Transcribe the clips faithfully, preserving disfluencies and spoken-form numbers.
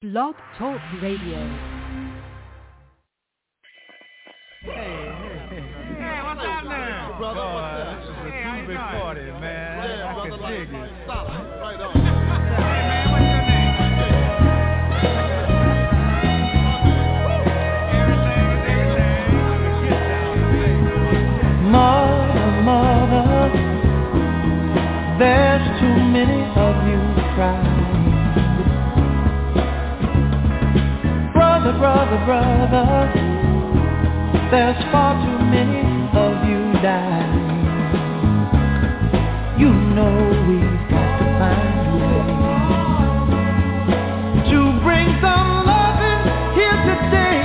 Blog Talk Radio. Hey, hey, hey. Hey, what's happening? Brother, God, what's up? this is a Hey, how you two-bit doing? party, man. Yeah, I brother, can dig it. Stop. Right on. Hey, man, what's your name? Mother, mother, there's too many of you crying. Brother, brother, brother, there's far too many of you dying. You know we've got to find a way to bring some loving here today.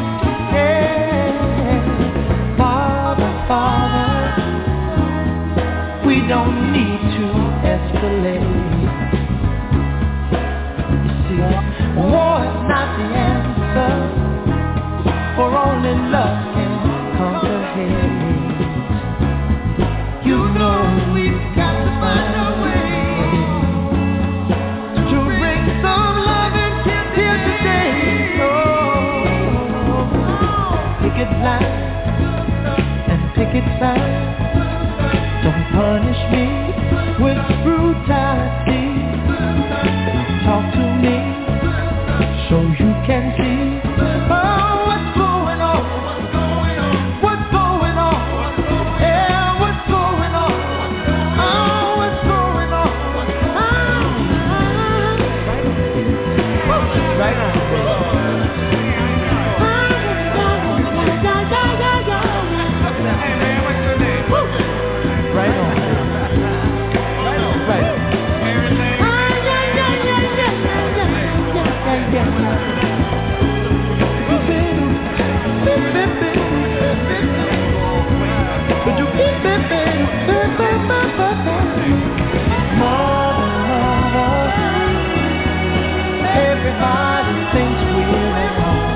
Yeah, Father, Father, we don't need to escalate. You see, war is not the answer, for only love can conquer hate. You know we've got to find a way to bring some loving here today. Oh, picket line and picket sign. Don't punish me with brutality. Talk to me so you can see. Oh, what's going on? What's going on? Yeah, what's going on? Oh, what's going on? Ah, right on. Hey, man, what's your name? Right on. Right on. Right. Everything. Everybody thinks we're wrong.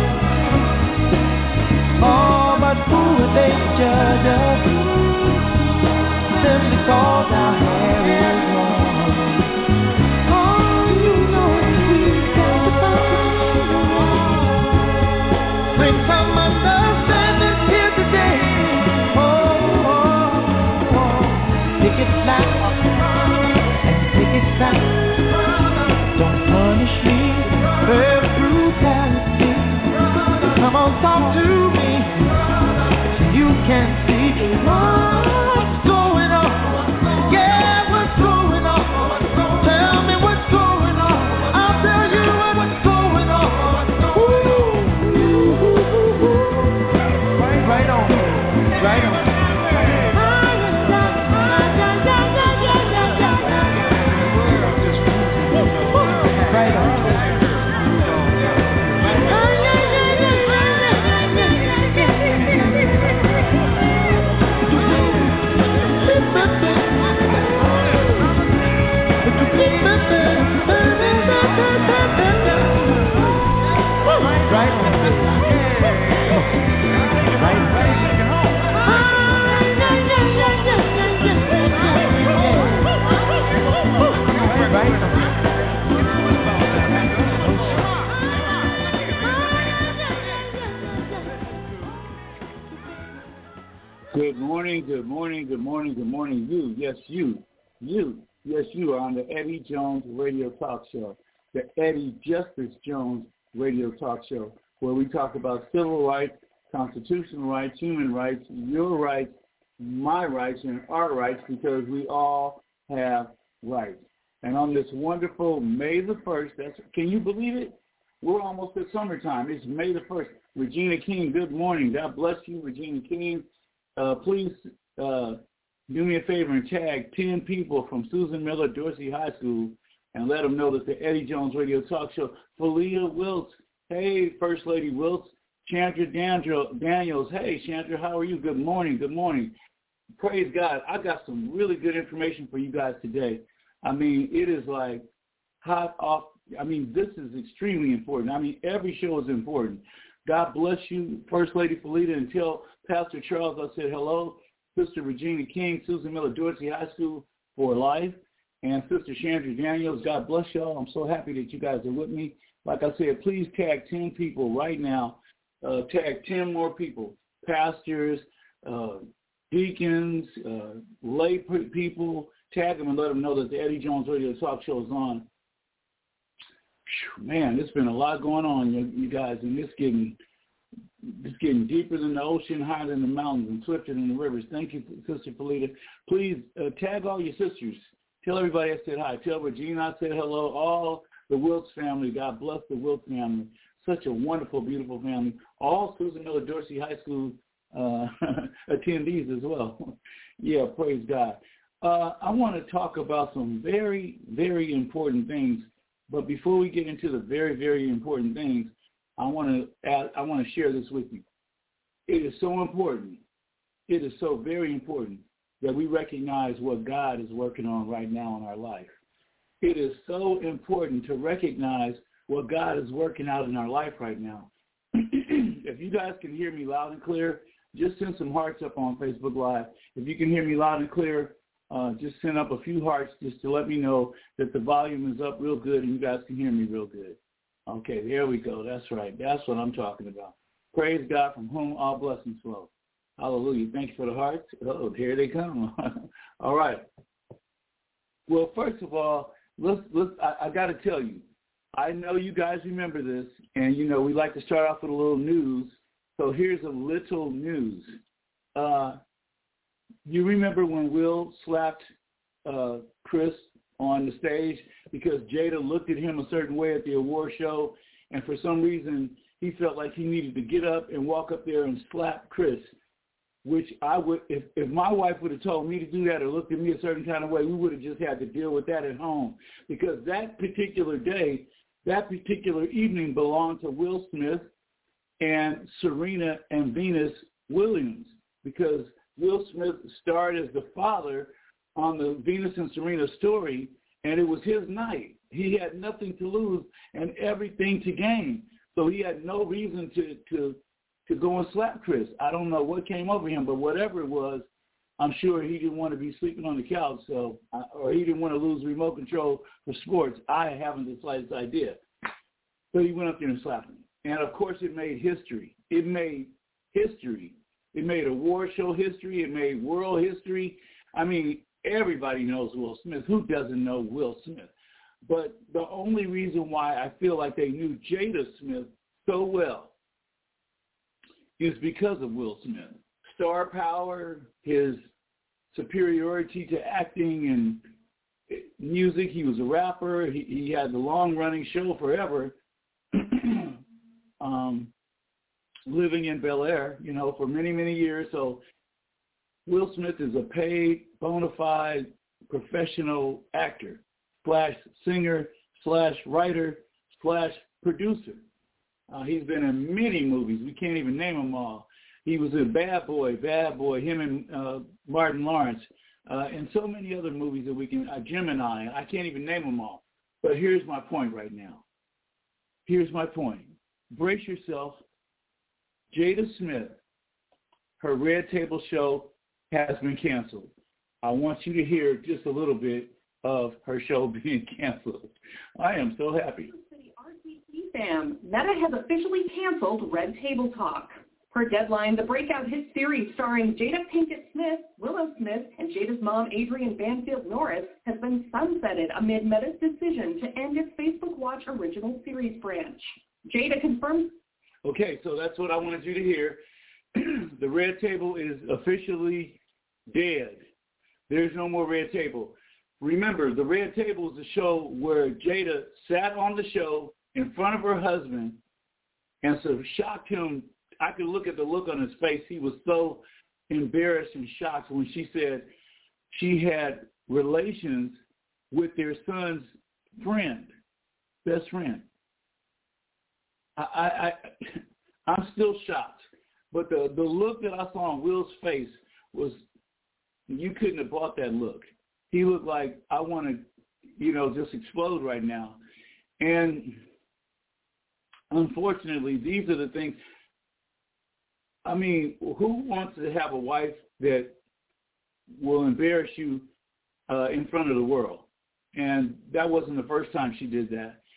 Oh, but who are they to judge us? Simply cause our hair is long. Oh, you know we've got to find a way. Bring some understanding here today. Oh, oh, oh. Pick it loud and pick it sound. Don't punish me for brutality. Come on, talk to me so you can see what's going on. Yeah, what's going on? Tell me what's going on. I'll tell you what's going on. Ooh. Right on, right on. Right on. Good morning, good morning, good morning, good morning. You, yes, you, you, yes, you are on the Eddie Jones Radio Talk Show, the Eddie Justice Jones Radio Talk Show, where we talk about civil rights, constitutional rights, human rights, your rights, my rights, and our rights, because we all have rights. And on this wonderful May the first, that's, can you believe it? We're almost at summertime. It's May the first. Regina King, good morning. God bless you, Regina King. Uh, please uh, do me a favor and tag ten people from Susan Miller Dorsey High School and let them know that the Eddie Jones Radio Talk Show. Falia Wilkes, hey, First Lady Wilkes. Chandra Daniels, hey, Chandra, how are you? Good morning, good morning. Praise God. I got some really good information for you guys today. I mean, it is like hot off. I mean, this is extremely important. I mean, every show is important. God bless you, First Lady Felita, and tell Pastor Charles I said hello. Sister Regina King, Susan Miller Dorsey High School for life. and Sister Chandra Daniels. God bless y'all. I'm so happy that you guys are with me. Like I said, please tag ten people right now. Uh, tag ten more people, pastors, uh, deacons, uh, lay people. Tag them and let them know that the Eddie Jones Radio Talk Show is on. Man, there's been a lot going on, you, you guys, and it's getting it's getting deeper than the ocean, higher than the mountains, and swifter than the rivers. Thank you, Sister Felita. Please uh, tag all your sisters. Tell everybody I said hi. Tell Regina I said hello. All the Wilkes family. God bless the Wilkes family. Such a wonderful, beautiful family. All Susan Miller Dorsey High School uh, attendees as well. Yeah, praise God. Uh, I want to talk about some very, very important things. But before we get into the very, very important things, I want to add, I want to share this with you. It is so important. It is so very important that we recognize what God is working on right now in our life. It is so important to recognize what God is working out in our life right now. If you guys can hear me loud and clear, just send some hearts up on Facebook Live. If you can hear me loud and clear, uh, just send up a few hearts just to let me know that the volume is up real good and you guys can hear me real good. Okay, there we go. That's right. That's what I'm talking about. Praise God, from whom all blessings flow. Hallelujah. Thank you for the hearts. Oh, here they come. All right. Well, first of all, let's let's. I, I got to tell you, I know you guys remember this, and you know we like to start off with a little news. So here's a little news. Uh, you remember when Will slapped uh, Chris on the stage because Jada looked at him a certain way at the award show, and for some reason he felt like he needed to get up and walk up there and slap Chris, which I would, if, if my wife would have told me to do that or looked at me a certain kind of way, we would have just had to deal with that at home, because that particular day, that particular evening belonged to Will Smith and Serena and Venus Williams, because Will Smith starred as the father on the Venus and Serena story, and it was his night. He had nothing to lose and everything to gain. So he had no reason to, to, to go and slap Chris. I don't know what came over him, but whatever it was, I'm sure he didn't want to be sleeping on the couch, so or he didn't want to lose remote control for sports. I haven't the slightest idea. So he went up there and slapped him. And, of course, it made history. It made history. It made award show history. It made world history. I mean, everybody knows Will Smith. Who doesn't know Will Smith? But the only reason why I feel like they knew Jada Smith so well is because of Will Smith. Star power, his superiority to acting and music. He was a rapper. He, he had the long-running show forever, um, living in Bel Air, you know, for many, many years. So Will Smith is a paid, bona fide, professional actor, slash singer, slash writer, slash producer. Uh, he's been in many movies. We can't even name them all. He was in Bad Boy, Bad Boy, him and uh, Martin Lawrence, uh, and so many other movies that we can, uh, Gemini. I can't even name them all. But here's my point right now. Here's my point. Brace yourself. Jada Smith, her Red Table show has been canceled. I want you to hear just a little bit of her show being canceled. I am so happy. R T C fam, Meta has officially canceled Red Table Talk. Per Deadline, the breakout hit series starring Jada Pinkett Smith, Willow Smith, and Jada's mom, Adrienne Banfield Norris, has been sunsetted amid Meta's decision to end its Facebook Watch original series branch. Jada confirms. Okay, so that's what I wanted you to hear. The Red Table is officially dead. There's no more Red Table. Remember, the Red Table is a show where Jada sat on the show in front of her husband and so shocked him. I could look at the look on his face. He was so embarrassed and shocked when she said she had relations with their son's friend, best friend. I, I, I, I'm still shocked. But the, the look that I saw on Will's face was, you couldn't have bought that look. He looked like, I want to, you know, just explode right now. And unfortunately, these are the things. I mean, who wants to have a wife that will embarrass you uh, in front of the world? And that wasn't the first time she did that.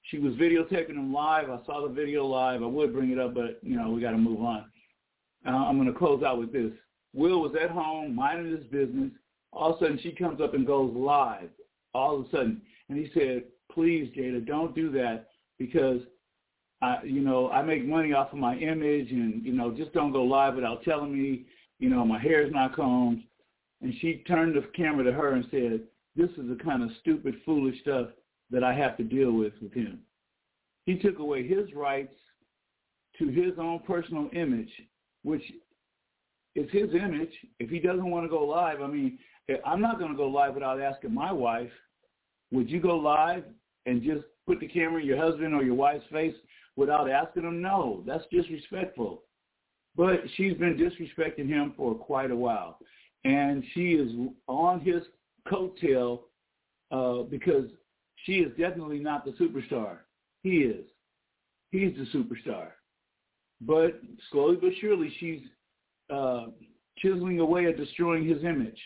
she was videotaping him live. I saw the video live. I would bring it up, but, you know, we got to move on. Uh, I'm going to close out with this. Will was at home minding his business. All of a sudden, she comes up and goes live all of a sudden. And he said, please, Jada, don't do that because, I, you know, I make money off of my image and, you know, just don't go live without telling me, you know, my hair's not combed. And she turned the camera to her and said, this is the kind of stupid, foolish stuff that I have to deal with with him. He took away his rights to his own personal image, which is his image. If he doesn't want to go live, I mean, I'm not going to go live without asking my wife, would you go live and just put the camera in your husband or your wife's face without asking them? No, that's disrespectful. But she's been disrespecting him for quite a while. And she is on his coattail uh, because she is definitely not the superstar. He is. He's the superstar. But slowly but surely, she's uh, chiseling away at destroying his image.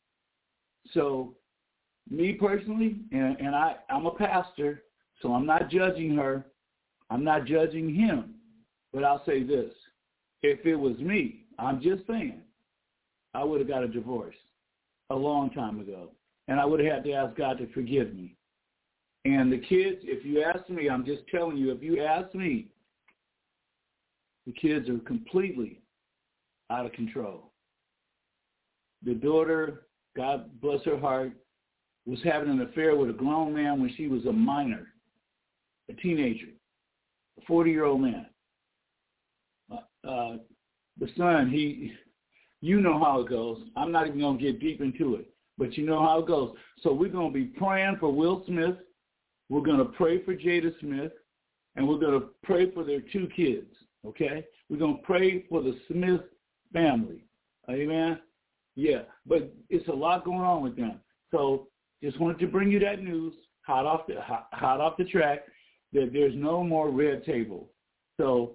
So me personally, and, and I, I'm a pastor, so I'm not judging her. I'm not judging him. But I'll say this. If it was me, I'm just saying, I would have got a divorce a long time ago. And I would have had to ask God to forgive me. And the kids, if you ask me, I'm just telling you, if you ask me, the kids are completely out of control. The daughter, God bless her heart, was having an affair with a grown man when she was a minor, a teenager, a forty-year-old man. Uh, uh, the son, he, you know how it goes. I'm not even going to get deep into it, but you know how it goes. So we're going to be praying for Will Smith. We're going to pray for Jada Smith, and we're going to pray for their two kids, okay? We're going to pray for the Smith family, amen? Yeah, but it's a lot going on with them. So just wanted to bring you that news, hot off the, hot, hot off the track, that there's no more red table. So,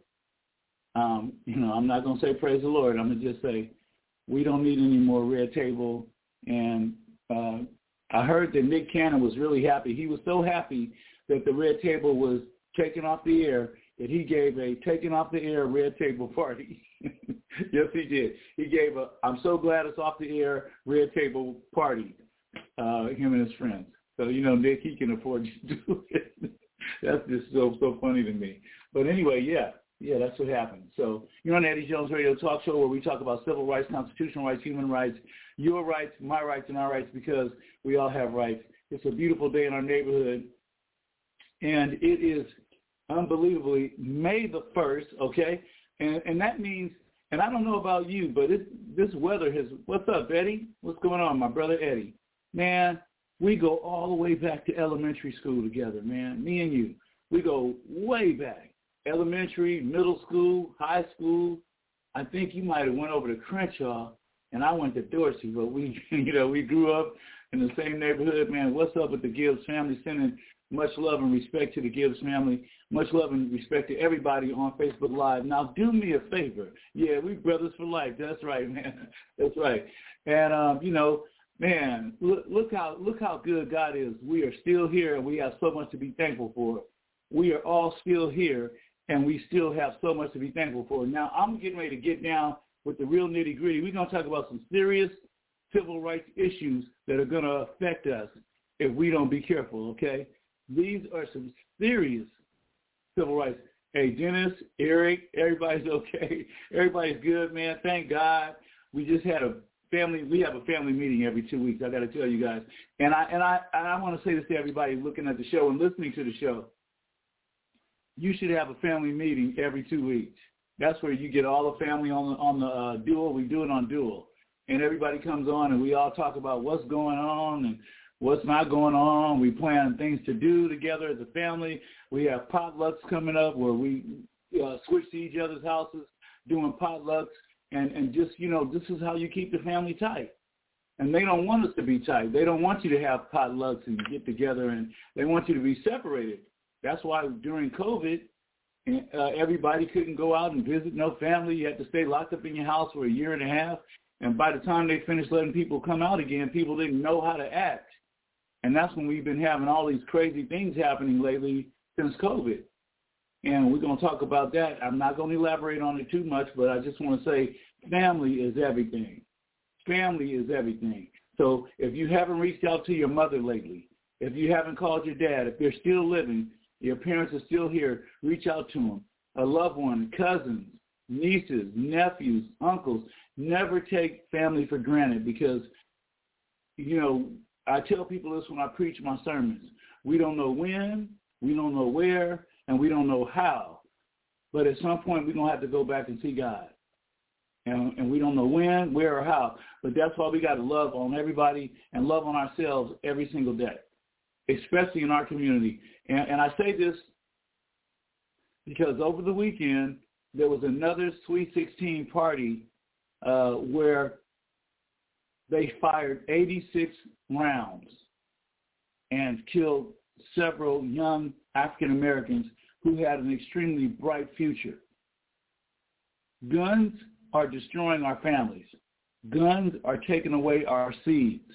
um, you know, I'm not going to say praise the Lord. I'm going to just say we don't need any more red table. And uh, I heard that Nick Cannon was really happy. He was so happy that the red table was taken off the air that he gave a taken off the air red table party. Yes, he did. He gave a I'm so glad it's off the air red table party, uh, him and his friends. So, you know, Nick, he can afford to do it. That's just so, so funny to me. But anyway, yeah, yeah, that's what happened. So you're on the Eddie Jones Radio Talk Show where we talk about civil rights, constitutional rights, human rights, your rights, my rights, and our rights because we all have rights. It's a beautiful day in our neighborhood, and it is unbelievably May the first, okay? And and that means, and I don't know about you, but it, this weather has, what's up, Eddie? What's going on, my brother Eddie? Man, we go all the way back to elementary school together, man, me and you. We go way back, elementary, middle school, high school. I think you might have went over to Crenshaw, and I went to Dorsey, but we, you know, we grew up in the same neighborhood, man. What's up with the Gibbs family? Sending much love and respect to the Gibbs family. Much love and respect to everybody on Facebook Live. Now, do me a favor. Yeah, we brothers for life. That's right, man. That's right. And, um, you know, man, look, look how look how good God is. We are still here, and we have so much to be thankful for. We are all still here, and we still have so much to be thankful for. Now, I'm getting ready to get down with the real nitty-gritty. We're going to talk about some serious civil rights issues that are going to affect us if we don't be careful, okay? These are some serious civil rights. Hey, Dennis, Eric, everybody's okay. Everybody's good, man. Thank God. We just had a family. We have a family meeting every two weeks. I got to tell you guys. And I and I and I want to say this to everybody looking at the show and listening to the show. You should have a family meeting every two weeks. That's where you get all the family on the on the uh, Duel. We do it on Duel, and everybody comes on and we all talk about what's going on and what's not going on. We plan things to do together as a family. We have potlucks coming up where we uh, switch to each other's houses, doing potlucks, and, and just, you know, this is how you keep the family tight. And they don't want us to be tight. They don't want you to have potlucks and get together, and they want you to be separated. That's why during COVID, uh, everybody couldn't go out and visit no family. You had to stay locked up in your house for a year and a half. And by the time they finished letting people come out again, people didn't know how to act. And that's when we've been having all these crazy things happening lately since COVID. And we're going to talk about that. I'm not going to elaborate on it too much, but I just want to say family is everything. Family is everything. So if you haven't reached out to your mother lately, if you haven't called your dad, if they're still living, your parents are still here, reach out to them. A loved one, cousins, nieces, nephews, uncles. Never take family for granted because, you know, I tell people this when I preach my sermons. We don't know when, we don't know where, and we don't know how. But at some point, we're going to have to go back and see God. And, and we don't know when, where, or how. But that's why we got to love on everybody and love on ourselves every single day, especially in our community. And, and I say this because over the weekend, there was another Sweet sixteen party uh, where they fired eighty-six rounds and killed several young African Americans who had an extremely bright future. Guns are destroying our families. Guns are taking away our seeds.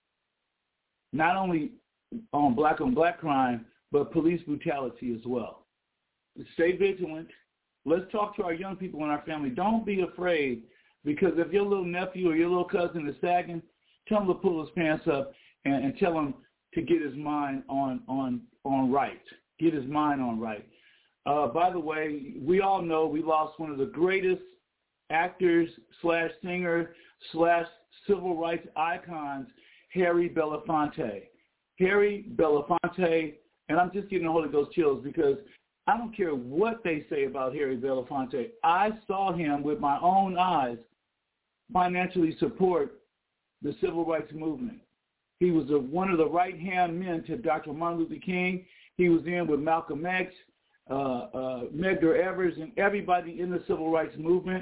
Not only on black-on-black crime, but police brutality as well. Stay vigilant. Let's talk to our young people in our family. Don't be afraid, because if your little nephew or your little cousin is sagging, tell him to pull his pants up and, and tell him to get his mind on on on right. Get his mind on right. Uh, by the way, we all know we lost one of the greatest actors slash singer slash civil rights icons, Harry Belafonte. Harry Belafonte, and I'm just getting the Holy Ghost chills because I don't care what they say about Harry Belafonte. I saw him with my own eyes financially support the civil rights movement. He was a, one of the right-hand men to Doctor Martin Luther King. He was in with Malcolm X, uh, uh, Medgar Evers, and everybody in the civil rights movement.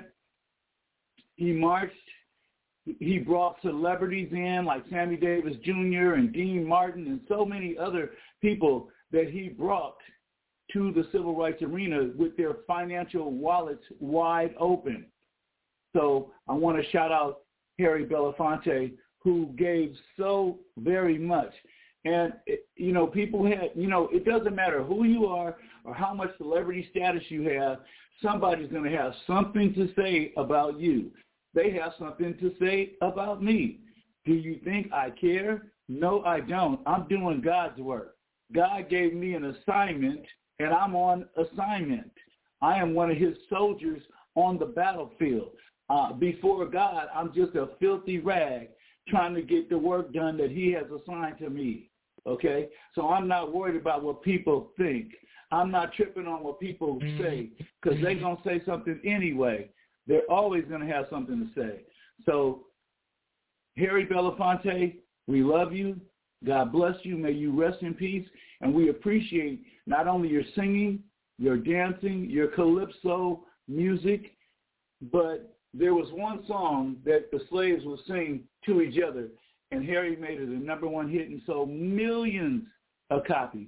He marched. He brought celebrities in like Sammy Davis Junior and Dean Martin and so many other people that he brought to the civil rights arena with their financial wallets wide open. So I want to shout out Harry Belafonte, who gave so very much. And, you know, people had, you know, it doesn't matter who you are or how much celebrity status you have, somebody's going to have something to say about you. They have something to say about me. Do you think I care? No, I don't. I'm doing God's work. God gave me an assignment, and I'm on assignment. I am one of his soldiers on the battlefield. Uh, before God, I'm just a filthy rag trying to get the work done that he has assigned to me, okay? So I'm not worried about what people think. I'm not tripping on what people say because they're going to say something anyway. They're always going to have something to say. So, Harry Belafonte, we love you. God bless you. May you rest in peace. And we appreciate not only your singing, your dancing, your calypso music, but there was one song that the slaves would sing to each other, and Harry made it a number one hit and sold millions of copies.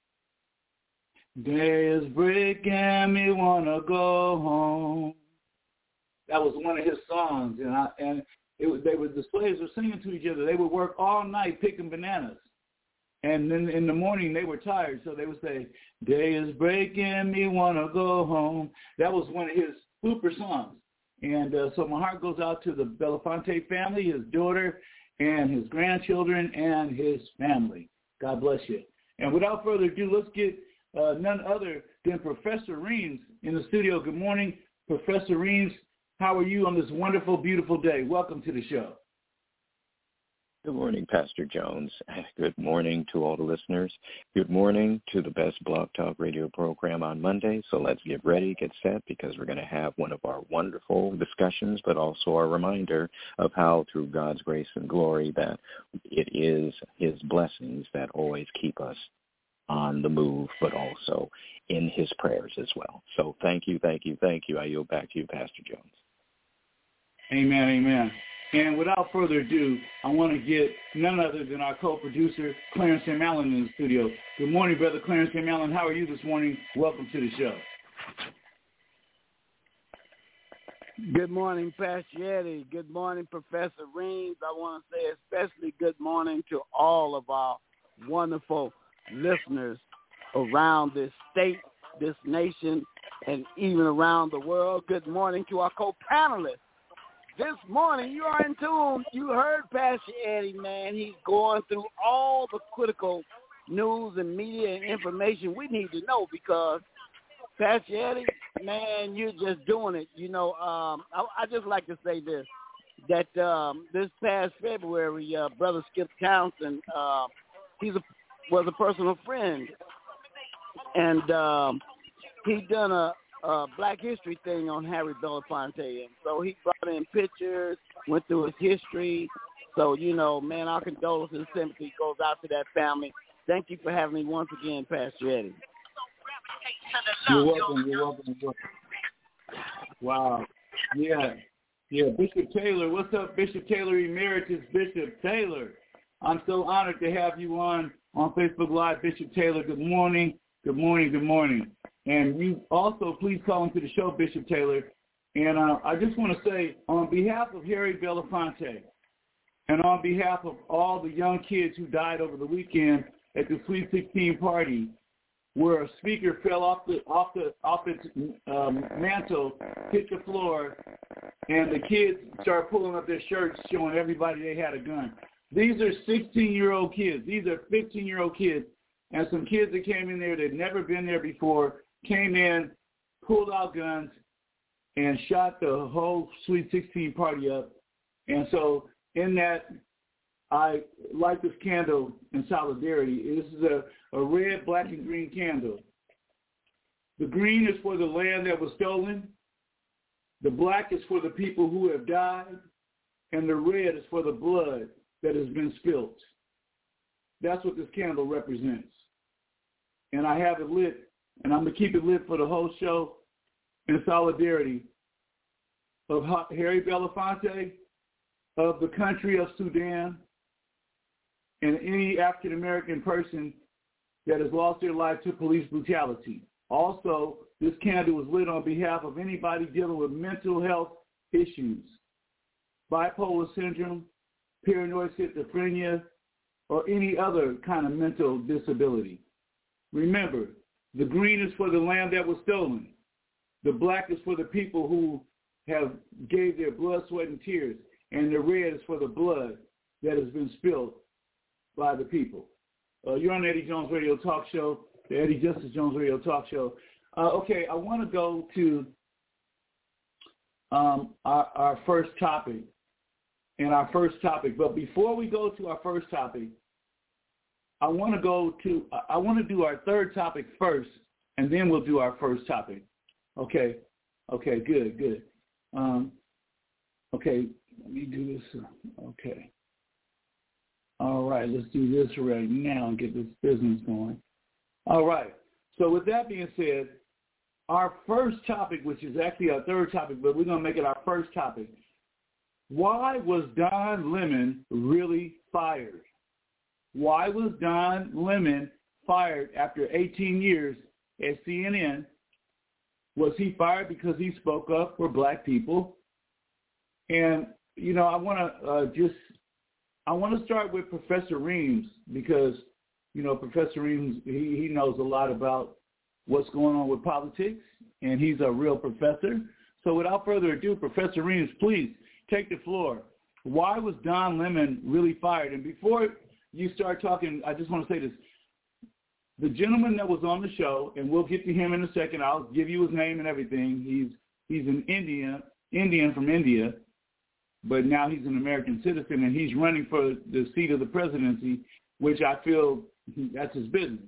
Day is breaking, me wanna go home. That was one of his songs, and I, and it was, they were the slaves were singing to each other. They would work all night picking bananas, and then in the morning they were tired, so they would say, "Day is breaking, me wanna go home." That was one of his super songs, and uh, so my heart goes out to the Belafonte family, his daughter, and his grandchildren, and his family. God bless you. And without further ado, let's get uh, none other than Professor Reams in the studio. Good morning, Professor Reams. How are you on this wonderful, beautiful day? Welcome to the show. Good morning, Pastor Jones. Good morning to all the listeners. Good morning to the best Blog Talk radio program on Monday. So let's get ready, get set, because we're going to have one of our wonderful discussions, but also a reminder of how, through God's grace and glory, that it is his blessings that always keep us on the move, but also in his prayers as well. So thank you, thank you, thank you. I yield back to you, Pastor Jones. Amen, amen. And without further ado, I want to get none other than our co-producer, Clarence M. Allen, in the studio. Good morning, Brother Clarence M. Allen. How are you this morning? Welcome to the show. Good morning, Pastor Eddie. Good morning, Professor Reams. I want to say especially good morning to all of our wonderful listeners around this state, this nation, and even around the world. Good morning to our co-panelists. This morning, you are in tune. You heard Pastor Eddie, man. He's going through all the critical news and media and information we need to know because, Pastor Eddie, man, you're just doing it. You know, um, I, I just like to say this, that um, this past February, uh, Brother Skip Townsend, uh, he's a, was a personal friend, and um, he done a, a Black History thing on Harry Belafonte, and so he brought in pictures, went through his history. So, you know, man, our condolences and sympathy goes out to that family. Thank you for having me once again, Pastor Eddie. You're welcome. You're welcome. You're welcome. Wow. Yeah. Yeah. Bishop Taylor. What's up, Bishop Taylor, Emeritus Bishop Taylor? I'm so honored to have you on, on Facebook Live, Bishop Taylor. Good morning. Good morning. Good morning. And you also, please call into the show, Bishop Taylor. And uh, I just want to say, on behalf of Harry Belafonte and on behalf of all the young kids who died over the weekend at the Sweet sixteen party, where a speaker fell off the off the off its um, mantle, hit the floor, and the kids started pulling up their shirts, showing everybody they had a gun. These are sixteen-year-old kids. These are fifteen-year-old kids, and some kids that came in there that had never been there before came in, pulled out guns, and shot the whole Sweet sixteen party up. And so in that, I light this candle in solidarity. This is a, a red, black, and green candle. The green is for the land that was stolen. The black is for the people who have died. And the red is for the blood that has been spilled. That's what this candle represents. And I have it lit, and I'm going to keep it lit for the whole show in solidarity of Harry Belafonte, of the country of Sudan, and any African-American person that has lost their life to police brutality. Also, this candle was lit on behalf of anybody dealing with mental health issues, bipolar syndrome, paranoid schizophrenia, or any other kind of mental disability. Remember, the green is for the land that was stolen. The black is for the people who have gave their blood, sweat, and tears. And the red is for the blood that has been spilled by the people. Uh, you're on the Eddie Jones Radio Talk Show, the Eddie Justice Jones Radio Talk Show. Uh, okay, I want to go to um, our, our first topic, and our first topic. But before we go to our first topic, I want to go to, I want to do our third topic first, and then we'll do our first topic. Okay, okay, good, good. Um, okay, let me do this. Okay. All right, let's do this right now and get this business going. All right. So with that being said, our first topic, which is actually our third topic, but we're going to make it our first topic. Why was Don Lemon really fired? Why was Don Lemon fired after eighteen years at C N N? Was he fired because he spoke up for black people? And, you know, I want to uh, just, I want to start with Professor Reams because, you know, Professor Reams, he, he knows a lot about what's going on with politics, and he's a real professor. So without further ado, Professor Reams, please take the floor. Why was Don Lemon really fired? And before you start talking, I just want to say this. The gentleman that was on the show, and we'll get to him in a second. I'll give you his name and everything. He's he's an Indian, Indian from India, but now he's an American citizen, and he's running for the seat of the presidency, which I feel that's his business.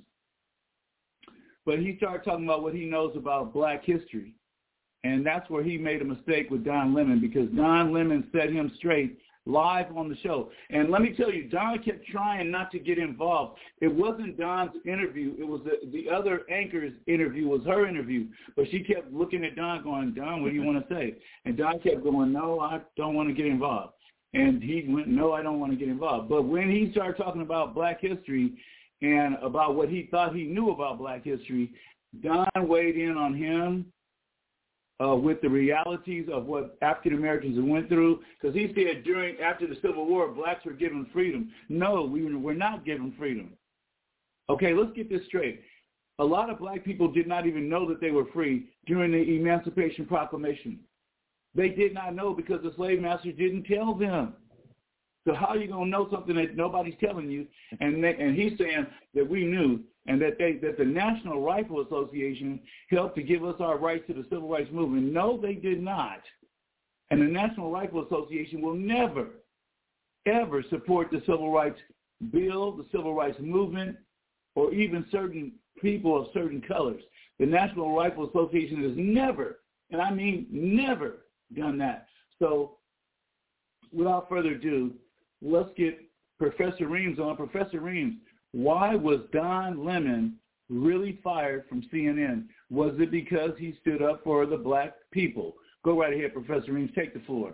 But he started talking about what he knows about black history, and that's where he made a mistake with Don Lemon, because Don Lemon set him straight live on the show. And let me tell you, Don kept trying not to get involved. It wasn't Don's interview. It was the, the other anchor's interview, was her interview. But she kept looking at Don going, Don, what do you want to say? And Don kept going, no, I don't want to get involved. And he went, no, I don't want to get involved. But when he started talking about black history and about what he thought he knew about black history, Don weighed in on him Uh, with the realities of what African Americans went through, because he said during after the Civil War, blacks were given freedom. No, we were not given freedom. Okay, let's get this straight. A lot of black people did not even know that they were free during the Emancipation Proclamation. They did not know because the slave masters didn't tell them. So how are you going to know something that nobody's telling you? And they, and he's saying that we knew, and that they that the National Rifle Association helped to give us our rights to the Civil Rights Movement. No, they did not. And the National Rifle Association will never, ever support the Civil Rights Bill, the Civil Rights Movement, or even certain people of certain colors. The National Rifle Association has never, and I mean never, done that. So without further ado, let's get Professor Reams on. Professor Reams, why was Don Lemon really fired from C N N? Was it because he stood up for the black people? Go right ahead, Professor Reams. Take the floor.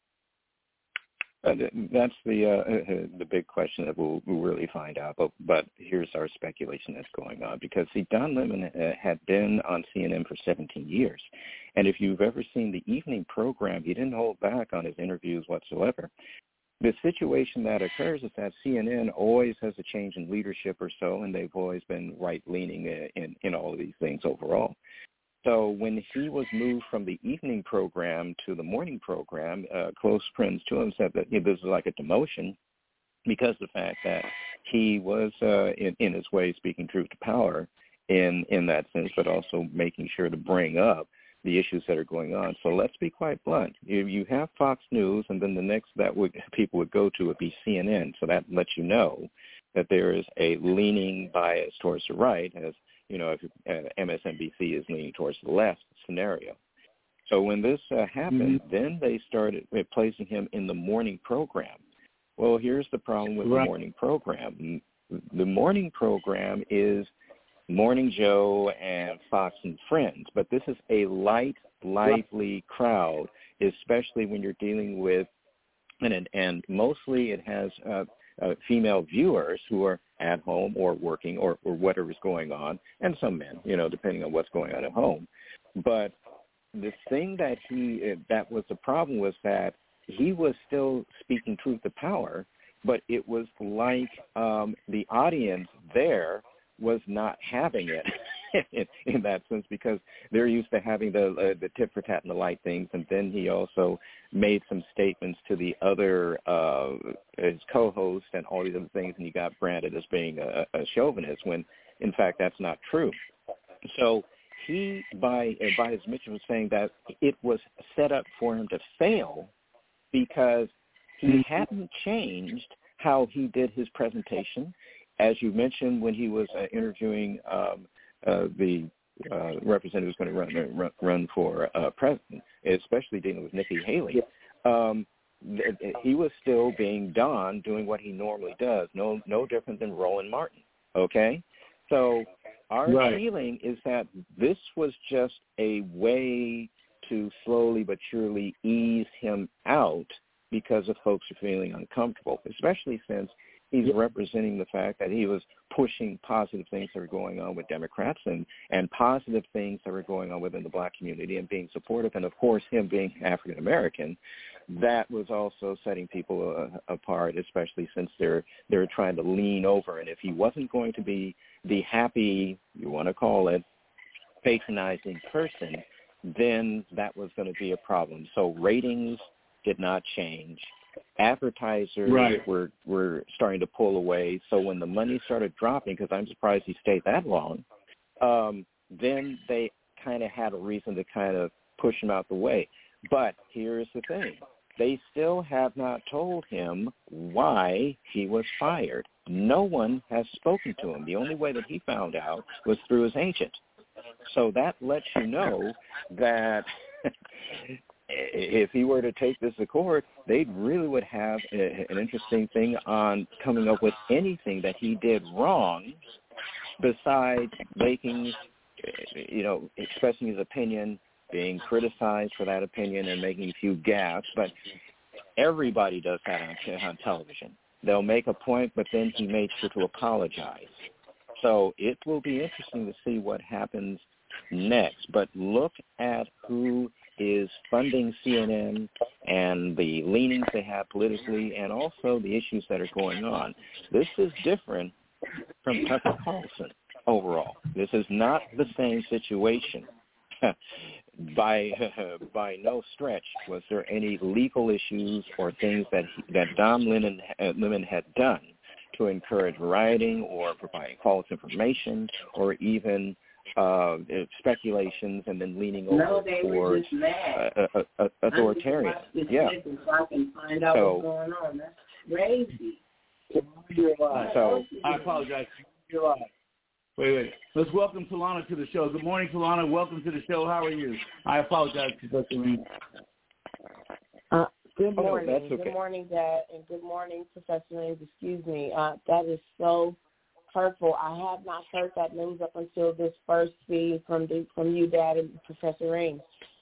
Uh, that's the uh, the big question that we'll, we'll really find out. But, but here's our speculation that's going on. Because, see, Don Lemon uh, had been on C N N for seventeen years. And if you've ever seen the evening program, he didn't hold back on his interviews whatsoever. The situation that occurs is that C N N always has a change in leadership or so, and they've always been right-leaning in, in all of these things overall. So when he was moved from the evening program to the morning program, uh, close friends to him said that, you know, this is like a demotion because of the fact that he was, uh, in, in his way, speaking truth to power in, in that sense, but also making sure to bring up the issues that are going on. So let's be quite blunt. You, you have Fox News, and then the next that would people would go to would be C N N. So that lets you know that there is a leaning bias towards the right, as you know, if uh, M S N B C is leaning towards the left scenario. So when this uh, happened, mm-hmm. then they started placing him in the morning program. Well, here's the problem with right. the morning program. The morning program is Morning Joe and Fox and Friends, but this is a light, lively crowd, especially when you're dealing with, and, and mostly it has uh, uh, female viewers who are at home or working or, or whatever's going on, and some men, you know, depending on what's going on at home. But the thing that he, that was the problem was that he was still speaking truth to power, but it was like um, the audience there was not having it in, in that sense, because they're used to having the uh, the tit for tat and the light things. And then he also made some statements to the other uh, his co-host and all these other things, and he got branded as being a, a chauvinist when, in fact, that's not true. So he, by uh, by his admission, was saying that it was set up for him to fail because he hadn't changed how he did his presentation. As you mentioned, when he was uh, interviewing um, uh, the uh, representative who's going to run, run, run for uh, president, especially dealing with Nikki Haley, um, he was still being Don, doing what he normally does, no no different than Roland Martin, okay? So our right. feeling is that this was just a way to slowly but surely ease him out because of folks are feeling uncomfortable, especially since he's representing the fact that he was pushing positive things that were going on with Democrats and, and positive things that were going on within the black community and being supportive. And, of course, him being African-American, that was also setting people uh, apart, especially since they're they're trying to lean over. And if he wasn't going to be the happy, you want to call it, patronizing person, then that was going to be a problem. So ratings did not change. Advertisers right. were, were starting to pull away. So when the money started dropping, because I'm surprised he stayed that long, um, then they kind of had a reason to kind of push him out the way. But here's the thing. They still have not told him why he was fired. No one has spoken to him. The only way that he found out was through his agent. So that lets you know that if he were to take this to court, they really would have a, an interesting thing on coming up with anything that he did wrong besides making, you know, expressing his opinion, being criticized for that opinion and making a few gaffes. But everybody does that on, on television. They'll make a point, but then he made sure to apologize. So it will be interesting to see what happens next. But look at who is funding C N N and the leanings they have politically and also the issues that are going on. This is different from Tucker Carlson. overall. This is not the same situation. by by no stretch was there any legal issues or things that he, that Don Lemon, uh, Lemon had done to encourage rioting or providing false information or even uh, speculations and then leaning over no, they towards were just mad. Uh, uh, uh, authoritarian. Yeah. So I can find out so, what's going on. That's crazy. You're live. So I apologize. You're live. Wait, wait. Let's welcome Talana to the show. Good morning, Talana. Welcome to the show. How are you? I apologize, Professor Reed. Uh, good morning. No, that's okay. Good morning, Dad, and good morning, Professor Reed. Excuse me. Uh, that is so hurtful. I have not heard that news up until this first feed from the, from you, Dad, and Professor Reed.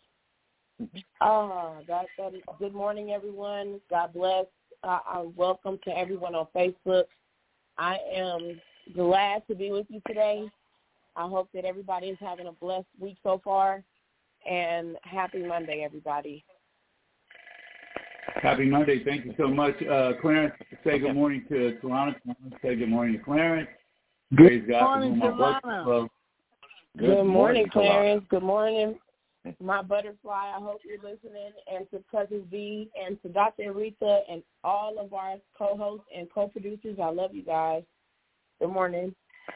Ah, uh, that, that is, good morning, everyone. God bless. Uh, uh, welcome to everyone on Facebook. I am glad to be with you today. I hope that everybody is having a blessed week so far, and happy Monday, everybody. Happy Monday. Thank you so much. Uh, Clarence, say good morning to Talana. Say good morning to Clarence. Praise God. Morning, Talana. Well, good, good morning, morning Clarence. Good morning, my butterfly. I hope you're listening, and to Cousin V, and to Doctor Aretha, and all of our co-hosts and co-producers. I love you guys. Good morning.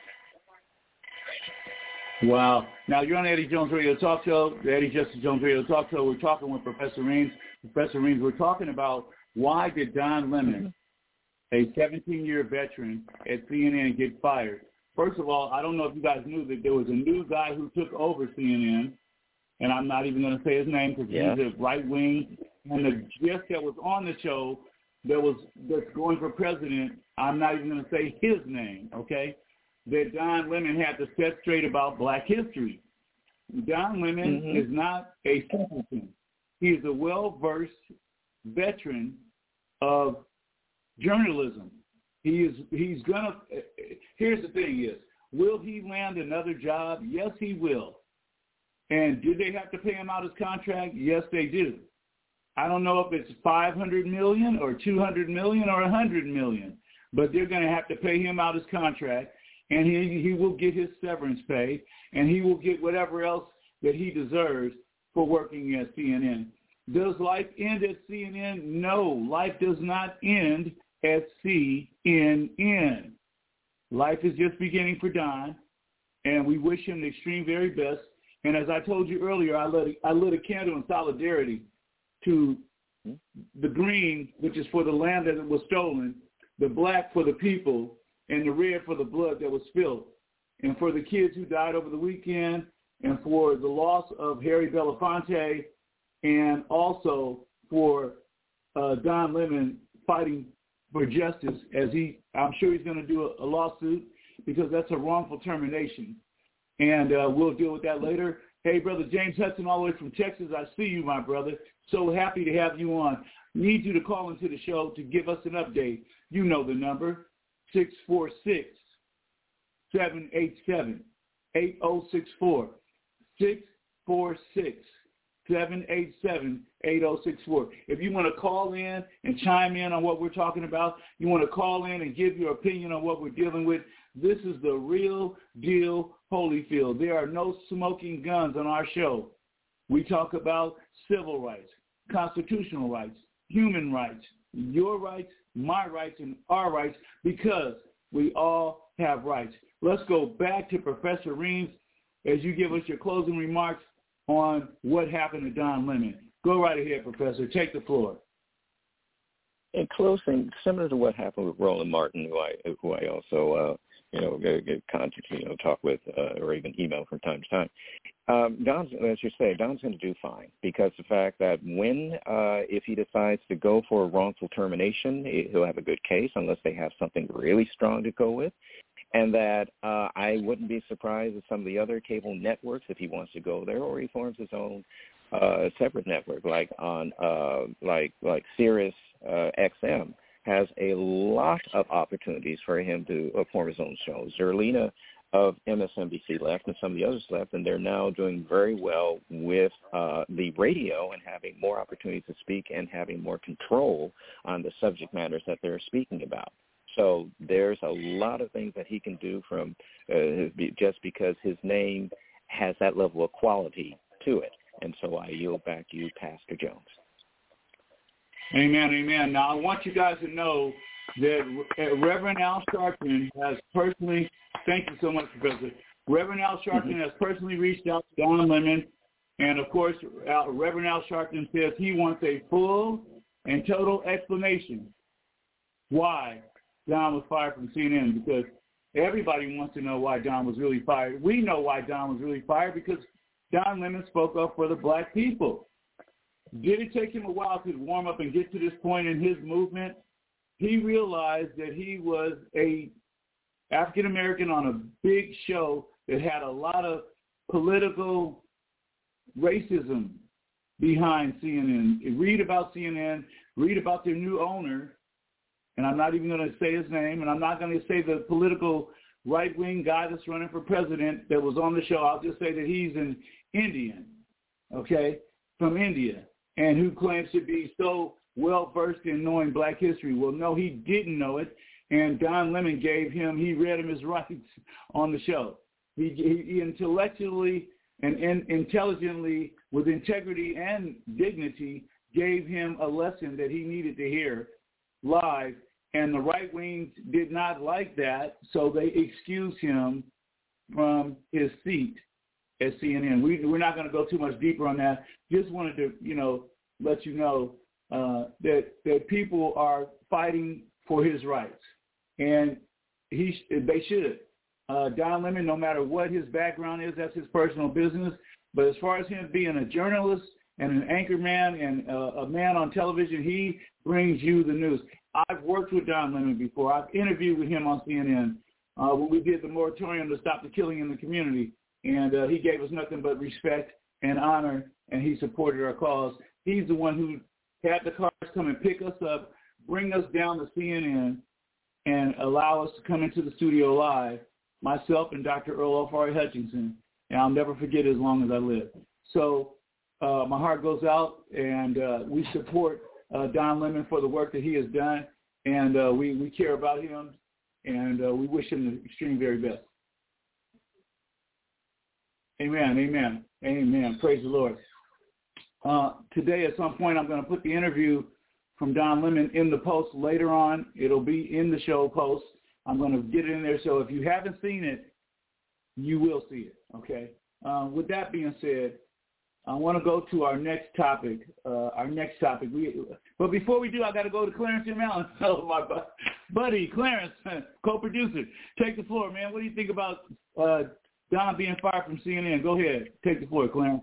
Wow. Now, you're on the Eddie Jones Radio Talk Show, the Eddie Justice Jones Radio Talk Show. We're talking with Professor Reams. Professor Reams, we're talking about why did Don Lemon, a seventeen-year veteran at C N N, get fired? First of all, I don't know if you guys knew that there was a new guy who took over C N N, and I'm not even going to say his name because yeah. he's a right-wing. And the guest that was on the show that was that's going for president, I'm not even going to say his name, okay, that Don Lemon had to set straight about black history. Don Lemon mm-hmm. is not a simpleton. He is a well-versed veteran of journalism. He is, he's going to, here's the thing is, will he land another job? Yes, he will. And do they have to pay him out his contract? Yes, they do. I don't know if it's five hundred million dollars or two hundred million dollars or one hundred million dollars, but they're going to have to pay him out his contract, and he he will get his severance pay, and he will get whatever else that he deserves for working at C N N. Does life end at C N N? No, life does not end at C N N. Life is just beginning for Don, and we wish him the extreme very best. And as I told you earlier, I lit a, I lit a candle in solidarity to the green, which is for the land that was stolen, the black for the people, and the red for the blood that was spilled. And for the kids who died over the weekend, and for the loss of Harry Belafonte, and also for uh, Don Lemon fighting for justice, as he, I'm sure he's going to do a, a lawsuit because that's a wrongful termination. And uh, we'll deal with that later. Hey, Brother James Hudson, all the way from Texas, I see you, my brother. So happy to have you on. Need you to call into the show to give us an update. You know the number, six four six, seven eight seven, eight oh six four, six four six, seven eight seven, eight oh six four. If you want to call in and chime in on what we're talking about, you want to call in and give your opinion on what we're dealing with, this is the real deal Holyfield. There are no smoking guns on our show. We talk about civil rights, constitutional rights, human rights, your rights, my rights, and our rights, because we all have rights. Let's go back to Professor Reams as you give us your closing remarks on what happened to Don Lemon. Go right ahead, Professor. Take the floor. In closing, similar to what happened with Roland Martin, who I who I also uh, you know get, get contact, you know, talk with uh, or even email from time to time. Um, Don's, as you say, Don's going to do fine because the fact that when uh, if he decides to go for a wrongful termination, he'll have a good case unless they have something really strong to go with. And that uh, I wouldn't be surprised if some of the other cable networks, if he wants to go there, or he forms his own uh, separate network, like on uh, like like Sirius uh, X M has a lot of opportunities for him to uh, form his own shows. Zerlina of M S N B C left, and some of the others left, and they're now doing very well with uh, the radio and having more opportunities to speak and having more control on the subject matters that they're speaking about. So there's a lot of things that he can do from uh, just because his name has that level of quality to it. And so I yield back to you, Pastor Jones. Amen, amen. Now, I want you guys to know that Reverend Al Sharpton has personally, thank you so much, Professor. Reverend Al Sharpton mm-hmm. has personally reached out to Don Lemon. And, of course, Al, Reverend Al Sharpton says he wants a full and total explanation why Don was fired from C N N, because everybody wants to know why Don was really fired. We know why Don was really fired because Don Lemon spoke up for the black people. Did it take him a while to warm up and get to this point in his movement? He realized that he was a African-American on a big show that had a lot of political racism behind C N N. Read about C N N, read about their new owner, and I'm not even going to say his name, and I'm not going to say the political right-wing guy that's running for president that was on the show. I'll just say that he's an Indian, okay, from India, and who claims to be so well-versed in knowing black history. Well, no, he didn't know it, and Don Lemon gave him, he read him his rights on the show. He, he, he intellectually and, and intelligently, with integrity and dignity, gave him a lesson that he needed to hear live, and the right wings did not like that, so they excused him from his seat at C N N. We, we're not going to go too much deeper on that. Just wanted to, you know, let you know uh, that that people are fighting for his rights, and he they should. Uh, Don Lemon, no matter what his background is, that's his personal business. But as far as him being a journalist and an anchor man and uh, a man on television, he brings you the news. I've worked with Don Lemon before. I've interviewed with him on C N N uh, when we did the moratorium to stop the killing in the community. And uh, he gave us nothing but respect and honor, and he supported our cause. He's the one who had the cars come and pick us up, bring us down to C N N, and allow us to come into the studio live, myself and Doctor Earl Ofari Hutchinson, and I'll never forget it as long as I live. So uh, my heart goes out, and uh, we support uh, Don Lemon for the work that he has done, and uh, we, we care about him, and uh, we wish him the extreme very best. Amen, amen, amen. Praise the Lord. Uh, today at some point I'm going to put the interview from Don Lemon in the post later on. It'll be in the show post. I'm going to get it in there, so if you haven't seen it, you will see it, okay? Uh, with that being said, I want to go to our next topic, uh, our next topic. We, but before we do, I got to go to Clarence M. Allen, oh, my buddy, Clarence, co-producer. Take the floor, man. What do you think about uh, Don being fired from C N N? Go ahead. Take the floor, Clarence.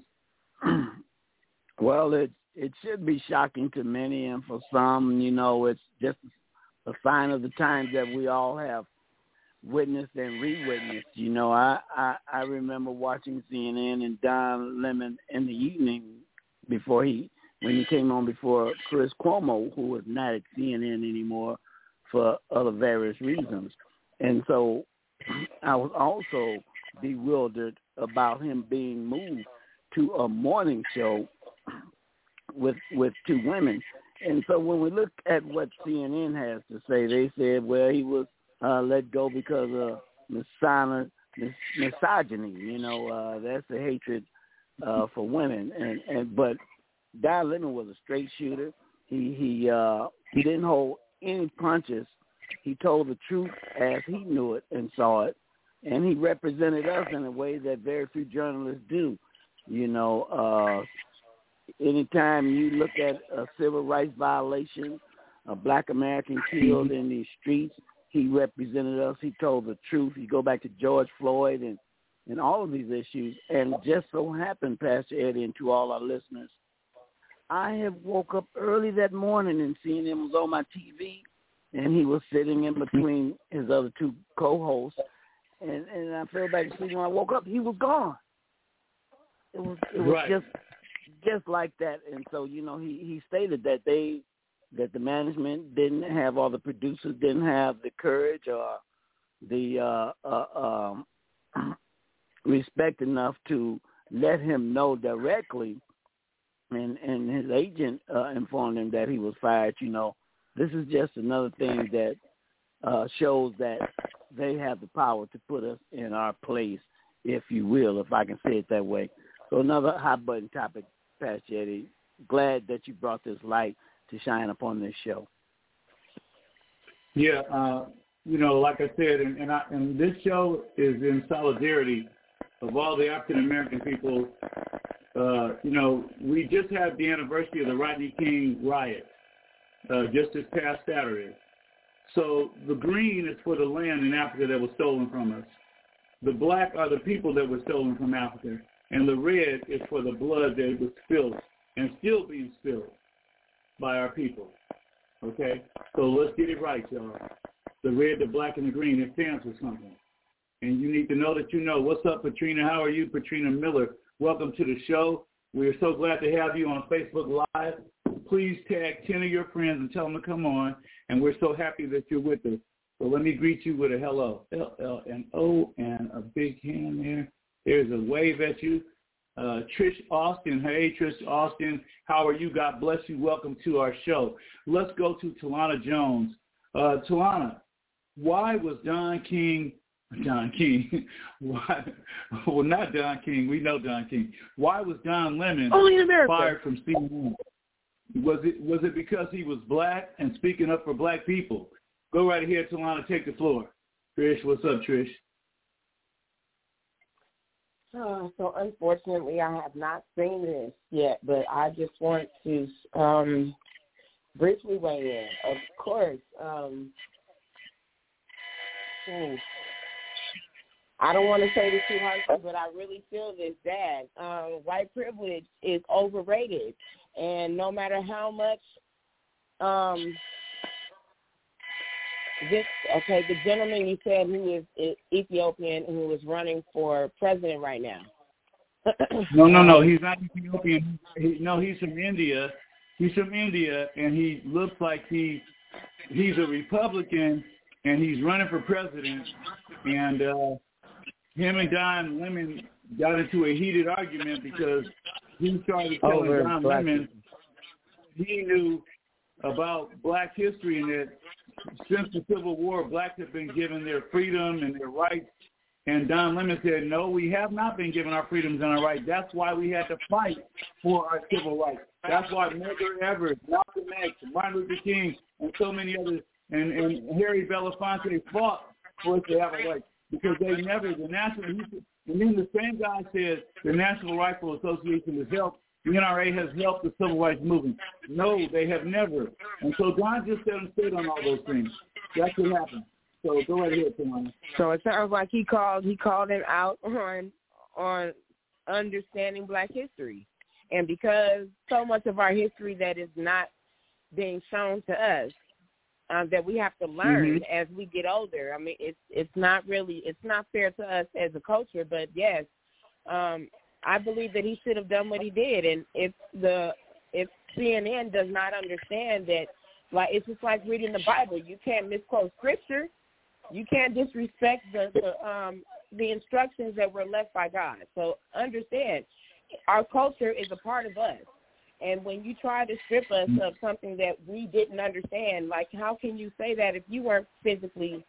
Well, it it should be shocking to many, and for some, you know, it's just a sign of the times that we all have witnessed and re-witnessed. You know, I, I, I remember watching C N N and Don Lemon in the evening before he, when he came on before Chris Cuomo, who was not at C N N anymore for other various reasons. And so I was also bewildered about him being moved to a morning show with with two women. And so when we look at what C N N has to say, they said, well, he was uh, let go because of misogyny, misogyny. You know, uh, that's the hatred uh, for women. And, and but Don Lemon was a straight shooter. He he uh, he didn't hold any punches. He told the truth as he knew it and saw it, and he represented us in a way that very few journalists do. You know, uh, anytime you look at a civil rights violation, a black American killed in these streets, he represented us. He told the truth. You go back to George Floyd and, and all of these issues. And just so happened, Pastor Eddie, and to all our listeners, I have woke up early that morning and seen him was on my T V, and he was sitting in between his other two co-hosts. And, and I fell back asleep. When I woke up, he was gone. It was it was right. just just like that. And so, you know, he, he stated that they that the management didn't have, all the producers didn't have the courage or the uh, uh, um, respect enough to let him know directly. And, and his agent uh, informed him that he was fired. You know, this is just another thing that uh, shows that they have the power to put us in our place, if you will, if I can say it that way. So another hot button topic, Pastor Eddie. Glad that you brought this light to shine upon this show. Yeah, uh, you know, like I said, and, and, I, and this show is in solidarity of all the African American people. Uh, you know, we just had the anniversary of the Rodney King riot uh, just this past Saturday. So the green is for the land in Africa that was stolen from us. The black are the people that were stolen from Africa. And the red is for the blood that was spilled and still being spilled by our people. Okay? So let's get it right, y'all. The red, the black, and the green, it stands for something. And you need to know that you know. What's up, Patrina? How are you, Patrina Miller? Welcome to the show. We are so glad to have you on Facebook Live. Please tag ten of your friends and tell them to come on. And we're so happy that you're with us. So let me greet you with a hello. L L N O and a big hand there. There's a wave at you. Uh, Trish Austin. Hey, Trish Austin. How are you? God bless you. Welcome to our show. Let's go to Talana Jones. Uh, Talana, why was Don King, Don King, why, well, not Don King. We know Don King. Why was Don Lemon fired from C N N? Was it, was it because he was black and speaking up for black people? Go right ahead, Talana. Take the floor. Trish, what's up, Trish? Uh, so unfortunately, I have not seen this yet, but I just want to um, briefly weigh in. Of course, um, hmm, I don't want to say this too harshly, but I really feel this bad. Um, white privilege is overrated, and no matter how much um, this, okay, the gentleman you said who is Ethiopian who is running for president right now. no, no, no, he's not Ethiopian. He, no, he's from India. He's from India, and he looks like he he's a Republican, and he's running for president. And uh, him and Don Lemon got into a heated argument because he started telling oh, Don Lemon he knew about black history and that since the Civil War, blacks have been given their freedom and their rights. And Don Lemon said, no, we have not been given our freedoms and our rights. That's why we had to fight for our civil rights. That's why Medgar Evers, Malcolm X, Martin Luther King, and so many others, and, and Harry Belafonte fought for us to have a right. Because they never, the National, and then the same guy said the National Rifle Association has helped, the N R A has helped the civil rights movement. No, they have never. And so Don just said and stayed on all those things. That's what happened. So go right ahead, Tamara. So it sounds like he called he called him out on on understanding black history. And because so much of our history that is not being shown to us, um, that we have to learn mm-hmm. as we get older. I mean, it's it's not really it's not fair to us as a culture, but yes, um, I believe that he should have done what he did. And if the if C N N does not understand that, like, it's just like reading the Bible. You can't misquote scripture. You can't disrespect the the, um, the instructions that were left by God. So understand, our culture is a part of us. And when you try to strip us of something that we didn't understand, like, how can you say that if you weren't physically,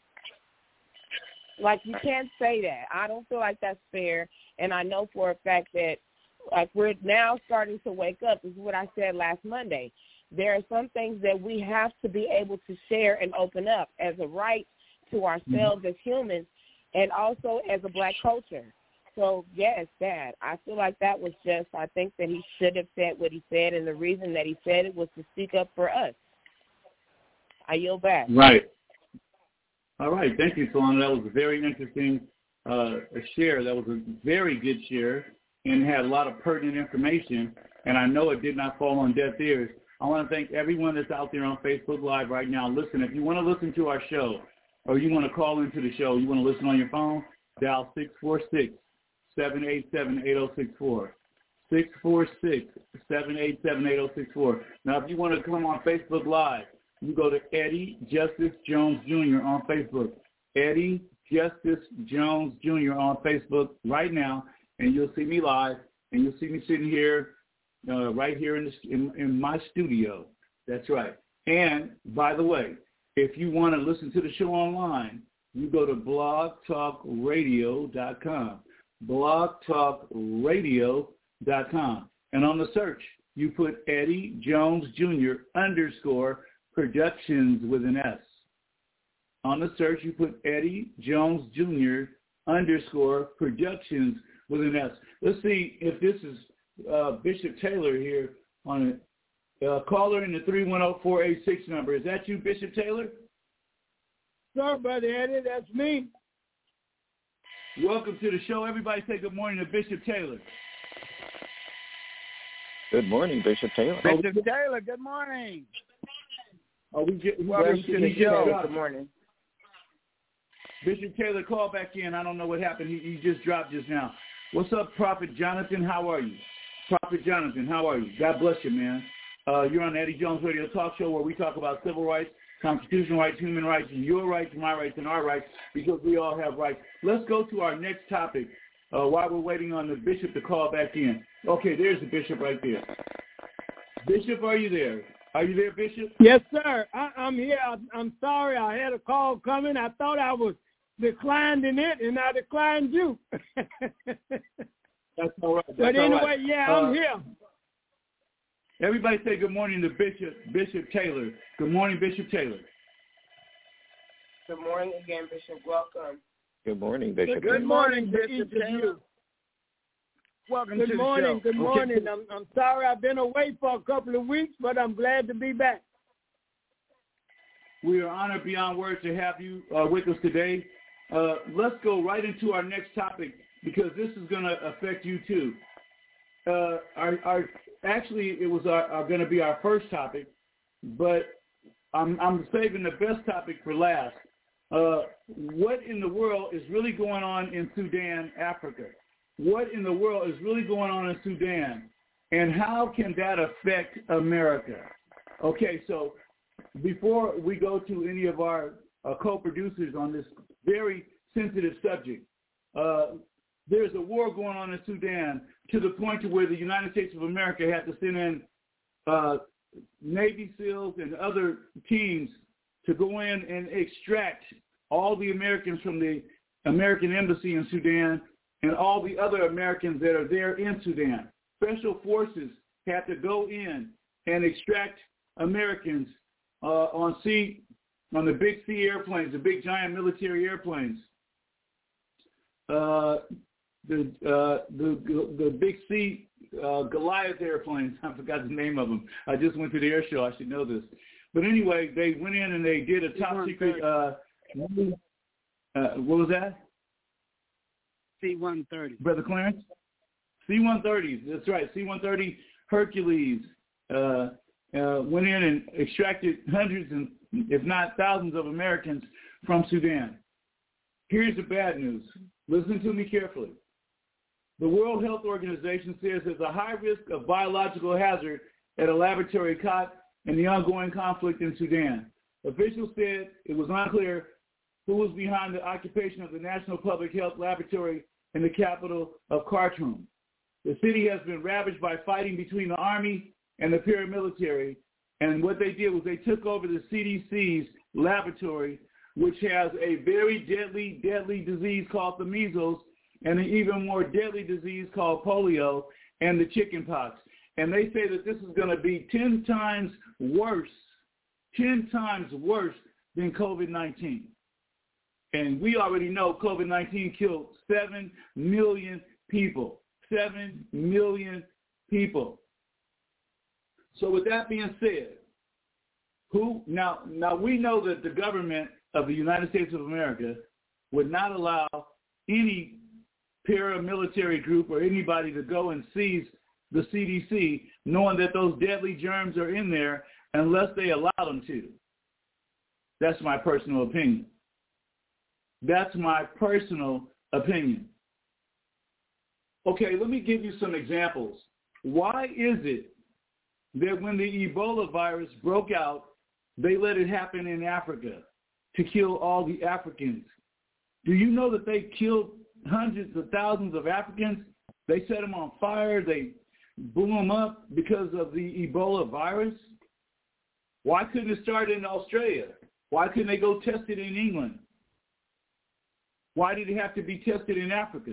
like, you can't say that. I don't feel like that's fair. And I know for a fact that, like, we're now starting to wake up. This is what I said last Monday. There are some things that we have to be able to share and open up as a right to ourselves mm-hmm. as humans and also as a black culture. So, yes, Dad, I feel like that was just, I think that he should have said what he said, and the reason that he said it was to speak up for us. I yield back. Right. All right. Thank you, Solana. That was a very interesting uh, share. That was a very good share and had a lot of pertinent information, and I know it did not fall on deaf ears. I want to thank everyone that's out there on Facebook Live right now. Listen, if you want to listen to our show or you want to call into the show, you want to listen on your phone, dial six four six, seven eight seven, eight oh six four. six four six, seven eight seven, eight oh six four. Now, if you want to come on Facebook Live, you go to Eddie Justice Jones Junior on Facebook. Eddie Justice Jones Junior on Facebook right now, and you'll see me live, and you'll see me sitting here, uh, right here in, the, in, in my studio. That's right. And, by the way, If you want to listen to the show online, you go to blog talk radio dot com, blog talk radio dot com. And on the search, you put Eddie Jones Junior underscore Productions with an S. On the search, you put Eddie Jones Junior underscore Productions with an S. Let's see if this is uh, Bishop Taylor here on it. Uh, caller in the three one zero, four eight six number. Is that you, Bishop Taylor? Sir, Brother Eddie, that's me. Welcome to the show. Everybody say good morning to Bishop Taylor. Good morning, Bishop Taylor. Bishop oh, Taylor, good morning. Oh, we get, welcome to the show. Good morning. Bishop Taylor, call back in. I don't know what happened. He, he just dropped just now. What's up, Prophet Jonathan? How are you? Prophet Jonathan, how are you? God bless you, man. Uh, you're on the Eddie Jones Radio Talk Show where we talk about civil rights, constitutional rights, human rights, your rights, my rights, and our rights, because we all have rights. Let's go to our next topic uh, while we're waiting on the bishop to call back in. Okay, there's the bishop right there. Bishop, are you there? Are you there, Bishop? Yes, sir. I, I'm here. I, I'm sorry. I had a call coming. I thought I was declined in it, and I declined you. That's all right. That's but anyway, all right. yeah, uh, I'm here. Everybody say good morning to Bishop Bishop Taylor. Good morning, Bishop Taylor. Good morning again, Bishop. Welcome. Good morning, Bishop. Good, good morning, Bishop Taylor. Welcome good to morning, the show. Good morning. Okay. I'm, I'm sorry I've been away for a couple of weeks, but I'm glad to be back. We are honored beyond words to have you uh, with us today. Uh, let's go right into our next topic because this is going to affect you too. Uh, our, our actually, it was our, our going to be our first topic, but I'm, I'm saving the best topic for last. Uh, what in the world is really going on in Sudan, Africa? What in the world is really going on in Sudan, and how can that affect America? Okay, so before we go to any of our uh, co-producers on this very sensitive subject, uh, there's a war going on in Sudan to the point to where the United States of America had to send in uh, Navy SEALs and other teams to go in and extract all the Americans from the American embassy in Sudan and all the other Americans that are there in Sudan. Special forces had to go in and extract Americans uh, on sea, on the big sea airplanes, the big giant military airplanes. Uh, the, uh, the the big sea uh, Goliath airplanes. I forgot the name of them. I just went to the air show. I should know this. But anyway, they went in and they did a top secret. Uh, uh, what was that? C one thirty. Brother Clarence? C one thirties. That's right. C one thirty Hercules uh, uh, went in and extracted hundreds and if not thousands of Americans from Sudan. Here's the bad news. Listen to me carefully. The World Health Organization says there's a high risk of biological hazard at a laboratory caught in the ongoing conflict in Sudan. Officials said it was unclear who was behind the occupation of the National Public Health Laboratory in the capital of Khartoum. The city has been ravaged by fighting between the army and the paramilitary, and what they did was they took over the C D C's laboratory, which has a very deadly, deadly disease called the measles and an even more deadly disease called polio and the chickenpox. And they say that this is going to be ten times worse, ten times worse than COVID nineteen. And we already know COVID nineteen killed seven million people, seven million people. So with that being said, who now, now we know that the government of the United States of America would not allow any paramilitary group or anybody to go and seize the C D C, knowing that those deadly germs are in there unless they allow them to. That's my personal opinion. That's my personal opinion. Okay, let me give you some examples. Why is it that when the Ebola virus broke out, they let it happen in Africa to kill all the Africans? Do you know that they killed hundreds of thousands of Africans? They set them on fire. They blew them up because of the Ebola virus. Why couldn't it start in Australia? Why couldn't they go test it in England? Why did it have to be tested in Africa?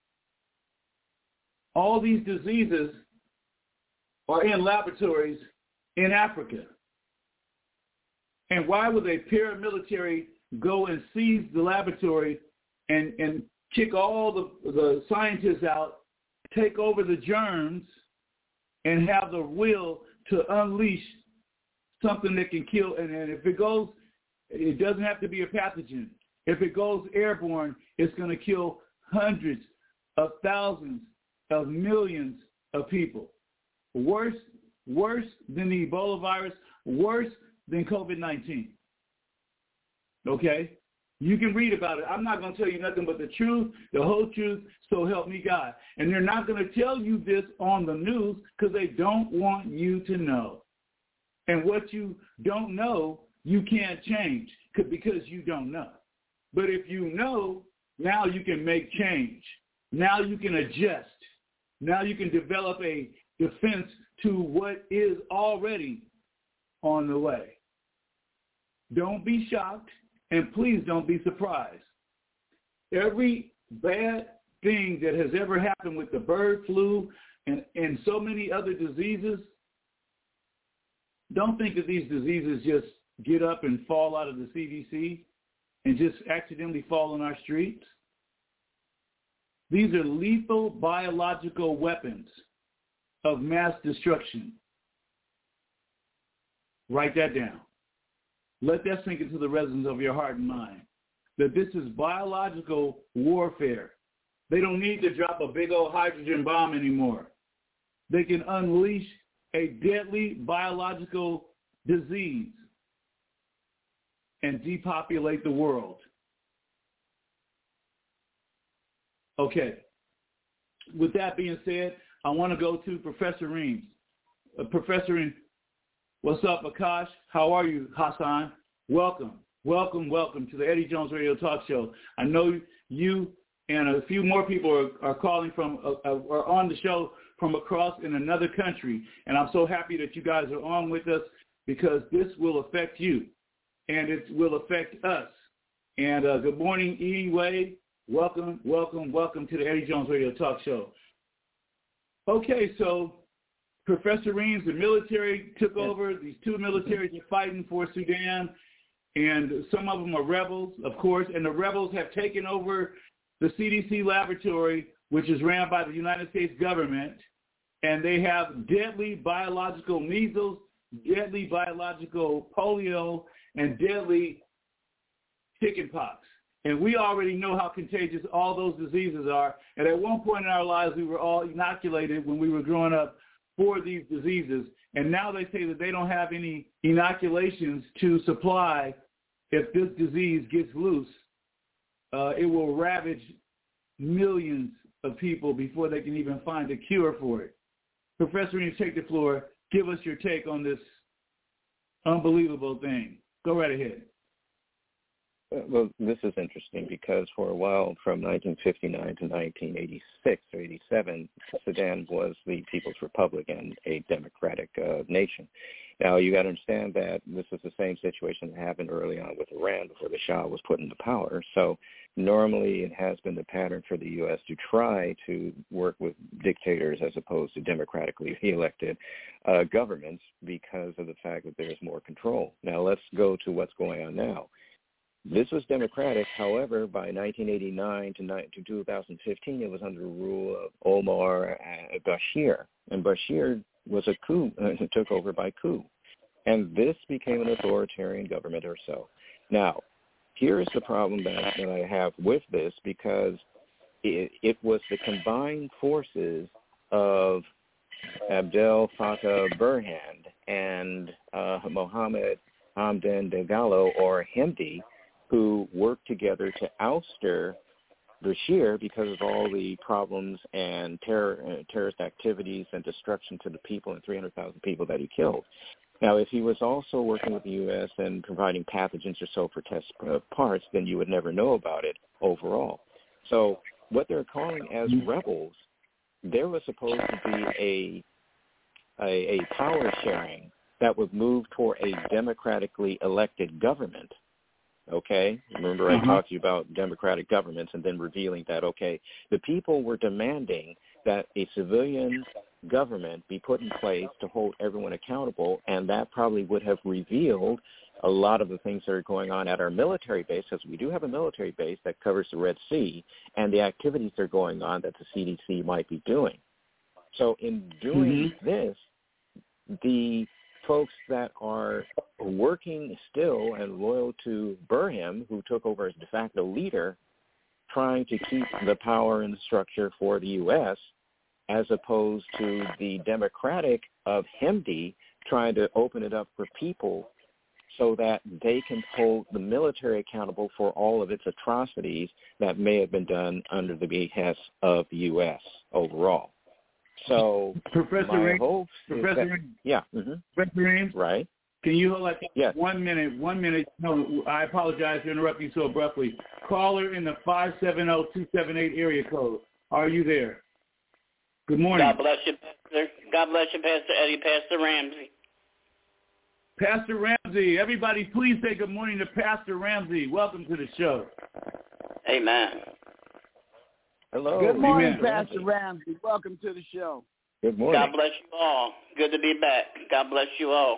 All these diseases are in laboratories in Africa. And why would a paramilitary go and seize the laboratory and, and kick all the, the scientists out, take over the germs, and have the will to unleash something that can kill? And, and if it goes, it doesn't have to be a pathogen. If it goes airborne, it's going to kill hundreds of thousands of millions of people. Worse, worse than the Ebola virus, worse than COVID nineteen. Okay? You can read about it. I'm not going to tell you nothing but the truth, the whole truth, so help me God. And they're not going to tell you this on the news because they don't want you to know. And what you don't know, you can't change because you don't know. But if you know, now you can make change. Now you can adjust. Now you can develop a defense to what is already on the way. Don't be shocked, and please don't be surprised. Every bad thing that has ever happened with the bird flu and, and so many other diseases, don't think that these diseases just get up and fall out of the C D C and just accidentally fall on our streets. These are lethal biological weapons of mass destruction. Write that down. Let that sink into the resonance of your heart and mind, that this is biological warfare. They don't need to drop a big old hydrogen bomb anymore. They can unleash a deadly biological disease and depopulate the world. Okay. With that being said, I want to go to Professor Reams. Uh, Professor Reams, what's up, Akash? How are you, Hassan? Welcome, welcome, welcome to the Eddie Jones Radio Talk Show. I know you and a few more people are, are calling from, uh, are on the show from across in another country, and I'm so happy that you guys are on with us because this will affect you, and it will affect us. And uh, good morning, Edie Wade. Welcome, welcome, welcome to the Eddie Jones Radio Talk Show. Okay, so Professor Reams, the military took over. These two militaries are fighting for Sudan, and some of them are rebels, of course, and the rebels have taken over the C D C laboratory, which is ran by the United States government, and they have deadly biological measles, deadly biological polio, and deadly chickenpox. And we already know how contagious all those diseases are. And at one point in our lives, we were all inoculated when we were growing up for these diseases. And now they say that they don't have any inoculations to supply. If this disease gets loose, uh, it will ravage millions of people before they can even find a cure for it. Professor, you take the floor. Give us your take on this unbelievable thing. Go right ahead. Well, this is interesting because for a while, from nineteen fifty-nine to nineteen eighty-six or eighty-seven, Sudan was the People's Republic and a democratic uh, nation. Now, you got to understand that this is the same situation that happened early on with Iran before the Shah was put into power. So normally it has been the pattern for the U S to try to work with dictators as opposed to democratically elected uh, governments because of the fact that there's more control. Now, let's go to what's going on now. This was democratic. However, by nineteen eighty-nine to two thousand fifteen, it was under the rule of Omar Bashir. And Bashir was a coup, uh, took over by coup. And this became an authoritarian government or so. Now, here's the problem that, that I have with this, because it, it was the combined forces of Abdel Fattah Burhan and uh, Mohammed Hamdan Dagalo, or Hemdi, who worked together to ouster Bashir because of all the problems and terror, uh, terrorist activities and destruction to the people and three hundred thousand people that he killed. Now, if he was also working with the U S and providing pathogens or so for test uh, parts, then you would never know about it overall. So what they're calling as rebels, there was supposed to be a, a, a power sharing that would move toward a democratically elected government okay? Remember I uh-huh. talked to you about democratic governments and then revealing that, okay, the people were demanding that a civilian government be put in place to hold everyone accountable, and that probably would have revealed a lot of the things that are going on at our military base, because we do have a military base that covers the Red Sea, and the activities that are going on that the C D C might be doing. So in doing mm-hmm. this, the folks that are working still and loyal to Burham, who took over as de facto leader, trying to keep the power and the structure for the U S, as opposed to the Democratic of Hemdi trying to open it up for people so that they can hold the military accountable for all of its atrocities that may have been done under the behest of the U S overall. So Professor my Reams, hope Professor is that, Reams, yeah, mm-hmm. Professor Reams, right? Can you hold like yes. one minute? One minute. No, I apologize for interrupting so abruptly. Caller in the five seven zero two seven eight area code. Are you there? Good morning. God bless you, Pastor. God bless you, Pastor Eddie, Pastor Ramsey. Pastor Ramsey, everybody please say good morning to Pastor Ramsey. Welcome to the show. Amen. Hello. Good morning, Amen. Pastor Ramsey. Welcome to the show. Good morning. God bless you all. Good to be back. God bless you all.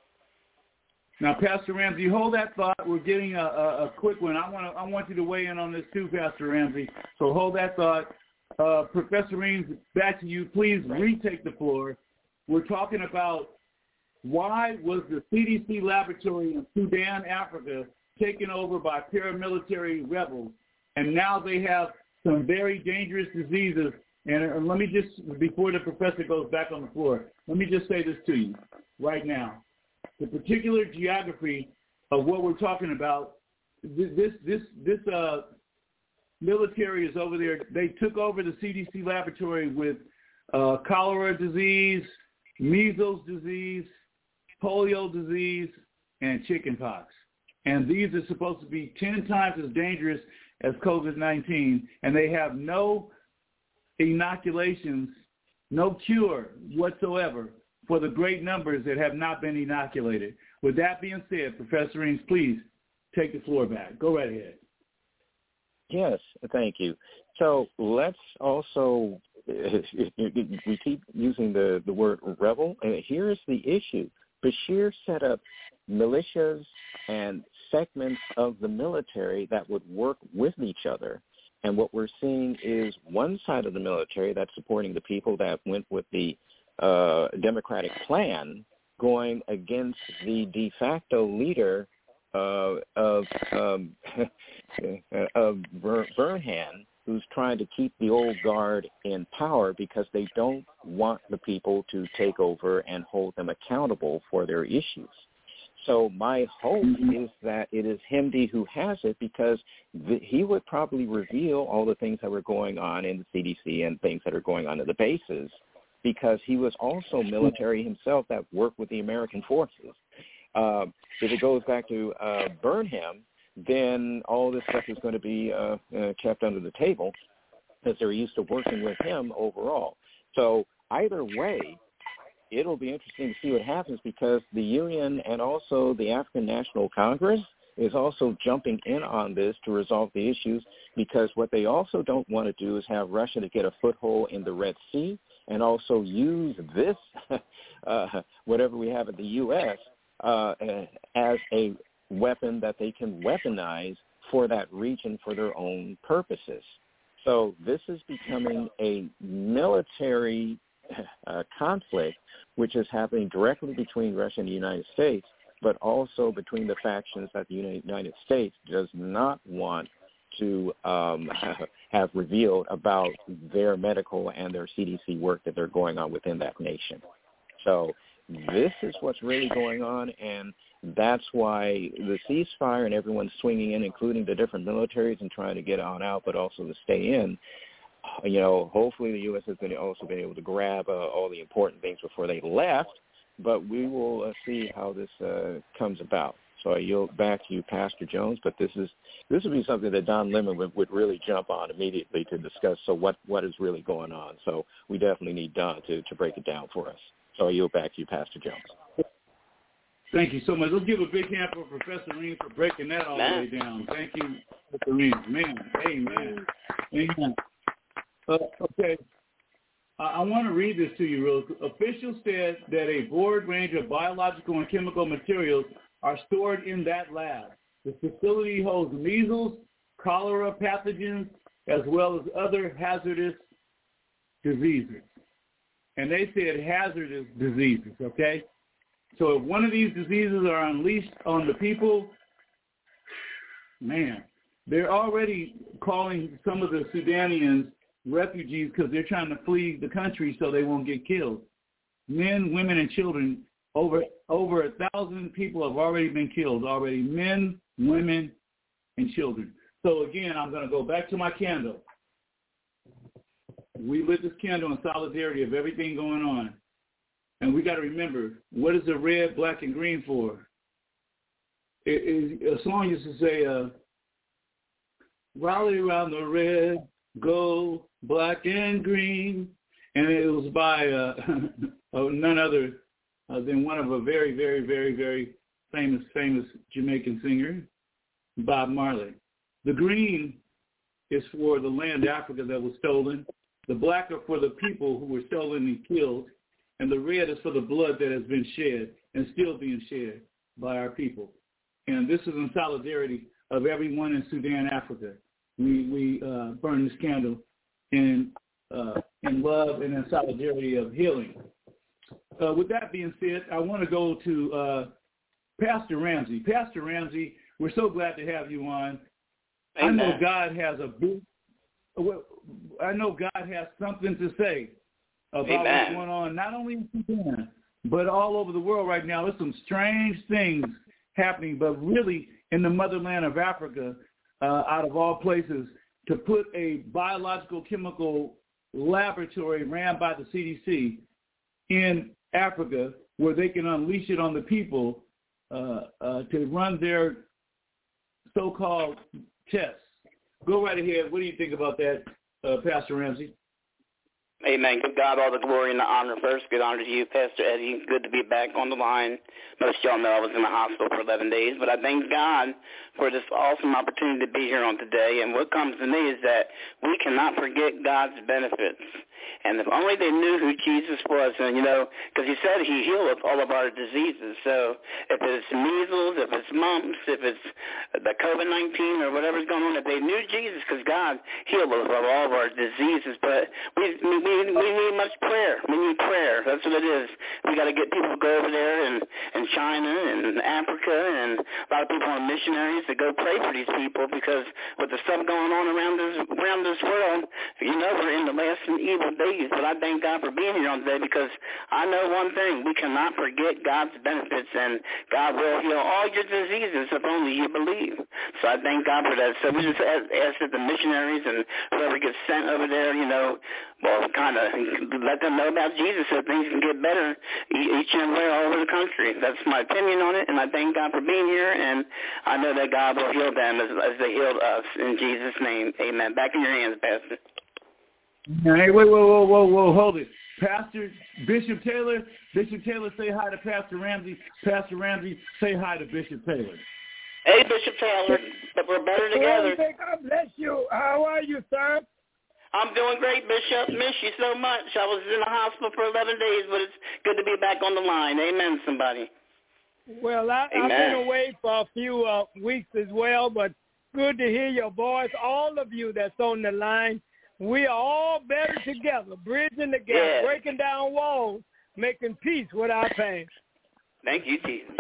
Now, Pastor Ramsey, hold that thought. We're getting a, a, a quick one. I want to, I want you to weigh in on this too, Pastor Ramsey. So hold that thought. Uh, Professor Reams, back to you. Please retake the floor. We're talking about why was the C D C laboratory in Sudan, Africa, taken over by paramilitary rebels, and now they have some very dangerous diseases. And uh, let me just, before the professor goes back on the floor, let me just say this to you right now. The particular geography of what we're talking about, this this this uh, military is over there. They took over the C D C laboratory with uh, cholera disease, measles disease, polio disease, and chickenpox. And these are supposed to be ten times as dangerous as COVID nineteen, and they have no inoculations, no cure whatsoever for the great numbers that have not been inoculated. With that being said, Professor Reams, please take the floor back. Go right ahead. Yes, thank you. So let's also, we keep using the, the word rebel, and here's the issue. Bashir set up militias and segments of the military that would work with each other. And what we're seeing is one side of the military that's supporting the people that went with the uh, Democratic plan going against the de facto leader uh, of um, of Burhan, who's trying to keep the old guard in power because they don't want the people to take over and hold them accountable for their issues. So my hope is that it is Hemdi who has it, because the, he would probably reveal all the things that were going on in the C D C and things that are going on in the bases, because he was also military himself that worked with the American forces. Uh, if it goes back to uh, Burnham, then all this stuff is going to be uh, uh, kept under the table because they're used to working with him overall. So either way, it'll be interesting to see what happens, because the Union and also the African National Congress is also jumping in on this to resolve the issues, because what they also don't want to do is have Russia to get a foothold in the Red Sea and also use this, uh, whatever we have in the U S, uh, as a weapon that they can weaponize for that region for their own purposes. So this is becoming a military uh, conflict, which is happening directly between Russia and the United States, but also between the factions that the United States does not want to um, have revealed about their medical and their C D C work that they're going on within that nation. So this is what's really going on, and that's why the ceasefire and everyone's swinging in, including the different militaries, and trying to get on out, but also to stay in. You know, hopefully the U S has been also been able to grab uh, all the important things before they left, but we will uh, see how this uh, comes about. So I yield back to you, Pastor Jones, but this is this would be something that Don Lemon would, would really jump on immediately to discuss. So what, what is really going on? So we definitely need Don to, to break it down for us. So I yield back to you, Pastor Jones. Thank you so much. Let's give a big hand for Professor Ream for breaking that all Man. the way down. Thank you, Professor Ream. Man, amen. Amen. Uh, okay. I, I want to read this to you real quick. Officials said that a broad range of biological and chemical materials are stored in that lab. The facility holds measles, cholera pathogens, as well as other hazardous diseases. And they said hazardous diseases, okay? So if one of these diseases are unleashed on the people, man, they're already calling some of the Sudanians refugees because they're trying to flee the country so they won't get killed. Men, women, and children, over over a thousand people have already been killed already, men, women, and children. So again, I'm going to go back to my candle. We lit this candle in solidarity of everything going on. And we got to remember, what is the red, black, and green for? It, it, a song used to say, uh, rally around the red, gold, black, and green. And it was by uh, none other uh, than one of a very, very, very, very famous, famous Jamaican singer, Bob Marley. The green is for the land, Africa, that was stolen. The black are for the people who were stolen and killed. And the red is for the blood that has been shed and still being shed by our people. And this is in solidarity of everyone in Sudan, Africa. We we uh, burn this candle in uh, in love and in solidarity of healing. Uh, with that being said, I want to go to uh, Pastor Ramsey. Pastor Ramsey, we're so glad to have you on. Amen. I know God has a big, I know God has something to say about Amen. What's going on, not only in Sudan, but all over the world right now. There's some strange things happening, but really in the motherland of Africa, uh, out of all places, to put a biological chemical laboratory ran by the C D C in Africa where they can unleash it on the people uh, uh, to run their so-called tests. Go right ahead. What do you think about that, uh, Pastor Ramsey? Amen. Give God all the glory and the honor first. Good honor to you, Pastor Eddie. Good to be back on the line. Most of y'all know I was in the hospital for eleven days, but I thank God for this awesome opportunity to be here on today. And what comes to me is that we cannot forget God's benefits. And if only they knew who Jesus was, and you know, because he said he healed all of our diseases. So if it's measles, if it's mumps, if it's the COVID nineteen or whatever's going on, if they knew Jesus, because God healed us of all of our diseases. But we, we we need much prayer. We need prayer. That's what it is. We got to get people to go over there in, in China and Africa, and a lot of people are missionaries to go pray for these people, because with the stuff going on around this around this world, you know, we're in the last and evil days. But I thank God for being here on today, because I know one thing: we cannot forget God's benefits, and God will heal all your diseases if only you believe. So I thank God for that. So we just ask, ask that the missionaries and whoever gets sent over there, you know, well, kind of let them know about Jesus so things can get better each and everywhere all over the country. That's my opinion on it, and I thank God for being here, and I know that God will heal them as, as they healed us. In Jesus' name, amen. Back in your hands, Pastor. Hey, wait, whoa, whoa, whoa, whoa, hold it. Pastor Bishop Taylor, Bishop Taylor, say hi to Pastor Ramsey. Pastor Ramsey, say hi to Bishop Taylor. Hey, Bishop Taylor, we're better together. God bless you. How are you, sir? I'm doing great, Bishop. Miss you so much. I was in the hospital for eleven days, but it's good to be back on the line. Amen, somebody. Well, I, I've been away for a few uh, weeks as well, but good to hear your voice. All of you that's on the line, we are all better together, bridging the gap, yeah. breaking down walls, making peace with our pain. Thank you, Jesus.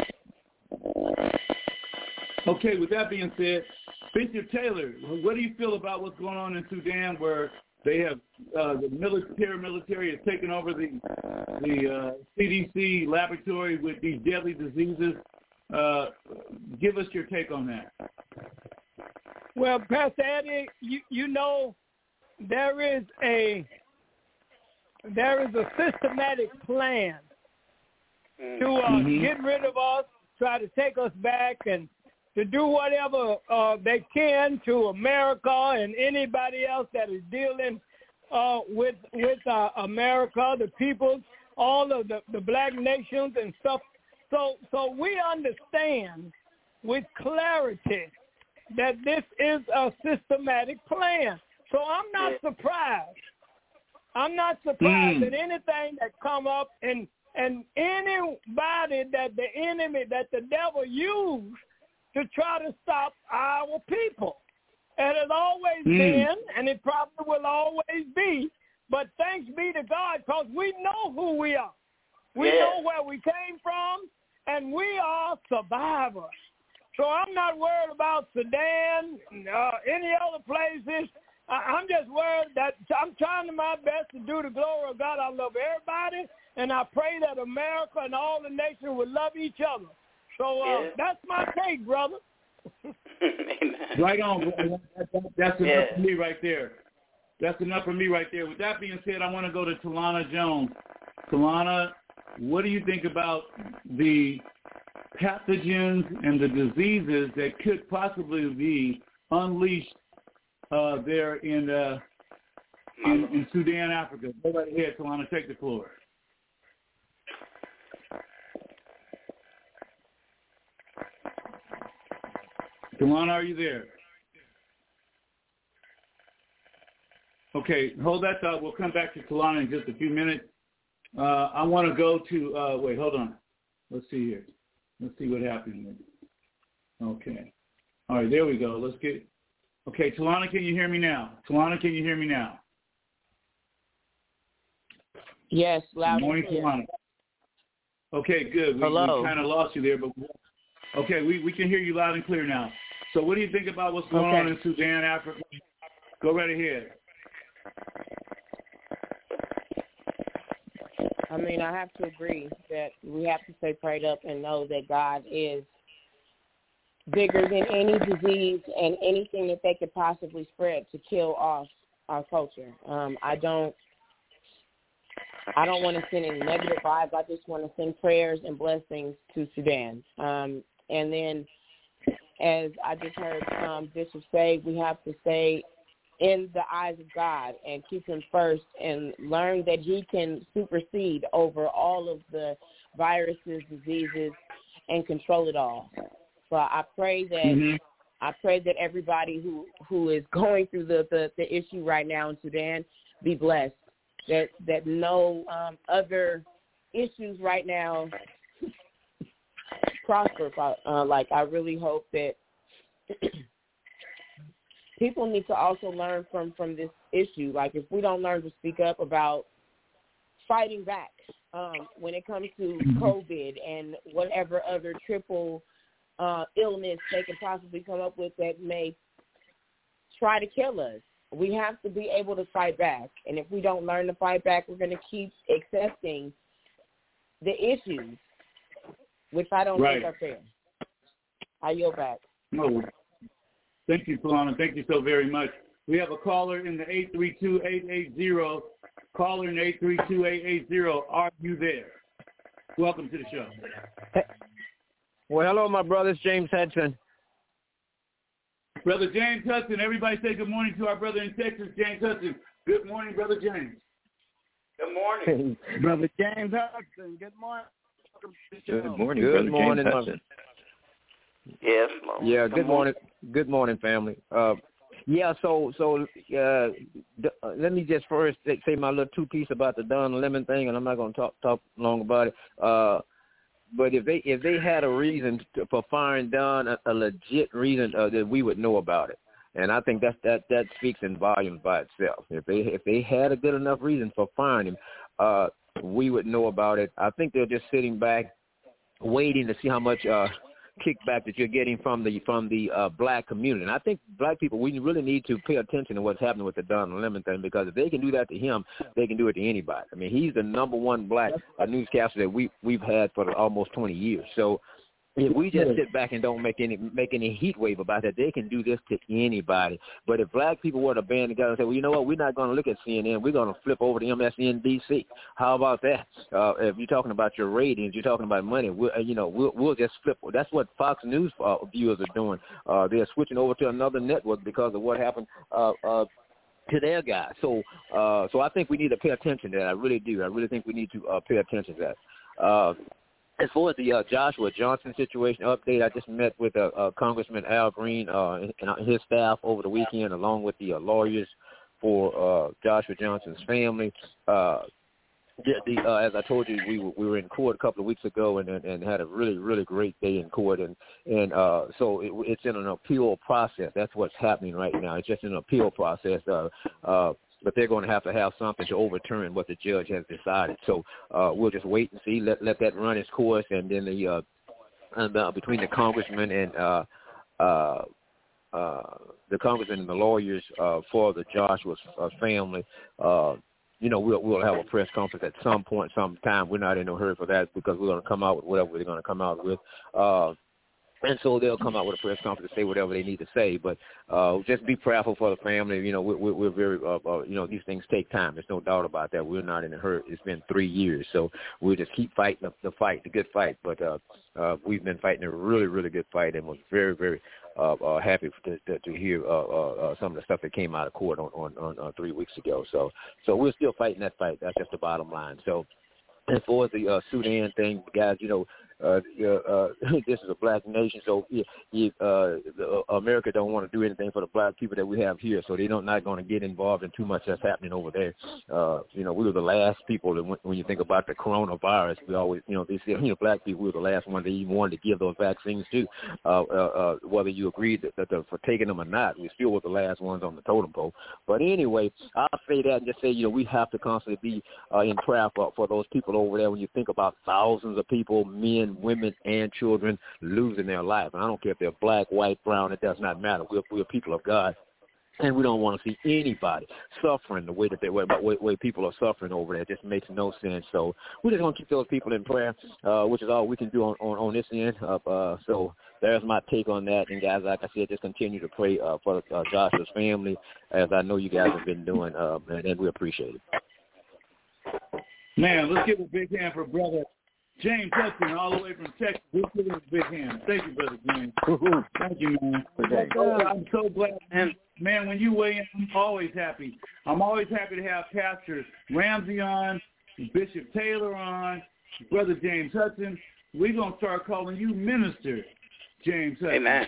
Okay, with that being said, Bishop Taylor, what do you feel about what's going on in Sudan, where they have uh, the military military has taken over the the uh, C D C laboratory with these deadly diseases? Uh, give us your take on that. Well, Pastor Eddie, you you know there is a there is a systematic plan to uh, mm-hmm. get rid of us, try to take us back, and to do whatever uh, they can to America and anybody else that is dealing uh, with with uh, America, the people, all of the, the black nations and stuff So, so we understand with clarity that this is a systematic plan. So I'm not surprised. I'm not surprised Mm. at anything that come up and and anybody that the enemy, that the devil used to try to stop our people. It has always Mm. been, and it probably will always be. But thanks be to God, because we know who we are. We Yeah. know where we came from, and we are survivors. So I'm not worried about Sudan, uh, any other places. I, I'm just worried that I'm trying to my best to do the glory of God. I love everybody, and I pray that America and all the nations will love each other. So uh, Yeah. that's my take, brother. Amen. Right on. That, that, that's enough Yeah. for me right there. That's enough for me right there. With that being said, I want to go to Talana Jones. Talana, what do you think about the pathogens and the diseases that could possibly be unleashed uh, there in, uh, in in Sudan, Africa? Go right ahead, Talana. Take the floor. Talana, are you there? Okay, hold that thought. We'll come back to Talana in just a few minutes. Uh, I want to go to, uh, wait, hold on. Let's see here. Let's see what happens. Okay. All right, there we go. Let's get, okay, Talana, can you hear me now? Talana, can you hear me now? Yes, loud Good morning, and clear. Talana. Okay, good. We, Hello. we kind of lost you there, but okay, we, we can hear you loud and clear now. So what do you think about what's going Okay. on in Sudan, Africa? Go right ahead. I mean, I have to agree that we have to stay prayed up and know that God is bigger than any disease and anything that they could possibly spread to kill off our culture. Um, I don't I don't want to send any negative vibes. I just want to send prayers and blessings to Sudan. Um, and then, as I just heard um, Bishop say, we have to stay in the eyes of God and keep him first and learn that he can supersede over all of the viruses, diseases, and control it all. So I pray that Mm-hmm. I pray that everybody who, who is going through the, the, the issue right now in Sudan be blessed, that that no um, other issues right now prosper. Uh, like I really hope that people need to also learn from, from this issue. Like if we don't learn to speak up about fighting back um, when it comes to COVID and whatever other triple uh, illness they can possibly come up with that may try to kill us, we have to be able to fight back. And if we don't learn to fight back, we're going to keep accepting the issues, which I don't Right. think are fair. I yield back. No. Thank you, Talana. Thank you so very much. We have a caller in the eight three two, eight eight zero. Caller in the eight three two, eight eight zero. Are you there? Welcome to the show. Well, hello, my brother. It's James Hudson. Brother James Hudson. Everybody say good morning to our brother in Texas, James Hudson. Good morning, Brother James. Good morning. Brother James Hudson, good morning. Welcome to the show. Good morning, Good Brother morning, James my- Hudson. Yes, Lord. Yeah, Come good on. morning. Good morning, family. Uh, yeah, so so uh, d- uh, let me just first say say my little two piece about the Don Lemon thing, and I'm not going to talk talk long about it. Uh, but if they if they had a reason to, for firing Don, a, a legit reason uh, that we would know about it, and I think that that that speaks in volumes by itself. If they if they had a good enough reason for firing him, uh, we would know about it. I think they're just sitting back, waiting to see how much uh, kickback that you're getting from the from the uh, black community. And I think black people, we really need to pay attention to what's happening with the Don Lemon thing, because if they can do that to him, they can do it to anybody. I mean, he's the number one black uh, newscaster that we we've had for almost twenty years. So if we just sit back and don't make any make any heat wave about that, they can do this to anybody. But if black people were to band together and say, well, you know what, we're not going to look at C N N, we're going to flip over to M S N B C. How about that? Uh, if you're talking about your ratings, you're talking about money, we'll, uh, you know, we'll, we'll just flip. That's what Fox News uh, viewers are doing. Uh, they're switching over to another network because of what happened uh, uh, to their guys. So, uh, so I think we need to pay attention to that. I really do. I really think we need to uh, pay attention to that. Uh, as far as the uh, Joshua Johnson situation update, I just met with uh, uh, Congressman Al Green uh, and, and his staff over the weekend, along with the uh, lawyers for uh, Joshua Johnson's family. Uh, the, the, uh, as I told you, we were, we were in court a couple of weeks ago and, and, and had a really, really great day in court. And, and uh, so it, it's in an appeal process. That's what's happening right now. It's just an appeal process. Uh, uh, but they're going to have to have something to overturn what the judge has decided. So uh, we'll just wait and see, let let that run its course, and then the uh, and, uh, between the congressman and uh, uh, uh, the congressman and the lawyers uh, for the Joshua uh, family, uh, you know, we'll we'll have a press conference at some point, sometime. We're not in a hurry for that because we're going to come out with whatever they're going to come out with. Uh, And so they'll come out with a press conference to say whatever they need to say. But uh, just be prayerful for the family. You know, we're, we're very, uh, uh, you know, these things take time. There's no doubt about that. We're not in a hurry. It's been three years. So we'll just keep fighting the, the fight, the good fight. But uh, uh, we've been fighting a really, really good fight and was very, very uh, uh, happy to, to, to hear uh, uh, uh, some of the stuff that came out of court on, on, on uh, three weeks ago. So, so we're still fighting that fight. That's just the bottom line. So as far as the uh, Sudan thing, guys, you know, Uh, uh, this is a black nation, so if, if, uh, the, uh, America don't want to do anything for the black people that we have here, so they don't not going to get involved in too much that's happening over there. Uh, you know, we were the last people that when, when you think about the coronavirus, we always, you know, they say, you know, black people, we were the last one that even wanted to give those vaccines to. Uh, uh, uh, whether you agreed that, that, that for taking them or not, we still were the last ones on the totem pole. But anyway, I'll say that and just say, you know, we have to constantly be uh, in prayer for, for those people over there. When you think about thousands of people, men, women, and children losing their life. And I don't care if they're black, white, brown, it does not matter. We're, we're people of God, and we don't want to see anybody suffering the way that they way, way, way people are suffering over there. It just makes no sense. So we're just going to keep those people in prayer, uh, which is all we can do on, on, on this end. Uh, uh, so there's my take on that. And, guys, like I said, just continue to pray uh, for uh, Joshua's family, as I know you guys have been doing, uh, and, and we appreciate it. Man, let's give a big hand for brother James Hudson, all the way from Texas. Let's give him a big hand. Thank you, Brother James. Thank you, man. I'm so glad. And, man, when you weigh in, I'm always happy. I'm always happy to have Pastor Ramsey on, Bishop Taylor on, Brother James Hudson. We're going to start calling you Minister James Hudson. Amen.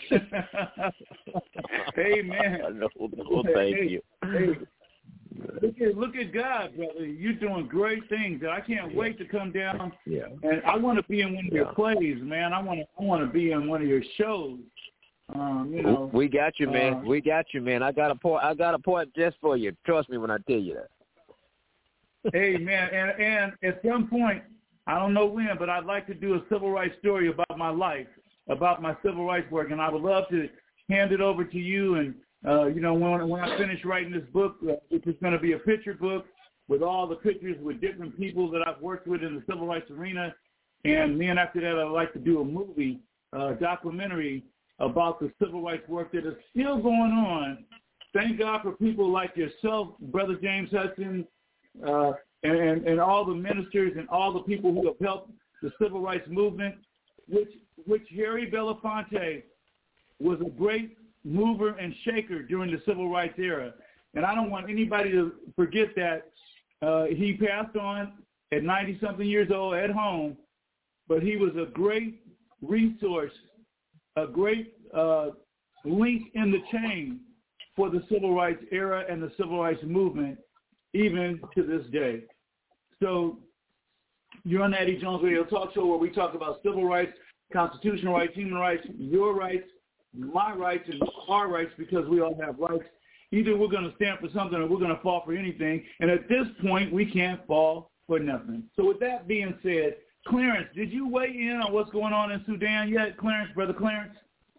Amen. No, no, thank hey, you. Hey. Look at, look at God, brother. You're doing great things. I can't wait to come down. Yeah. And I want to be in one of your Yeah. plays, man. I want to I want to be in one of your shows. Um, you know. We got you, man. Uh, we got you, man. I got a point. I got a point just for you. Trust me when I tell you that. Hey, man, and and at some point, I don't know when, but I'd like to do a civil rights story about my life, about my civil rights work, and I would love to hand it over to you. And uh, you know, when when I finish writing this book, uh, which is going to be a picture book with all the pictures with different people that I've worked with in the civil rights arena, and then after that, I'd like to do a movie, uh, documentary about the civil rights work that is still going on. Thank God for people like yourself, Brother James Hudson, uh, and, and all the ministers and all the people who have helped the civil rights movement, which which Harry Belafonte was a great mover and shaker during the civil rights era. And I don't want anybody to forget that. Uh, he passed on at ninety-something years old at home, but he was a great resource, a great uh, link in the chain for the civil rights era and the civil rights movement, even to this day. So you're on the Eddie Jones Radio Talk Show, where we talk about civil rights, constitutional rights, human rights, your rights, my rights, and our rights, because we all have rights. Either we're going to stand for something or we're going to fall for anything. And at this point, we can't fall for nothing. So with that being said, Clarence, did you weigh in on what's going on in Sudan yet, Clarence, Brother Clarence?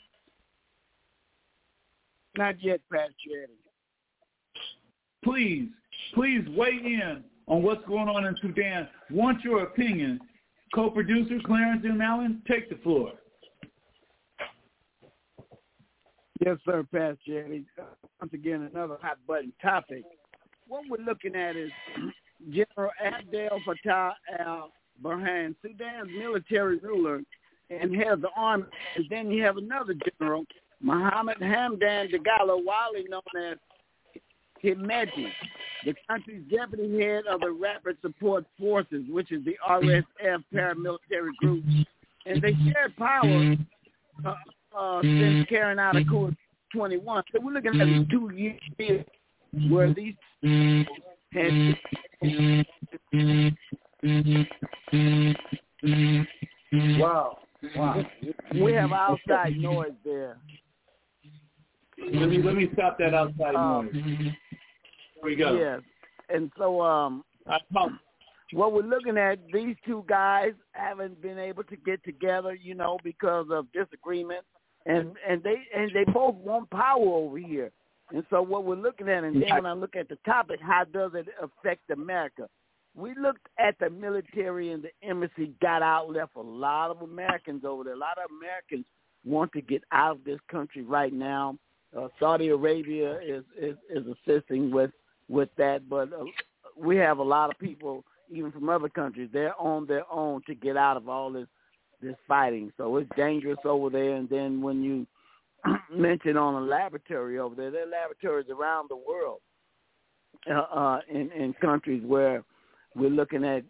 Not yet, Pastor Eddie. Please, please weigh in on what's going on in Sudan. Want your opinion. Co-producer Clarence and Allen, take the floor. Yes, sir, Pastor Eddie. Once again, another hot-button topic. What we're looking at is General Abdel Fattah al-Burhan, Sudan's military ruler and head of the army. And then you have another general, Mohammed Hamdan Dagalo, widely known as Hemeti, the country's deputy head of the Rapid Support Forces, which is the R S F paramilitary group. And they shared power uh, uh, since carrying out a coup in twenty-one. So we're looking at two years where these had Wow. Wow. We have outside noise there. Let me let me stop that outside um, noise. Here we go. Yes. And so um what we're looking at, these two guys haven't been able to get together, you know, because of disagreement, and and they and they both want power over here. And so what we're looking at, and then when I look at the topic, how does it affect America? We looked at the military and the embassy got out, left a lot of Americans over there. A lot of Americans want to get out of this country right now. Uh, Saudi Arabia is, is, is assisting with, with that, but uh, we have a lot of people, even from other countries, they're on their own to get out of all this this fighting. So it's dangerous over there. And then when you mention on a laboratory over there, there are laboratories around the world uh, uh, in, in countries where we're looking at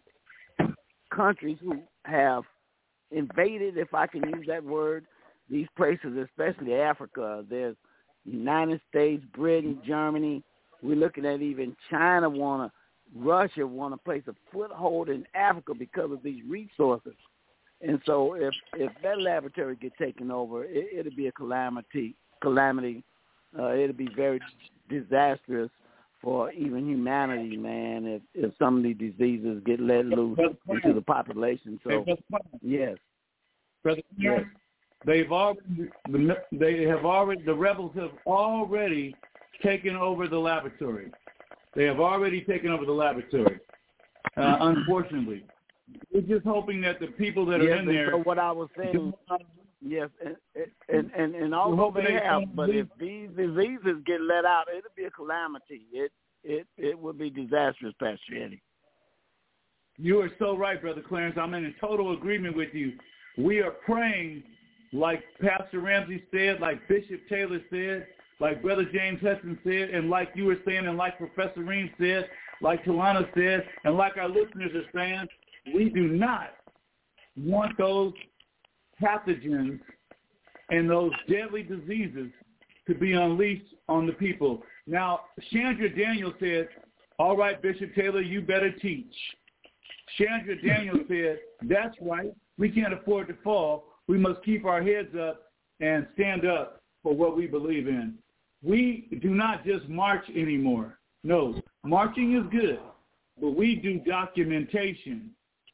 countries who have invaded, if I can use that word, these places, especially Africa. There's United States, Britain, Germany. We're looking at even China want to, Russia want to place a foothold in Africa because of these resources. And so if, if that laboratory gets taken over, it, it'll be a calamity. Calamity. Uh, it'll be very disastrous for even humanity, man, if, if some of these diseases get let loose into the population. So, yes. Brother, yes. They've already, they have already, the rebels have already taken over the laboratory. They have already taken over the laboratory, uh, unfortunately. We're just hoping that the people that are yes, in there. So what I was saying, yes, and and and, and although they have, but if these diseases get let out, it'll be a calamity. It it it would be disastrous, Pastor Eddie. You are so right, Brother Clarence. I'm in total agreement with you. We are praying, like Pastor Ramsey said, like Bishop Taylor said, like Brother James Hudson said, and like you were saying, and like Professor Ream said, like Talana said, and like our listeners are saying. We do not want those pathogens and those deadly diseases to be unleashed on the people. Now, Chandra Daniel said, all right, Bishop Taylor, you better teach. Chandra Daniel said, that's right. We can't afford to fall. We must keep our heads up and stand up for what we believe in. We do not just march anymore. No, marching is good, but we do documentation.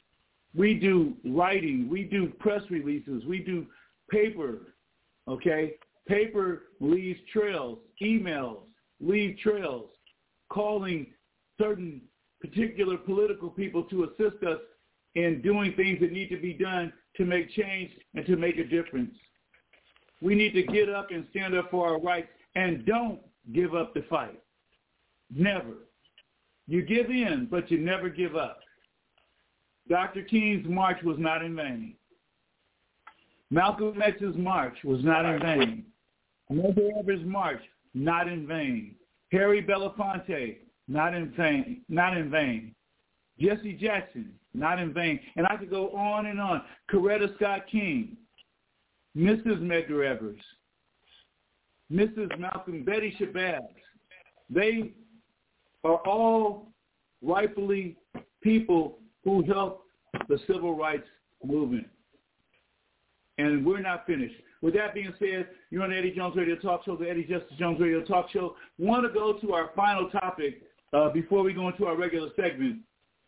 We do writing. We do press releases. We do paper, okay? Paper leaves trails. Emails leave trails, calling certain particular political people to assist us in doing things that need to be done to make change and to make a difference. We need to get up and stand up for our rights, and don't give up the fight. Never. You give in, but you never give up. Doctor King's march was not in vain. Malcolm X's march was not in vain. Medgar Evers' march, not in vain. Harry Belafonte, not in vain. Not in vain. Jesse Jackson, not in vain. And I could go on and on. Coretta Scott King, Missus Medgar Evers, Missus Malcolm, Betty Shabazz. They are all rightfully people who helped the civil rights movement. And we're not finished. With that being said, you're on the Eddie Jones Radio Talk Show, the Eddie Justice Jones Radio Talk Show. Want to go to our final topic uh, before we go into our regular segment.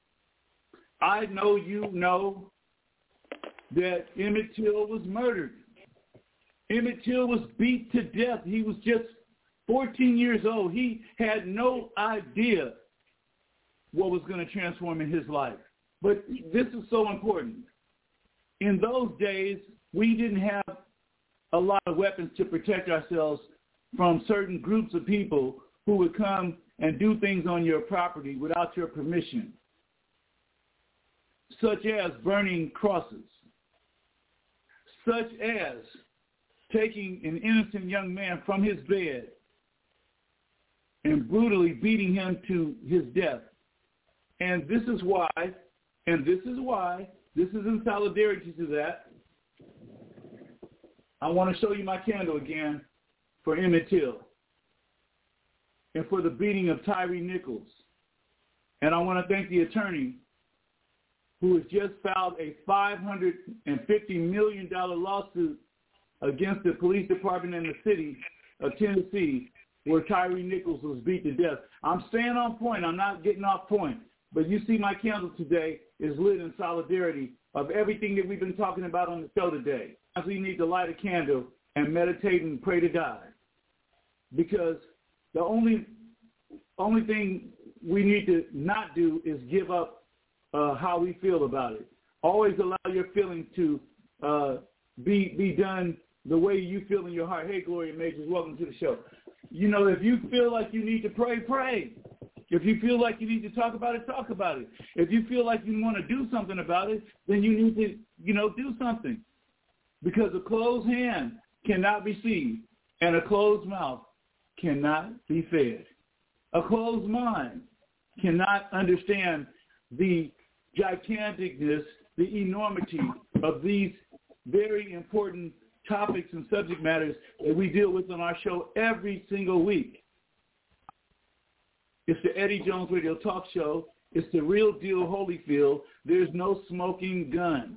I know you know that Emmett Till was murdered. Emmett Till was beat to death. He was just fourteen years old. He had no idea what was going to transform in his life. But this is so important. In those days, we didn't have a lot of weapons to protect ourselves from certain groups of people who would come and do things on your property without your permission, such as burning crosses, such as taking an innocent young man from his bed and brutally beating him to his death. And this is why, and this is why, this is in solidarity to that, I want to show you my candle again for Emmett Till and for the beating of Tyre Nichols. And I want to thank the attorney who has just filed a five hundred fifty million dollars lawsuit against the police department in the city of Tennessee where Tyre Nichols was beat to death. I'm staying on point. I'm not getting off point. But you see my candle today is lit in solidarity of everything that we've been talking about on the show today. We need to light a candle and meditate and pray to God, because the only only thing we need to not do is give up uh, how we feel about it. Always allow your feelings to uh, be be done the way you feel in your heart. Hey, Gloria Majors, welcome to the show. You know, if you feel like you need to pray, pray. If you feel like you need to talk about it, talk about it. If you feel like you want to do something about it, then you need to, you know, do something. Because a closed hand cannot receive, and a closed mouth cannot be fed. A closed mind cannot understand the giganticness, the enormity of these very important topics and subject matters that we deal with on our show every single week. It's the Eddie Jones Radio Talk Show. It's the real deal Holyfield. There's no smoking guns.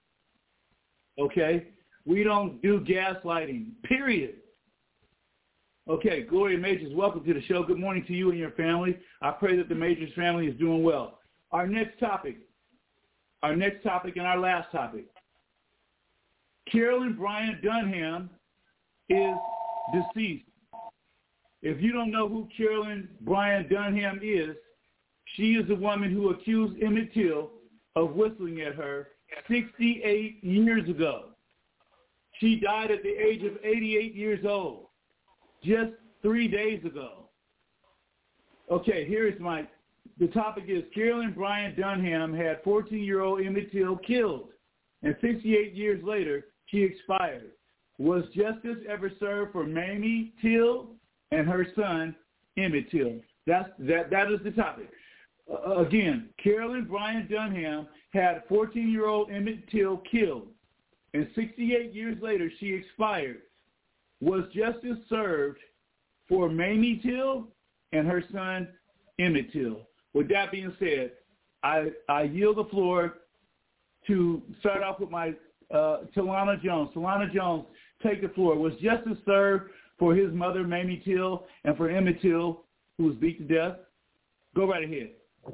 Okay? We don't do gaslighting, period. Okay, Gloria Majors, welcome to the show. Good morning to you and your family. I pray that the Majors family is doing well. Our next topic, our next topic and our last topic. Carolyn Bryant Dunham is deceased. If you don't know who Carolyn Bryant Dunham is, she is the woman who accused Emmett Till of whistling at her sixty-eight years ago. She died at the age of eighty-eight years old, just three days ago. Okay, here's my, the topic is Carolyn Bryant Dunham had fourteen-year-old Emmett Till killed, and sixty-eight years later, she expired. Was justice ever served for Mamie Till and her son, Emmett Till? That's, that, that is the topic. Uh, again, Carolyn Bryant Dunham had fourteen-year-old Emmett Till killed, and sixty-eight years later, she expired. Was justice served for Mamie Till and her son, Emmett Till? With that being said, I, I yield the floor to start off with my uh, Talana Jones. Talana Jones, take the floor. Was justice served for his mother, Mamie Till, and for Emmett Till, who was beat to death? Go right ahead.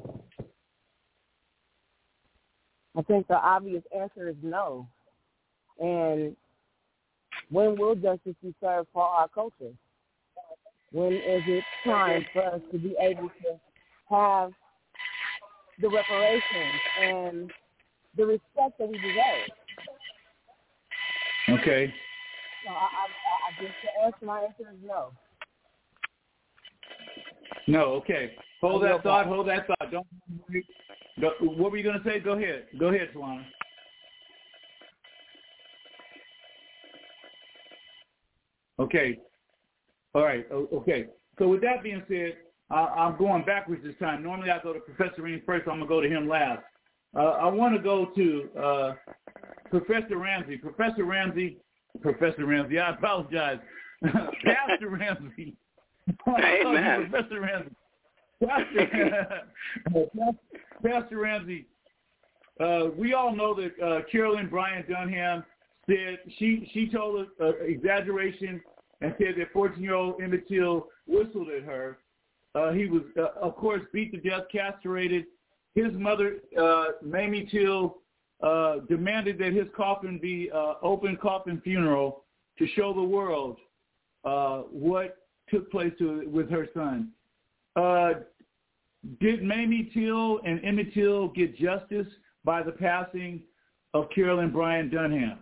I think the obvious answer is no. And when will justice be served for our culture? When is it time for us to be able to have the reparations and the respect that we deserve? Okay. So I, I, I guess the answer, my answer is no. No, okay. Hold that thought, hold that thought. Don't, don't what were you going to say? Go ahead. Go ahead, Talana. Okay. All right. Okay. So with that being said, uh, I'm going backwards this time. Normally I go to Professor Ream first. I'm going to go to him last. Uh, I want to go to uh, Professor Ramsey. Professor Ramsey. Pastor Ramsey, I apologize. Pastor Ramsey. Amen. Professor Ramsey. Pastor, Pastor Ramsey, uh, we all know that uh, Carolyn Bryant Dunham said she, she told an uh, exaggeration and said that fourteen-year-old Emmett Till whistled at her. Uh, he was, uh, of course, beat to death, castrated. His mother, uh, Mamie Till, uh, demanded that his coffin be uh, open coffin funeral to show the world uh, what took place to, with her son. Uh, did Mamie Till and Emmett Till get justice by the passing of Carolyn Bryant Dunham?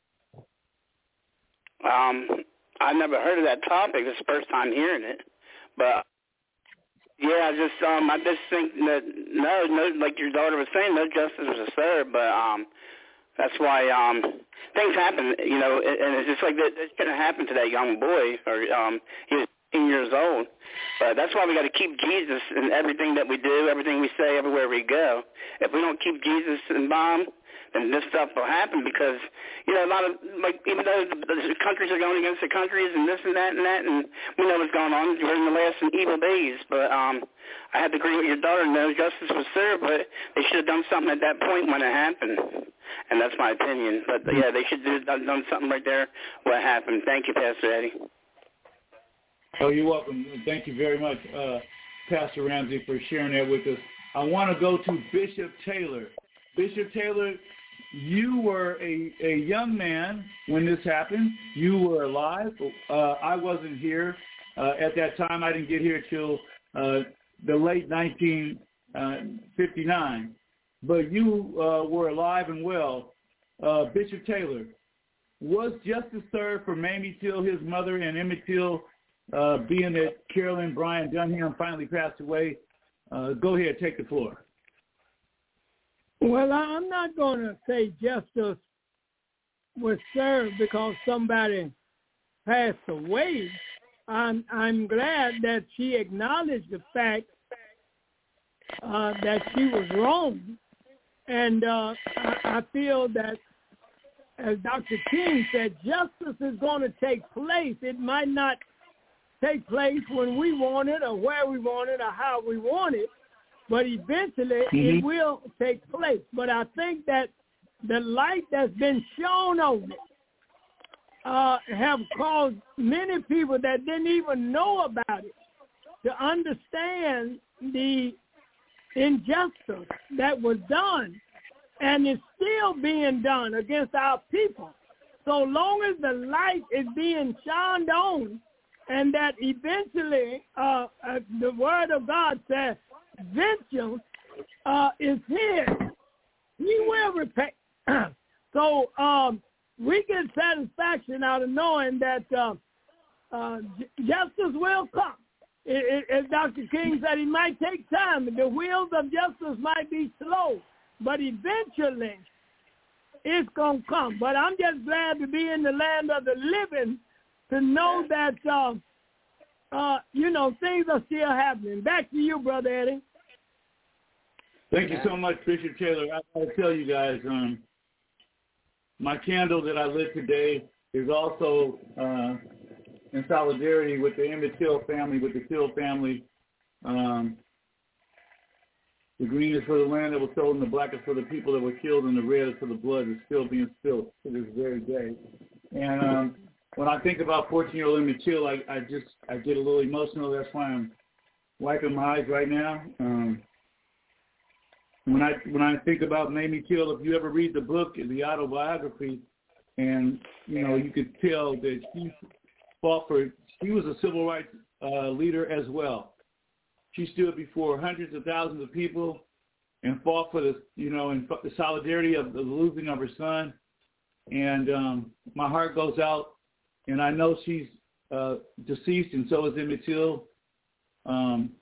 Um, I never heard of that topic. It's the first time hearing it. But, yeah, I just um, I just think that, no, no, like your daughter was saying, no justice was served. But um, that's why um, things happen, you know, and it's just like that. It shouldn't happen to that young boy. Or um, he was years old. But that's why we got to keep Jesus in everything that we do, everything we say, everywhere we go. If we don't keep Jesus in bomb, then this stuff will happen because, you know, a lot of, like, even though the countries are going against the countries and this and that and that, and we know what's going on, we're in the last and evil days. But um, I have to agree with your daughter. No justice was served, but they should have done something at that point when it happened. And that's my opinion. But, yeah, they should have done something right there what happened. Thank you, Pastor Eddie. Oh, you're welcome. Thank you very much, uh, Pastor Ramsey, for sharing that with us. I want to go to Bishop Taylor. Bishop Taylor, you were a, a young man when this happened. You were alive. Uh, I wasn't here uh, at that time. I didn't get here till uh, the late nineteen fifty-nine. But you uh, were alive and well. Uh, Bishop Taylor, was justice served for Mamie Till, his mother, and Emmett Till, uh, being that Carolyn Bryant Dunham finally passed away? Uh, go ahead, take the floor. Well, I'm not going to say justice was served because somebody passed away. I'm I'm glad that she acknowledged the fact uh, that she was wrong, and uh, I, I feel that, as Doctor King said, justice is going to take place. It might not take place when we want it or where we want it or how we want it, but eventually mm-hmm. it will take place. But I think that the light that's been shown on it uh, have caused many people that didn't even know about it to understand the injustice that was done and is still being done against our people. So long as the light is being shined on, and that eventually uh, uh, the word of God says, vengeance uh, is his. He will repay. So um, we get satisfaction out of knowing that uh, uh, justice will come. It, it, as Doctor King said, it might take time. The wheels of justice might be slow, but eventually it's going to come. But I'm just glad to be in the land of the living to know that, uh, uh, you know, things are still happening. Back to you, Brother Eddie. Thank you so much, Bishop Taylor. I got to tell you guys, um, my candle that I lit today is also uh, in solidarity with the Emmett Till family, with the Till family. Um, the green is for the land that was sold, and the black is for the people that were killed, and the red is for the blood that's still being spilled to this very day. And um, when I think about fourteen-year-old Emmett Till, I, I just I get a little emotional. That's why I'm wiping my eyes right now. Um, when I when I think about Mamie Till, if you ever read the book, the autobiography, and you know you could tell that she fought for. She was a civil rights uh, leader as well. She stood before hundreds of thousands of people and fought for the you know in the solidarity of the losing of her son. And um, my heart goes out. And I know she's uh, deceased, and so is Emmett Till. Um,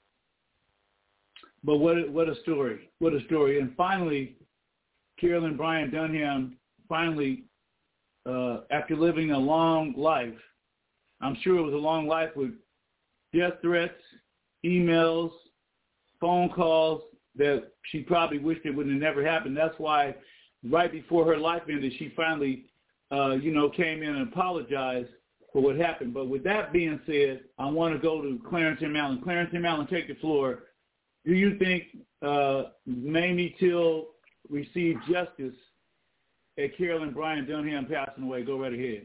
but what what a story! What a story! And finally, Carolyn Bryant Dunham finally, uh, after living a long life, I'm sure it was a long life with death threats, emails, phone calls that she probably wished it would have never happened. That's why right before her life ended, she finally Uh, you know, came in and apologized for what happened. But with that being said, I want to go to Clarence M. Allen. Clarence M. Allen, take the floor. Do you think uh, Mamie Till received justice at Carolyn Bryant Dunham passing away? Go right ahead.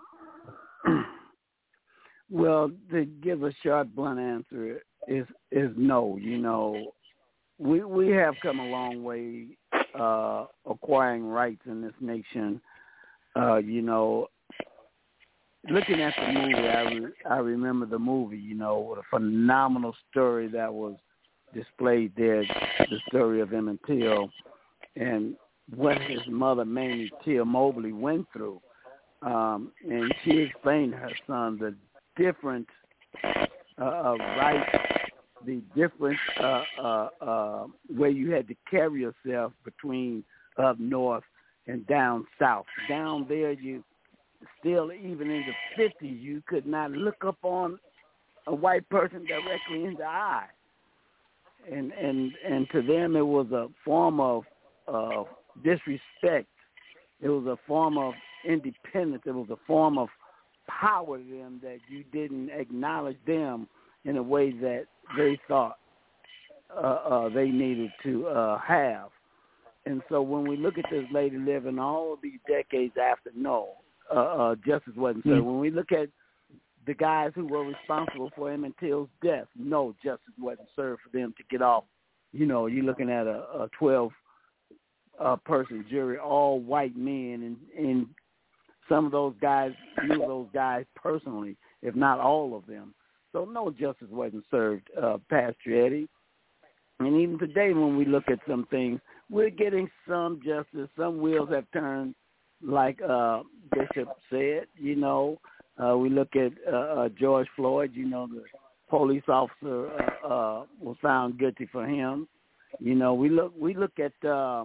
Well, to give a short, blunt answer is is no. You know, we we have come a long way uh, acquiring rights in this nation. Uh, you know, looking at the movie, I, re- I remember the movie, you know, what a phenomenal story that was displayed there, the story of Emmett Till and what his mother, Mamie Till Mobley, went through. Um, and she explained to her son the different uh, uh, rights, the different uh, uh, uh, way you had to carry yourself between up north and down south. Down there, you still, even in the fifties, you could not look up on a white person directly in the eye. And and and to them, it was a form of uh, disrespect. It was a form of independence. It was a form of power to them that you didn't acknowledge them in a way that they thought uh, uh, they needed to uh, have. And so when we look at this lady living all of these decades after, no, uh, uh, justice wasn't served. Mm-hmm. When we look at the guys who were responsible for Emmett Till's death, no, justice wasn't served for them to get off. You know, you're looking at a, a twelve-person uh, jury, all white men, and, and some of those guys knew those guys personally, if not all of them. So no justice wasn't served, uh, Pastor Eddie. And even today when we look at some things, we're getting some justice. Some wheels have turned, like uh, Bishop said, you know. Uh, we look at uh, uh, George Floyd, you know, the police officer uh, uh, was found guilty for him. You know, we look we look at, uh,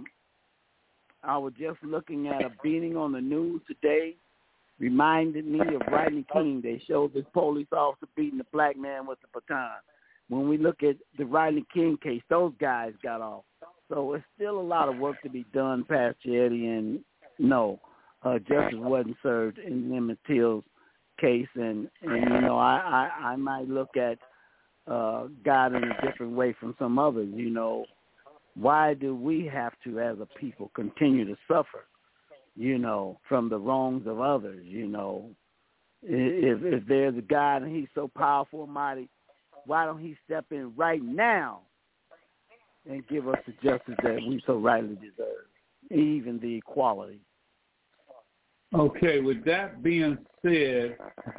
I was just looking at a beating on the news today, reminded me of Rodney King. They showed this police officer beating the black man with the baton. When we look at the Rodney King case, those guys got off. So it's still a lot of work to be done, Pastor Eddie, and no, uh, justice wasn't served in Emmett Till's case, and, and you know, I, I, I might look at uh, God in a different way from some others. You know, why do we have to, as a people, continue to suffer, you know, from the wrongs of others? You know, if, if there's a God and he's so powerful and mighty, why don't he step in right now and give us the justice that we so rightly deserve, even the equality? Okay, with that being said,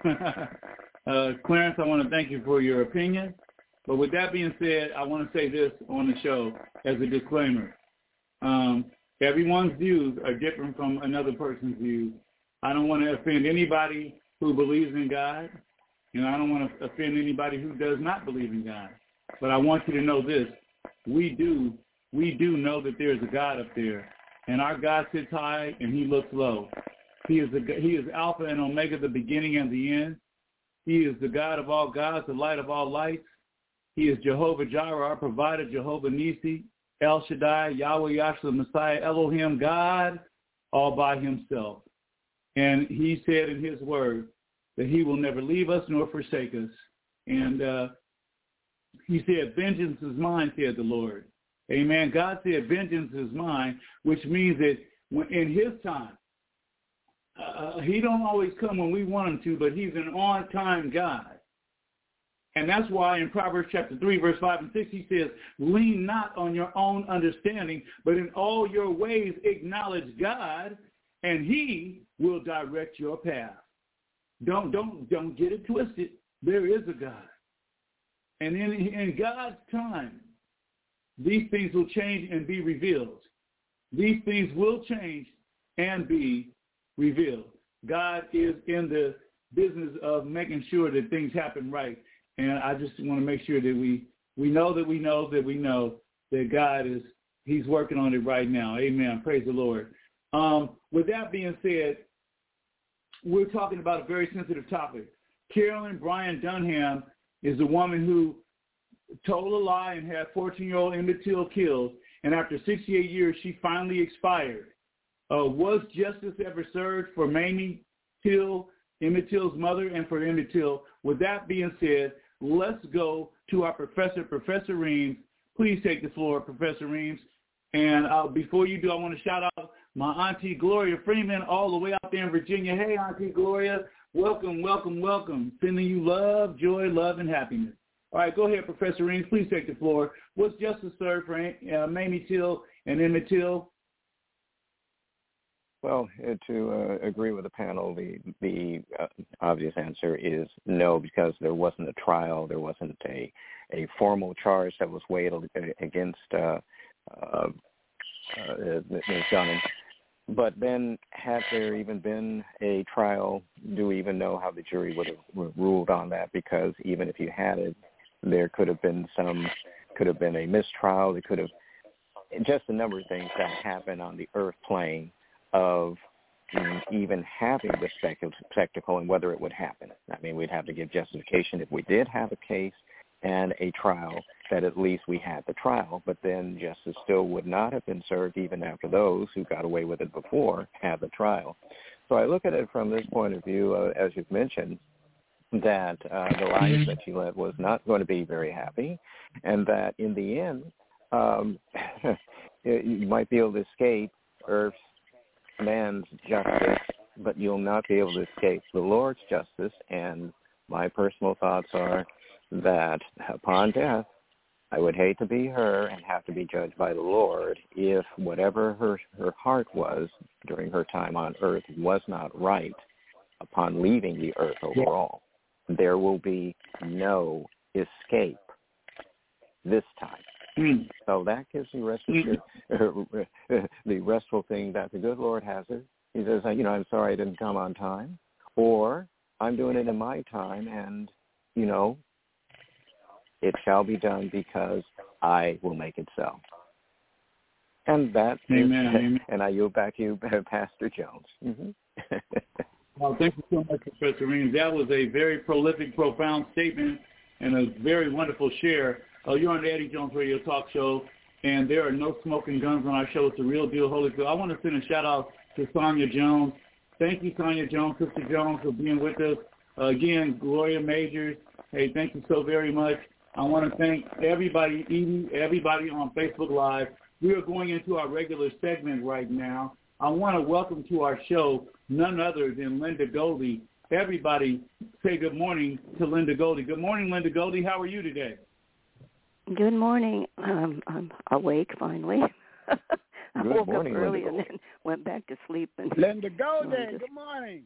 uh, Clarence, I want to thank you for your opinion. But with that being said, I want to say this on the show as a disclaimer. Um, everyone's views are different from another person's views. I don't want to offend anybody who believes in God, and I don't want to offend anybody who does not believe in God. But I want you to know this. We do, we do know that there's a God up there, and our God sits high and he looks low. He is the, he is Alpha and Omega, the beginning and the end. He is the God of all gods, the light of all lights. He is Jehovah Jireh, our provider, Jehovah Nisi, El Shaddai, Yahweh, Yahshua, Messiah, Elohim, God, all by himself. And he said in his word that he will never leave us nor forsake us. And uh, he said, vengeance is mine, said the Lord. Amen. God said, vengeance is mine, which means that when, in his time, Uh, he don't always come when we want him to, but he's an on-time God. And that's why in Proverbs chapter three, verse five and six, he says, lean not on your own understanding, but in all your ways acknowledge God, and he will direct your path. Don't, don't, don't get it twisted. There is a God. And in, in God's time, these things will change and be revealed. These things will change and be revealed. God is in the business of making sure that things happen right. And I just want to make sure that we, we know that we know that we know that God is, he's working on it right now. Amen. Praise the Lord. Um, with that being said, we're talking about a very sensitive topic. Carolyn Bryan Dunham is the woman who told a lie and had fourteen-year-old Emmett Till killed. And after sixty-eight years, she finally expired. Uh, was justice ever served for Mamie Till, Emmett Till's mother, and for Emmett Till? With that being said, let's go to our professor, Professor Reams. Please take the floor, Professor Reams. And uh, before you do, I want to shout out my Auntie Gloria Freeman all the way out there in Virginia. Hey, Auntie Gloria, welcome, welcome, welcome. Sending you love, joy, love, and happiness. All right, go ahead, Professor Reams. Please take the floor. Was justice served for uh, Mamie Till and Emmett Till? Well, uh, to uh, agree with the panel, the the uh, obvious answer is no, because there wasn't a trial, there wasn't a a formal charge that was weighed against uh, uh, uh, Miz Dunham. But then, had there even been a trial, do we even know how the jury would have ruled on that? Because even if you had it, there could have been some, could have been a mistrial. There could have just a number of things that happen on the earth plane of even having the spectacle and whether it would happen. I mean, we'd have to give justification if we did have a case and a trial, that at least we had the trial, but then justice still would not have been served even after those who got away with it before had the trial. So I look at it from this point of view, uh, as you've mentioned, that uh, the life that she led was not going to be very happy, and that in the end, um, you might be able to escape Earth's, man's justice, but you'll not be able to escape the Lord's justice. And my personal thoughts are that upon death, I would hate to be her and have to be judged by the Lord if whatever her, her heart was during her time on earth was not right upon leaving the earth overall. There will be no escape this time. Mm. So that gives me rest assured, the restful thing that the good Lord has it. He says, you know, I'm sorry I didn't come on time, or I'm doing it in my time, and, you know, it shall be done because I will make it so. And that Amen. Is, Amen. And I yield back to you, Pastor Jones. Mm-hmm. Well, thank you so much, Professor Reams. That was a very prolific, profound statement and a very wonderful share. Uh, you're on the Eddie Jones Radio Talk Show, and there are no smoking guns on our show. It's a real deal, Holyfield. I want to send a shout-out to Sonia Jones. Thank you, Sonia Jones, Sister Jones, for being with us. Uh, again, Gloria Majors, hey, thank you so very much. I want to thank everybody, Edie, everybody on Facebook Live. We are going into our regular segment right now. I want to welcome to our show none other than Linda Goldie. Everybody say good morning to Linda Goldie. Good morning, Linda Goldie. How are you today? Good morning. Um, I'm awake finally. I good woke morning, up early Linda. and then went back to sleep. And Linda Goldie, just... good morning.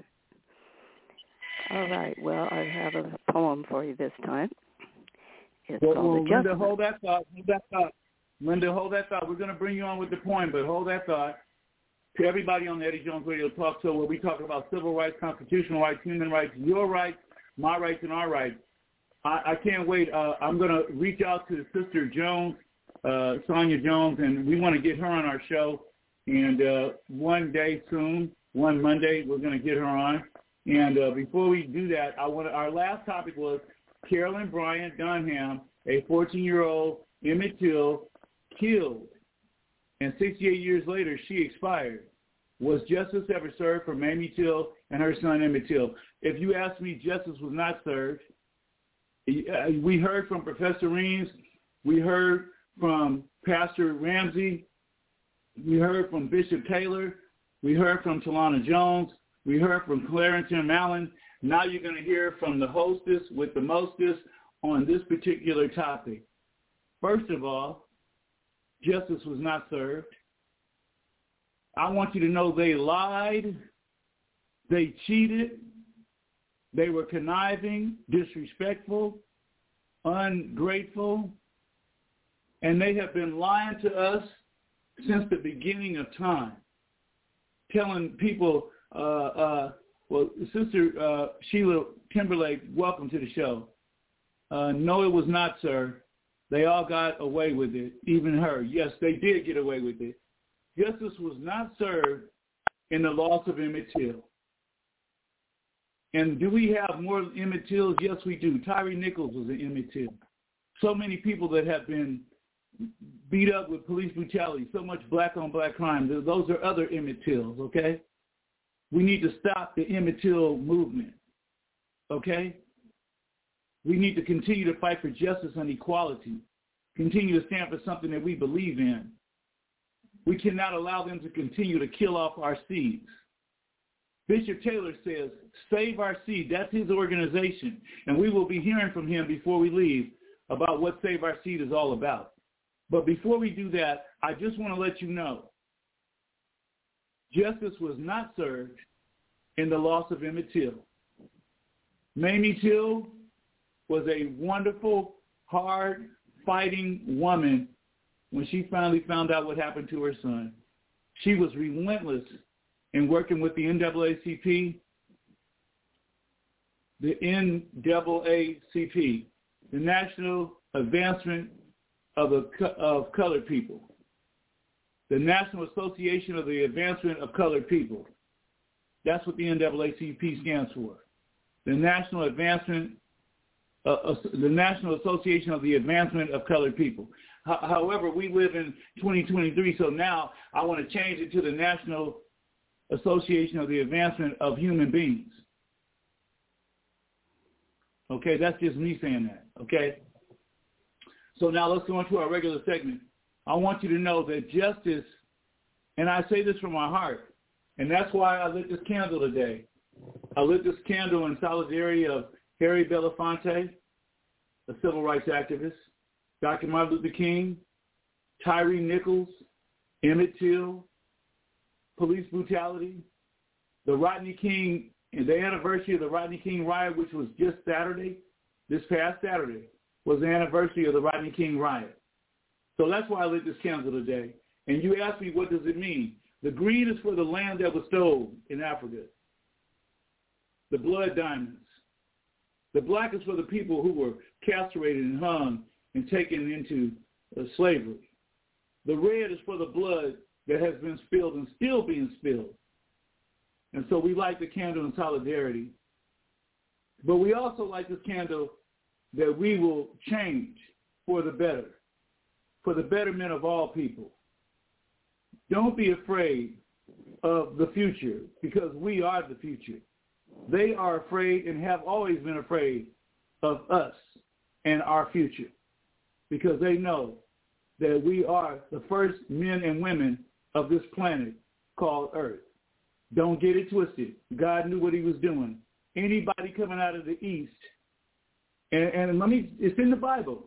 All right. Well, I have a poem for you this time. It's well, called well, Linda, Adjustment. hold that thought. Hold that thought. Linda, hold that thought. We're going to bring you on with the poem, but hold that thought. To everybody on the Eddie Jones Radio Talk Show, where we talk about civil rights, constitutional rights, human rights, your rights, my rights, and our rights. I, I can't wait. Uh, I'm going to reach out to Sister Jones, uh, Sonia Jones, and we want to get her on our show. And uh, one day soon, one Monday, we're going to get her on. And uh, before we do that, I want our last topic was Carolyn Bryant Dunham, a fourteen-year-old Emmett Till, killed. And sixty-eight years later, she expired. Was justice ever served for Mamie Till and her son Emmett Till? If you ask me, justice was not served. We heard from Professor Reams. We heard from Pastor Ramsey. We heard from Bishop Taylor. We heard from Talana Jones. We heard from Clarendon Mallon. Now you're going to hear from the hostess with the mostest on this particular topic. First of all, justice was not served. I want you to know they lied, they cheated, they were conniving, disrespectful, ungrateful, and they have been lying to us since the beginning of time, telling people, uh, uh, well, Sister uh, Sheila Timberlake, welcome to the show. Uh, no, it was not, sir. They all got away with it, even her. Yes, they did get away with it. Justice was not served in the loss of Emmett Till. And do we have more Emmett Tills? Yes, we do. Tyree Nichols was an Emmett Till. So many people that have been beat up with police brutality, so much black-on-black crime. Those are other Emmett Tills, okay? We need to stop the Emmett Till movement, okay? We need to continue to fight for justice and equality, continue to stand for something that we believe in. We cannot allow them to continue to kill off our seeds. Bishop Taylor says, save our seed. That's his organization. And we will be hearing from him before we leave about what Save Our Seed is all about. But before we do that, I just want to let you know, justice was not served in the loss of Emmett Till. Mamie Till was a wonderful, hard-fighting woman when she finally found out what happened to her son. She was relentless in working with the N double A C P, the N double A C P, the National Advancement of, the, of Colored People, the National Association of the Advancement of Colored People. That's what the N double A C P stands for. The National Advancement, uh, uh, the National Association of the Advancement of Colored People. H- however, we live in twenty twenty-three, so now I want to change it to the National Association of the Advancement of Human Beings. Okay, that's just me saying that, okay? So now let's go into our regular segment. I want you to know that justice, and I say this from my heart, and that's why I lit this candle today. I lit this candle in solidarity of Harry Belafonte, a civil rights activist, Doctor Martin Luther King, Tyree Nichols, Emmett Till, police brutality, the Rodney King, and the anniversary of the Rodney King riot, which was just Saturday, this past Saturday, was the anniversary of the Rodney King riot. So that's why I lit this candle today. And you asked me, what does it mean? The green is for the land that was stolen in Africa, the blood diamonds. The black is for the people who were castrated and hung and taken into uh, slavery. The red is for the blood that has been spilled and still being spilled. And so we light the candle in solidarity. But we also light this candle that we will change for the better, for the betterment of all people. Don't be afraid of the future, because we are the future. They are afraid and have always been afraid of us and our future, because they know that we are the first men and women of this planet called Earth. Don't get it twisted. God knew what he was doing. Anybody coming out of the East, and, and let me, it's in the Bible.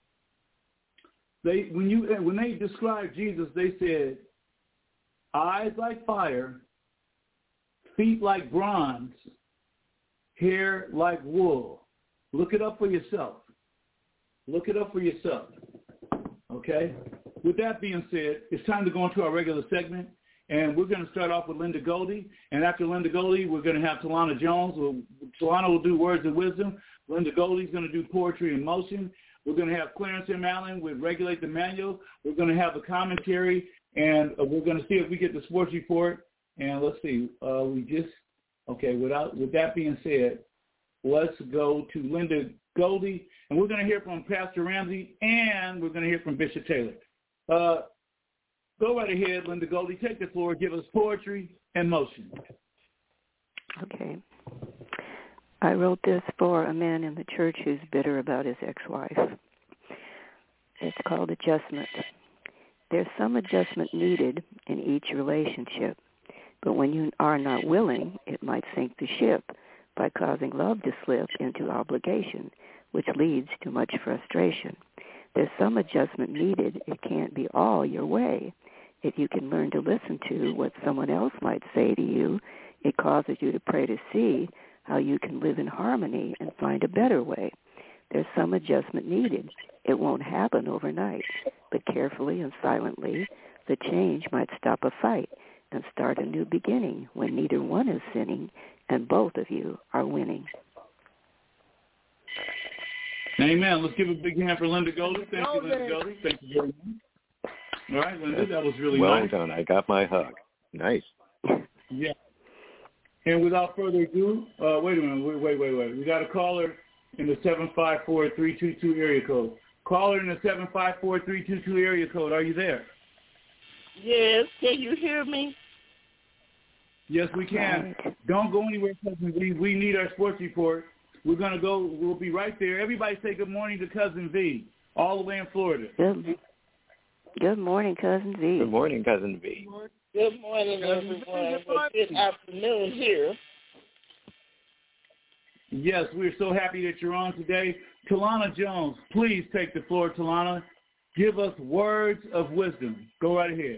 They when you when they described Jesus, they said, eyes like fire, feet like bronze, hair like wool. Look it up for yourself. Look it up for yourself. Okay? With that being said, it's time to go into our regular segment. And we're going to start off with Linda Goldie. And after Linda Goldie, we're going to have Talana Jones. We'll, Talana will do Words of Wisdom. Linda Goldie's going to do Poetry in Motion. We're going to have Clarence M. Allen with Regulate the Manual. We're going to have a commentary. And uh, we're going to see if we get the sports report. And let's see. Uh, we just, okay, without, with that being said, let's go to Linda Goldie. And we're going to hear from Pastor Ramsey. And we're going to hear from Bishop Taylor. Uh, Go right ahead, Linda Goldie. Take the floor. Give us Poetry and Motion. Okay. I wrote this for a man in the church who's bitter about his ex-wife. It's called Adjustment. There's some adjustment needed in each relationship, but when you are not willing, it might sink the ship by causing love to slip into obligation, which leads to much frustration. There's some adjustment needed. It can't be all your way. If you can learn to listen to what someone else might say to you, it causes you to pray to see how you can live in harmony and find a better way. There's some adjustment needed. It won't happen overnight, but carefully and silently, the change might stop a fight and start a new beginning when neither one is sinning and both of you are winning. Amen. Let's give a big hand for Linda Goldie. Thank you, Linda Goldie. Thank you very much. All right, Linda, that was really well nice. Well done. I got my hug. Nice. Yeah. And without further ado, uh, wait a minute. Wait, wait, wait, wait. We got a caller in the seven five four, three two two area code. Caller in the seven five four, three two two area code. Are you there? Yes. Can you hear me? Yes, we can. Don't go anywhere, Cousin V. We need our sports report. We're going to go. We'll be right there. Everybody say good morning to Cousin V, all the way in Florida. Good, good morning, Cousin V. Good morning, Cousin V. Good morning, everyone. Well, good afternoon here. Yes, we're so happy that you're on today. Talana Jones, please take the floor, Talana. Give us words of wisdom. Go right ahead.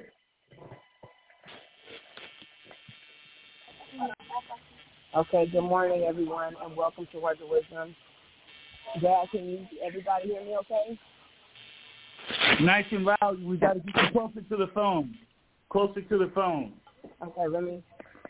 Okay, good morning, everyone, and welcome to Words of Wisdom. Dad, can you, everybody hear me okay? Nice and loud. We got to get you closer to the phone. Closer to the phone. Okay, let me.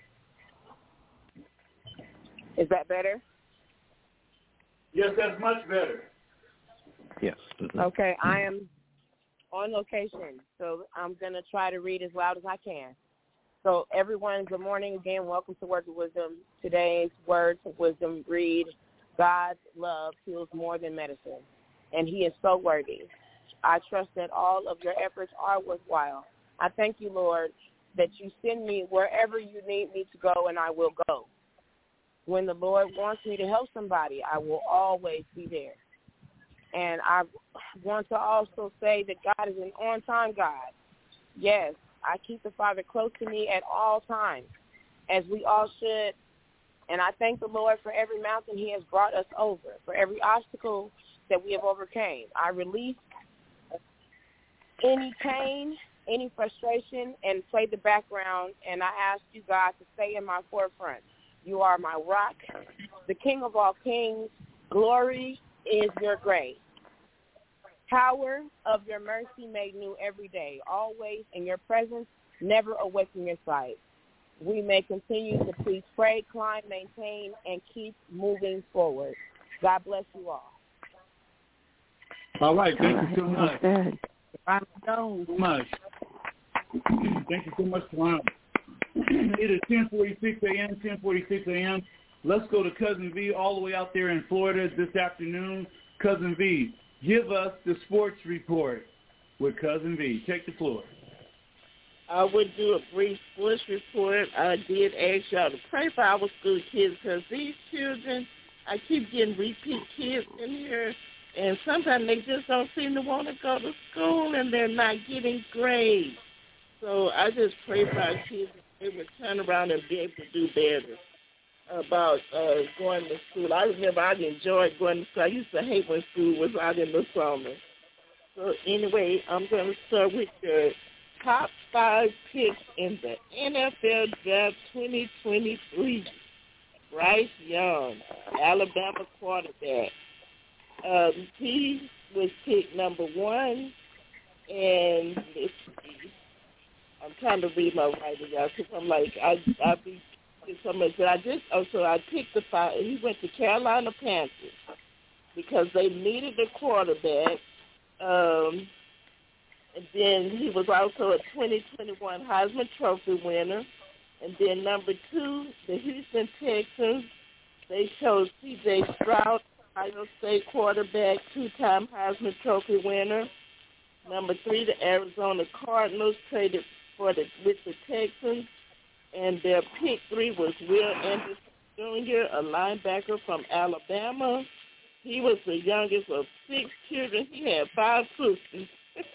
Is that better? Yes, that's much better. Yes. Mm-hmm. Okay, I am on location, so I'm going to try to read as loud as I can. So everyone, good morning again. Welcome to Words of Wisdom. Today's Words of Wisdom read, God's love heals more than medicine, and he is so worthy. I trust that all of your efforts are worthwhile. I thank you, Lord, that you send me wherever you need me to go, and I will go. When the Lord wants me to help somebody, I will always be there. And I want to also say that God is an on-time God. Yes, I keep the Father close to me at all times, as we all should. And I thank the Lord for every mountain he has brought us over, for every obstacle that we have overcame. I release any pain, any frustration, and play the background, and I ask you, God, to stay in my forefront. You are my rock, the King of all kings. Glory is your grace. Power of your mercy made new every day, always in your presence, never away from your sight. We may continue to please pray, climb, maintain, and keep moving forward. God bless you all. All right. Thank you so Well much. said. so much. Thank you so much, Tawana. It is ten forty-six a.m., ten forty-six a.m. Let's go to Cousin V all the way out there in Florida this afternoon. Cousin V, give us the sports report with Cousin V. Take the floor. I would do a brief sports report. I did ask y'all to pray for our school kids because these children, I keep getting repeat kids in here, and sometimes they just don't seem to want to go to school, and they're not getting grades. So I just pray for our kids that they would turn around and be able to do better about uh, going to school. I remember I enjoyed going to school. I used to hate when school was out in the summer. So anyway, I'm going to start with your top five picks in the N F L Draft twenty twenty-three. Bryce Young, Alabama quarterback. Um, he was picked number one, and let's see. I'm trying to read my writing, y'all, because I'm like, I I be so much. But I just, oh, so I picked the five. He went to Carolina Panthers because they needed a quarterback. Um, and then he was also a twenty twenty-one Heisman Trophy winner. And then number two, the Houston Texans, they chose C J Stroud, Ohio State quarterback, two-time Heisman Trophy winner. Number three, the Arizona Cardinals traded for the with the Texans, and their pick three was Will Anderson Junior, a linebacker from Alabama. He was the youngest of six children. He had five sisters.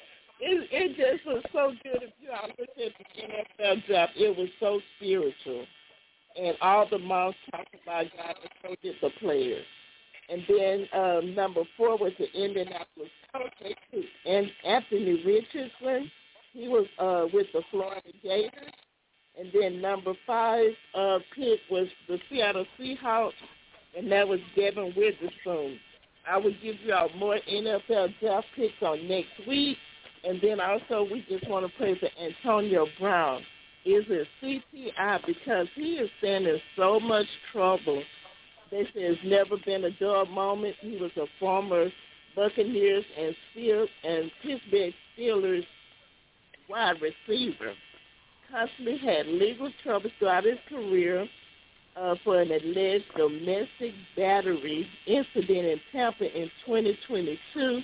It, it just was so good. If you all looked at the N F L draft, it was so spiritual. And all the moms talked about God, and so did the players. And then um, number four was the Indianapolis Colts. They took Anthony Richardson. He was uh, with the Florida Gators. And then number five uh, pick was the Seattle Seahawks, and that was Devin Witherspoon. I will give you all more N F L draft picks on next week. And then also we just want to pray for Antonio Brown. Is it C T I? Because he is staying in so much trouble. They say it's never been a dull moment. He was a former Buccaneers and Steel and Pittsburgh Steelers wide receiver. Constantly had legal troubles throughout his career uh, for an alleged domestic battery incident in Tampa in twenty twenty-two.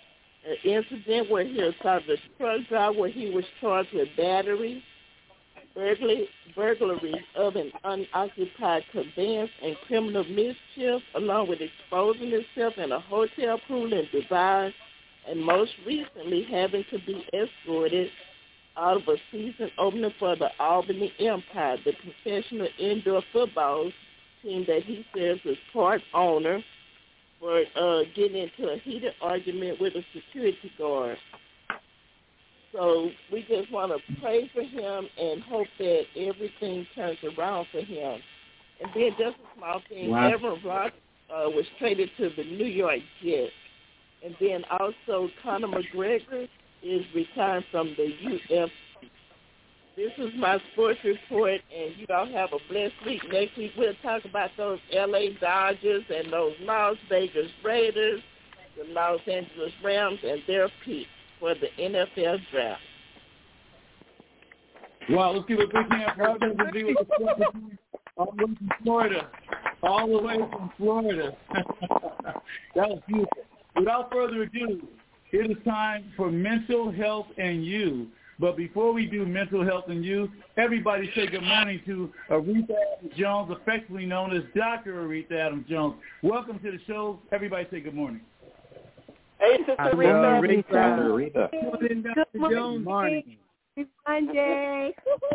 An incident where he assaulted a truck driver where he was charged with battery, burglary, burglary of an unoccupied conveyance, and criminal mischief, along with exposing himself in a hotel pool in Dubai, and most recently having to be escorted out of a season opener for the Albany Empire, the professional indoor football team that he says is part owner, for uh, getting into a heated argument with a security guard. So we just want to pray for him and hope that everything turns around for him. And then just a small thing, wow. Aaron Rodgers uh, was traded to the New York Jets. And then also Conor McGregor is retiring from the U F C. This is my sports report, and you all have a blessed week. Next week we'll talk about those L A Dodgers and those Las Vegas Raiders, the Los Angeles Rams, and their picks for the N F L draft. Wow, let's give a big hand for our to be with the all the way from Florida. All the way from Florida. That was beautiful. Without further ado, it is time for Mental Health and You. But before we do Mental Health and You, everybody say good morning to Aretha Adams Jones, affectionately known as Doctor Aretha Adams Jones. Welcome to the show. Everybody say good morning. Hey, Sister Aretha. Aretha. Good morning. Good morning. It's Monday.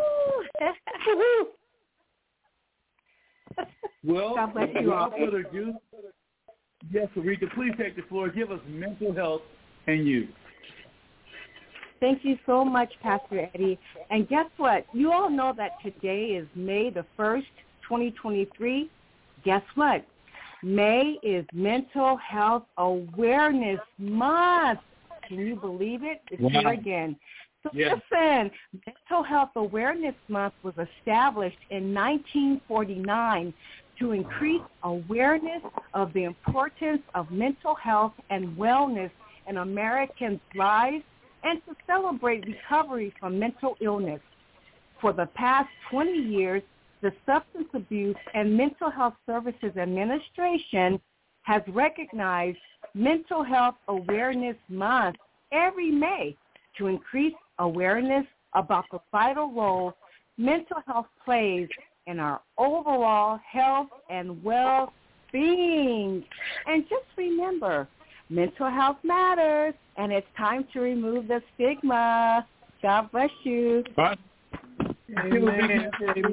Well, God bless you all. without further ado, yes, Aretha, please take the floor. Give us Mental Health and You. Thank you so much, Pastor Eddie. And guess what? You all know that today is May the first, twenty twenty-three. Guess what? May is Mental Health Awareness Month. Can you believe it? It's wow. here again. So yeah. listen, Mental Health Awareness Month was established in nineteen forty-nine to increase awareness of the importance of mental health and wellness in Americans' lives and to celebrate recovery from mental illness. For the past twenty years, the Substance Abuse and Mental Health Services Administration has recognized Mental Health Awareness Month every May to increase awareness about the vital role mental health plays in our overall health and well-being. And just remember, mental health matters, and it's time to remove the stigma. God bless you. Bye. Amen.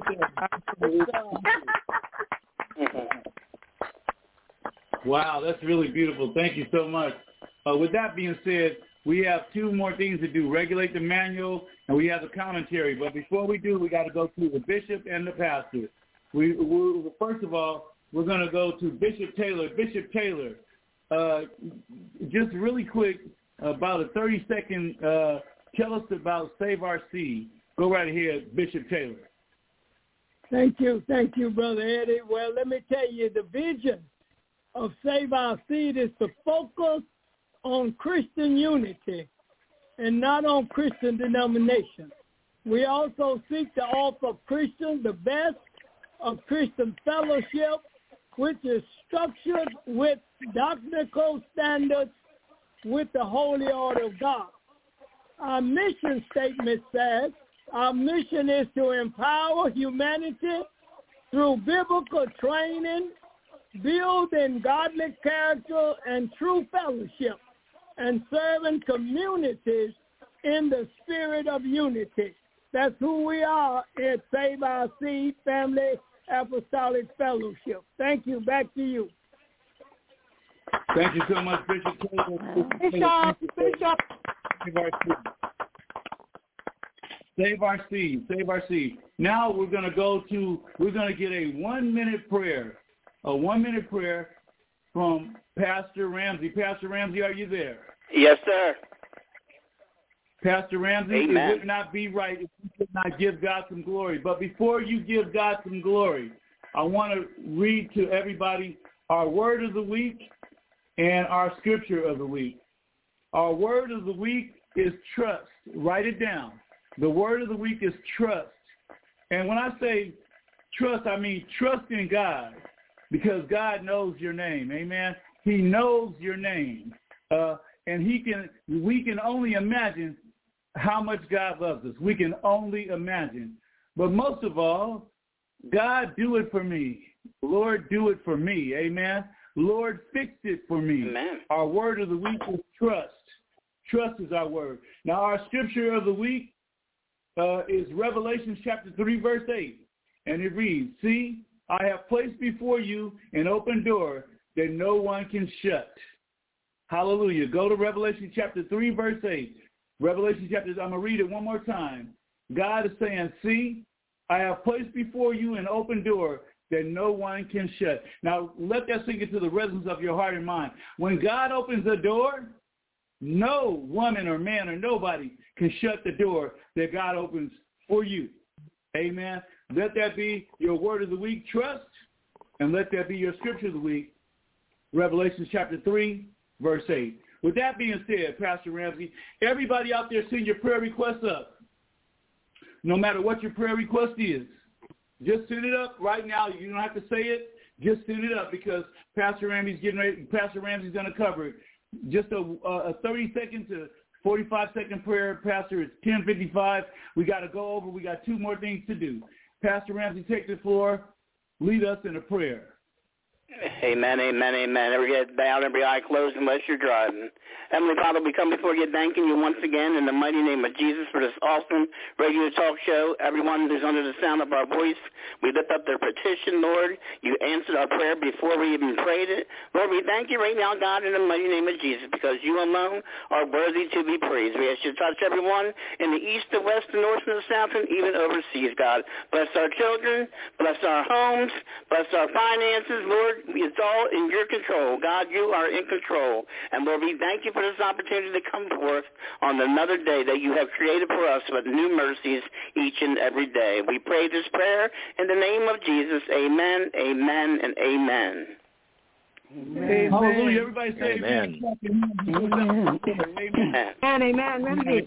Wow, that's really beautiful. Thank you so much. Uh, with that being said, we have two more things to do, regulate the manual, and we have the commentary. But before we do, we got to go through the bishop and the pastor. We, we First of all, we're going to go to Bishop Taylor. Bishop Taylor, uh, just really quick, about a thirty-second, uh, tell us about Save Our Seed. Go right ahead, Bishop Taylor. Thank you. Thank you, Brother Eddie. Well, let me tell you, the vision of Save Our Seed is to focus on Christian unity and not on Christian denomination. We also seek to offer Christians the best of Christian fellowship, which is structured with doctrinal standards with the holy order of God. Our mission statement says, our mission is to empower humanity through biblical training, building godly character and true fellowship, and serving communities in the spirit of unity. That's who we are at Save Our Seed Family Apostolic Fellowship. Thank you. Back to you. Thank you so much, Bishop Taylor. Bishop, Bishop. Save our seed. Save our seed. Save our seed. Now we're going to go to, we're going to get a one-minute prayer, a one-minute prayer from Pastor Ramsey. Pastor Ramsey, are you there? Yes, sir. Pastor Ramsey, Amen. It would not be right if you could not give God some glory. But before you give God some glory, I want to read to everybody our word of the week and our scripture of the week. Our word of the week is trust. Write it down. The word of the week is trust. And when I say trust, I mean trust in God, because God knows your name. Amen. He knows your name. Uh, and he can. we can only imagine how much God loves us. We can only imagine. But most of all, God, do it for me. Lord, do it for me. Amen. Lord, fix it for me. Amen. Our word of the week is trust. Trust is our word. Now, our scripture of the week uh, is Revelation chapter three, verse eight. And it reads, see, I have placed before you an open door that no one can shut. Hallelujah. Go to Revelation chapter three, verse eight. Revelation chapter, I'm going to read it one more time. God is saying, see, I have placed before you an open door that no one can shut. Now, let that sink into the resonance of your heart and mind. When God opens a door, no woman or man or nobody can shut the door that God opens for you. Amen. Let that be your word of the week, trust, and let that be your scripture of the week, Revelation chapter three, verse eight. With that being said, Pastor Ramsey, everybody out there send your prayer requests up. no matter what your prayer request is. Just send it up right now. You don't have to say it. Just send it up because Pastor Ramsey's getting ready. Pastor Ramsey's going to cover it. Just a, a thirty second to forty-five second prayer, Pastor. It's ten fifty-five. We got to go over. We got two more things to do. Pastor Ramsey, take the floor. Lead us in a prayer. Amen, amen, amen. Every head bowed, every eye closed unless you're driving. Heavenly Father, we come before you thanking you once again in the mighty name of Jesus for this awesome radio talk show. Everyone who's under the sound of our voice, we lift up their petition, Lord. You answered our prayer before we even prayed it. Lord, we thank you right now, God, in the mighty name of Jesus, because you alone are worthy to be praised. We ask you to touch everyone in the east, the west, the north, and the south, and even overseas, God. Bless our children, bless our homes, bless our finances, Lord. It's all in your control. God, you are in control. And Lord, we thank you for this opportunity to come forth on another day that you have created for us with new mercies each and every day. We pray this prayer in the name of Jesus. Amen, amen, and amen. Amen. Hallelujah. Everybody say amen. Amen. Amen. And amen. Amen.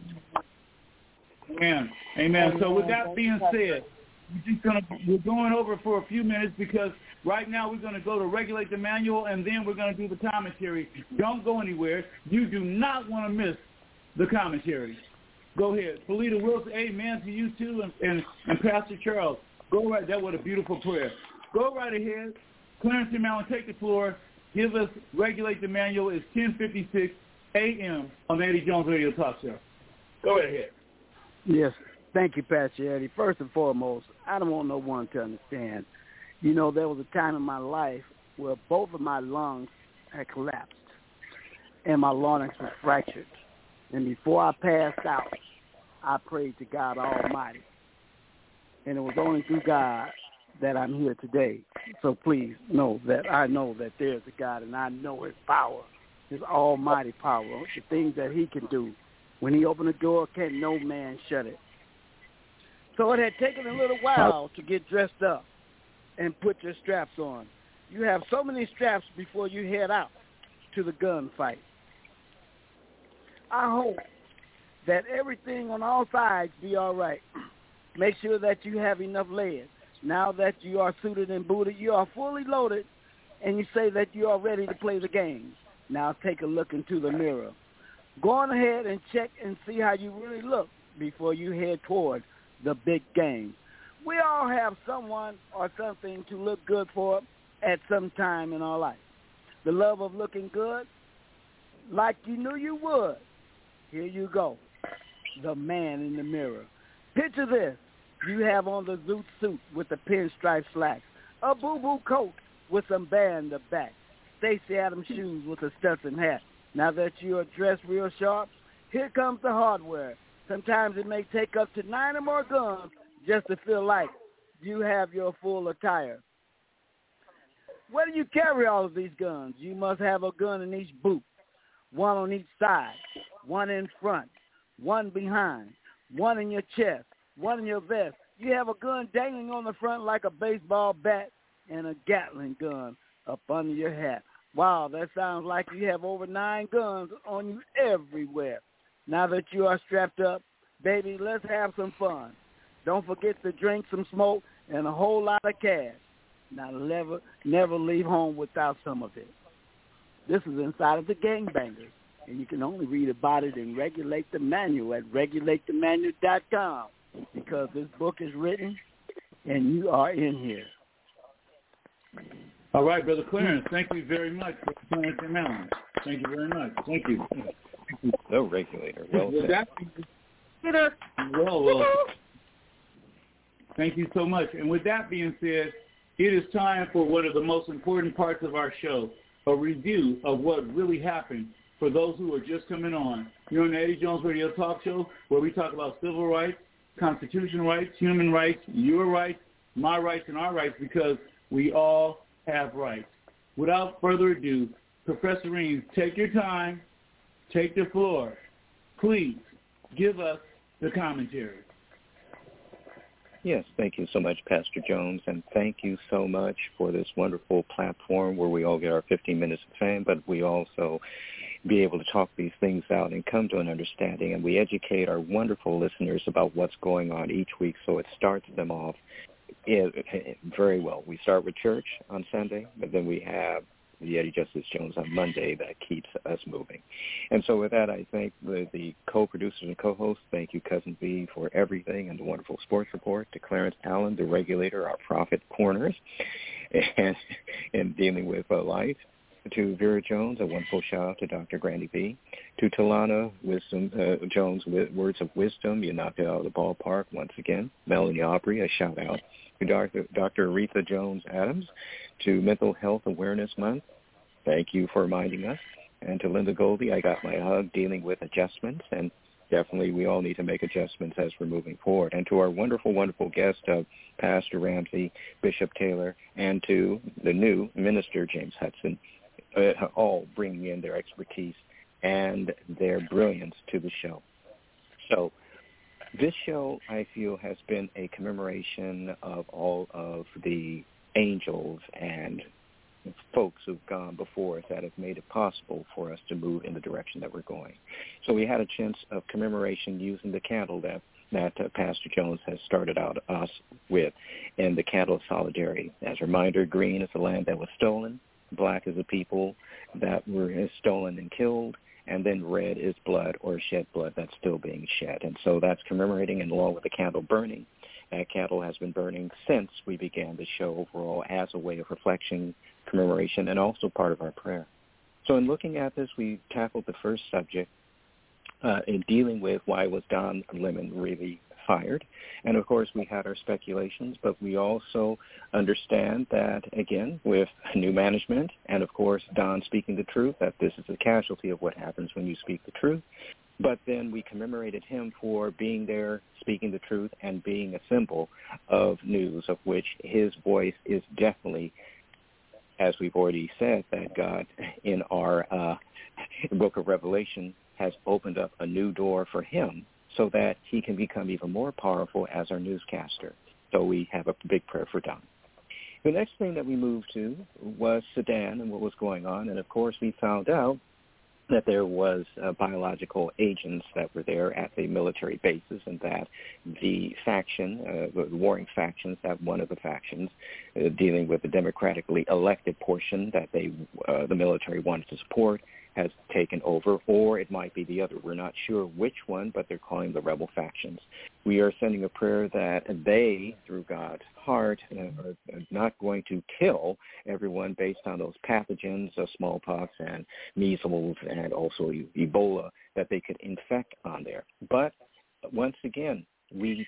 Amen. Amen. So with that being said, we're just gonna we're going over for a few minutes because right now we're going to go to regulate the manual and then we're going to do the commentary. Don't go anywhere. You do not want to miss the commentary. Go ahead. Felita Wilson, amen to you too, and, and, and Pastor Charles. Go right. That was a beautiful prayer. Go right ahead. Clarence and Mallon, take the floor. Give us regulate the manual. It's ten fifty-six a.m. on the Eddie Jones Radio Talk Show. Go right ahead. Yes. Thank you, Pastor Eddie. First and foremost, I don't want no one to understand. You know, there was a time in my life where both of my lungs had collapsed and my larynx was fractured. And before I passed out, I prayed to God Almighty. And it was only through God that I'm here today. So please know that I know that there's a God, and I know his power, his almighty power, the things that he can do. When he opened the door, can no man shut it. So it had taken a little while to get dressed up and put your straps on. You have so many straps before you head out to the gunfight. I hope that everything on all sides be all right. Make sure that you have enough lead. Now that you are suited and booted, you are fully loaded, and you say that you are ready to play the game. Now take a look into the mirror. Go on ahead and check and see how you really look before you head toward the big game. We all have someone or something to look good for at some time in our life. The love of looking good, like you knew you would. Here you go, the man in the mirror. Picture this. You have on the zoot suit with the pinstripe slacks, a boo-boo coat with some band up back, Stacey Adams shoes with a Stetson hat. Now that you are dressed real sharp, here comes the hardware. Sometimes it may take up to nine or more guns just to feel like you have your full attire. Where do you carry all of these guns? You must have a gun in each boot, one on each side, one in front, one behind, one in your chest, one in your vest. You have a gun dangling on the front like a baseball bat and a Gatling gun up under your hat. Wow, that sounds like you have over nine guns on you everywhere. Now that you are strapped up, baby, let's have some fun. Don't forget to drink some smoke and a whole lot of cash. Now never, never leave home without some of it. This is Inside of the Gangbangers, and you can only read about it in Regulate the Manual at regulate the manual dot com because this book is written and you are in here. All right, Brother Clarence, thank you very much for Clarence and Mellon. Thank you very much. Thank you. No regulator. Well With said. That, well, well, thank you so much. And with that being said, it is time for one of the most important parts of our show, a review of what really happened for those who are just coming on. You're on the Eddie Jones Radio Talk Show, where we talk about civil rights, constitutional rights, human rights, your rights, my rights, and our rights, because we all have rights. Without further ado, Professor Reams, take your time, take the floor. Please give us the commentary. Yes, thank you so much, Pastor Jones, and thank you so much for this wonderful platform where we all get our fifteen minutes of fame, but we also be able to talk these things out and come to an understanding, and we educate our wonderful listeners about what's going on each week, so it starts them off very well. We start with church on Sunday, but then we have the Eddie Justice Jones on Monday that keeps us moving. And so with that, I thank the, the co-producers and co-hosts. Thank you, Cousin B, for everything and the wonderful sports report. To Clarence Allen, the regulator, our prophet corners, and, and dealing with uh, life. To Vera Jones, a wonderful shout-out to Doctor Grandy B. To Talana Wisdom, uh, Jones, Words of Wisdom, you knocked it out of the ballpark once again. Melanie Aubrey, a shout-out. To Doctor Doctor Aretha Jones-Adams. To Mental Health Awareness Month, thank you for reminding us. And to Linda Goldie, I got my hug dealing with adjustments, and definitely we all need to make adjustments as we're moving forward. And to our wonderful, wonderful guest, uh, Pastor Ramsey, Bishop Taylor, and to the new minister, James Hudson, uh, all bringing in their expertise and their brilliance to the show. So this show, I feel, has been a commemoration of all of the angels and folks who've gone before us that have made it possible for us to move in the direction that we're going. So we had a chance of commemoration using the candle that, that uh, Pastor Jones has started out us with, in the candle of solidarity. As a reminder, green is the land that was stolen, black is the people that were stolen and killed, and then red is blood or shed blood that's still being shed. And so that's commemorating, and along with the candle burning, that candle has been burning since we began the show overall as a way of reflection, commemoration, and also part of our prayer. So in looking at this, we tackled the first subject uh, in dealing with why was Don Lemon really fired. And, of course, we had our speculations, but we also understand that, again, with new management and, of course, Don speaking the truth, that this is a casualty of what happens when you speak the truth. But then we commemorated him for being there, speaking the truth, and being a symbol of news, of which his voice is definitely, as we've already said, that God in our uh, book of Revelation has opened up a new door for him so that he can become even more powerful as our newscaster. So we have a big prayer for Don. The next thing that we moved to was Sudan and what was going on. And, of course, we found out that there was uh, biological agents that were there at the military bases, and that the faction, uh, the warring factions, that one of the factions uh, dealing with the democratically elected portion that they, uh, the military wanted to support, has taken over, or it might be the other. We're not sure which one, but they're calling the rebel factions. We are sending a prayer that they, through God's heart, uh, are not going to kill everyone based on those pathogens of smallpox and measles and also Ebola that they could infect on there. But once again, we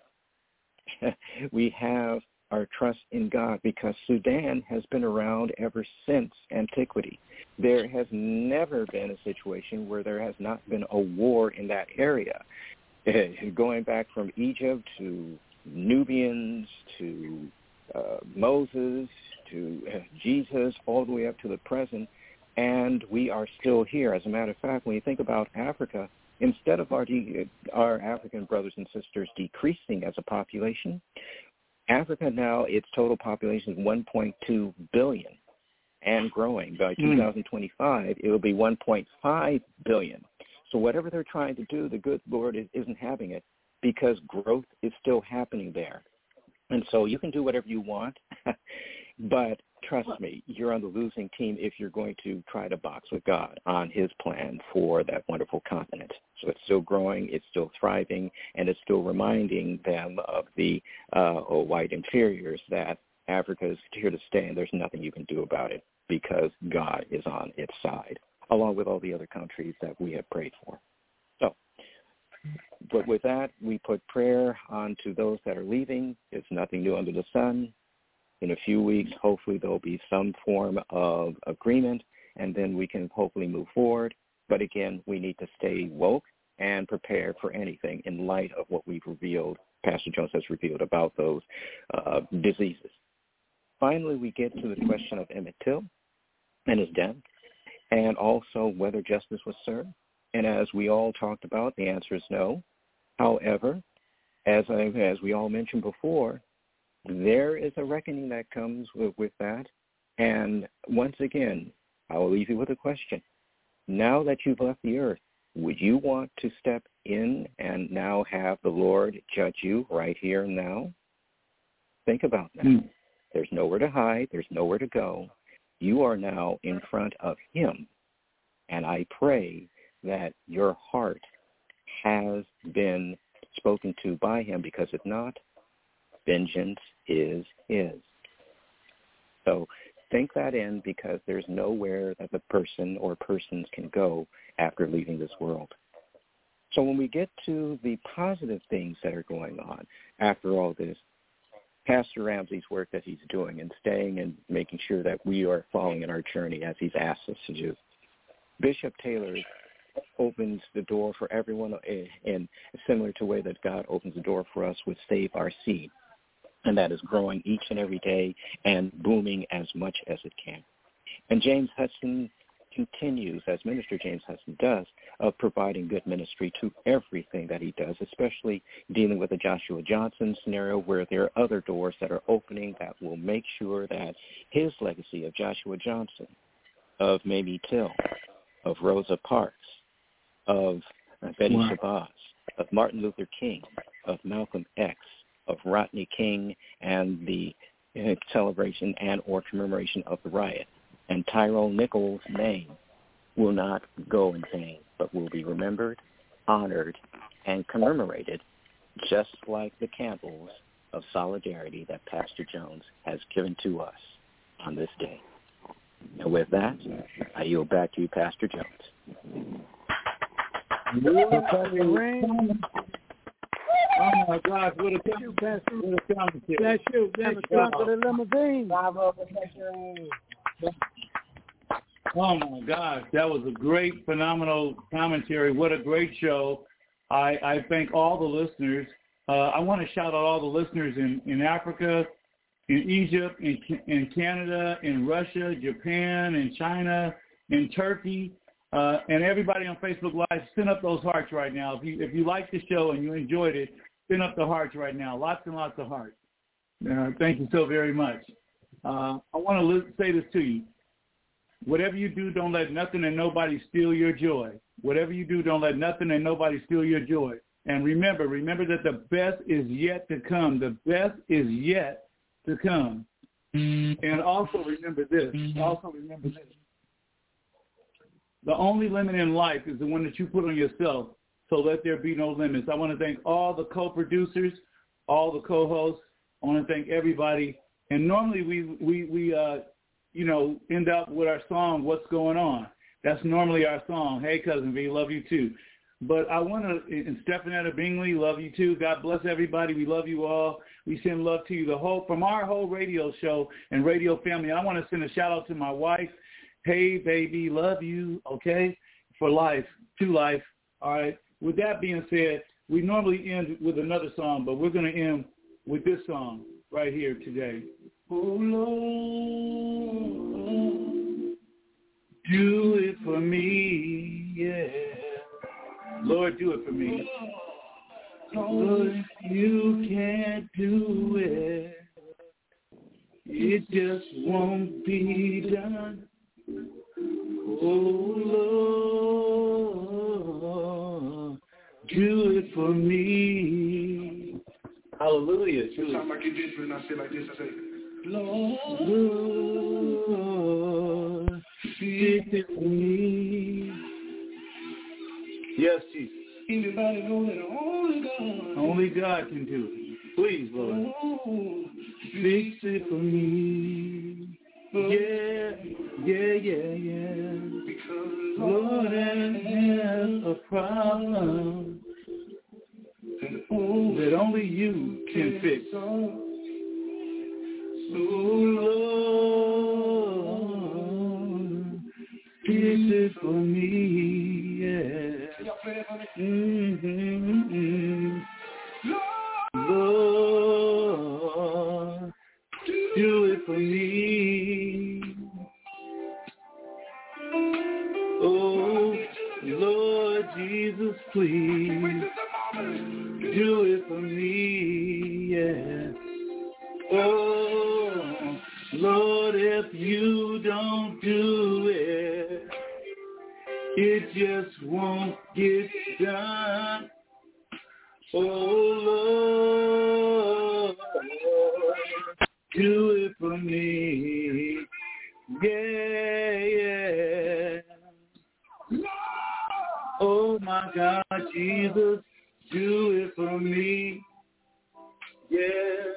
we have our trust in God, because Sudan has been around ever since antiquity. There has never been a situation where there has not been a war in that area. Going back from Egypt to Nubians to uh, Moses to uh, Jesus, all the way up to the present, and we are still here. As a matter of fact, when you think about Africa, instead of our, de- our African brothers and sisters decreasing as a population, Africa now, its total population is one point two billion and growing. By two thousand twenty-five, it will be one point five billion. So whatever they're trying to do, the good Lord is, isn't having it, because growth is still happening there. And so you can do whatever you want, but trust me, you're on the losing team if you're going to try to box with God on his plan for that wonderful continent. So it's still growing, it's still thriving, and it's still reminding them of the uh, white inferiors that Africa is here to stay and there's nothing you can do about it because God is on its side, along with all the other countries that we have prayed for. So, but with that, we put prayer on to those that are leaving. It's nothing new under the sun. In a few weeks, hopefully there will be some form of agreement, and then we can hopefully move forward. But again, we need to stay woke and prepared for anything in light of what we've revealed, Pastor Jones has revealed about those uh, diseases. Finally, we get to the question of Emmett Till and his death, and also whether justice was served. And as we all talked about, the answer is no. However, as I, as we all mentioned before, there is a reckoning that comes with, with that. And once again, I will leave you with a question. now that you've left the earth, would you want to step in and now have the Lord judge you right here and now? Think about that. Mm. There's nowhere to hide. There's nowhere to go. You are now in front of him. And I pray that your heart has been spoken to by him, because if not, vengeance is his. So think that in, because there's nowhere that the person or persons can go after leaving this world. So when we get to the positive things that are going on after all this, Pastor Ramsey's work that he's doing and staying and making sure that we are following in our journey as he's asked us to do. Bishop Taylor opens the door for everyone in similar to the way that God opens the door for us with Save Our Seed. And that is growing each and every day and booming as much as it can. And James Hudson continues, as Minister James Hudson does, of providing good ministry to everything that he does, especially dealing with the Joshua Johnson scenario, where there are other doors that are opening that will make sure that his legacy of Joshua Johnson, of Mamie Till, of Rosa Parks, of Betty wow. Shabazz, of Martin Luther King, of Malcolm X, of Rodney King, and the uh, celebration and or commemoration of the riot. And Tyrone Nichols' name will not go in vain, but will be remembered, honored, and commemorated, just like the candles of solidarity that Pastor Jones has given to us on this day. And with that, I yield back to you, Pastor Jones. Oh, my God, what a commentary. What a commentary. Bless you. Bless you. For the limousine. Oh, my God, that was a great, phenomenal commentary. What a great show. I, I thank all the listeners. Uh, I want to shout out all the listeners in, in Africa, in Egypt, in, in Canada, in Russia, Japan, in China, in Turkey. Uh, and everybody on Facebook Live, send up those hearts right now. If you if you liked the show and you enjoyed it, send up the hearts right now. Lots and lots of hearts. Uh, thank you so very much. Uh, I want to li- say this to you. Whatever you do, don't let nothing and nobody steal your joy. Whatever you do, don't let nothing and nobody steal your joy. And remember, remember that the best is yet to come. The best is yet to come. And also remember this. Also remember this. The only limit in life is the one that you put on yourself, so let there be no limits. I want to thank all the co-producers, all the co-hosts. I want to thank everybody. And normally we, we, we uh, you know, end up with our song, What's Going On. That's normally our song, Hey, Cousin V, love you too. But I want to, and Stephanetta Bingley, love you too. God bless everybody. We love you all. We send love to you. The whole, from our whole radio show and radio family, I want to send a shout-out to my wife. Hey, baby, love you, okay, for life, to life, all right. With that being said, we normally end with another song, but we're going to end with this song right here today. Oh, Lord, do it for me, yeah. Lord, do it for me. Lord, you can't do it. It just won't be done. Oh, Lord, do it for me. Hallelujah. Sometimes I get desperate and I say like this, I say, Lord, Lord, fix it for me. Yes, Jesus. Anybody know that only God, only God can do it. Please, Lord, oh, fix it for me. Yeah, yeah, yeah, yeah. Because Lord, I have a problem that only you can fix. So, Lord, fix it for me, yeah. Mm-hmm. Lord, do it for me. Oh, Lord Jesus, please do it for me, yeah. Oh, Lord, if you don't do it, just won't get done. Oh, Lord, do it for me. Yeah, yeah. Oh, my God, Jesus, do it for me. Yeah.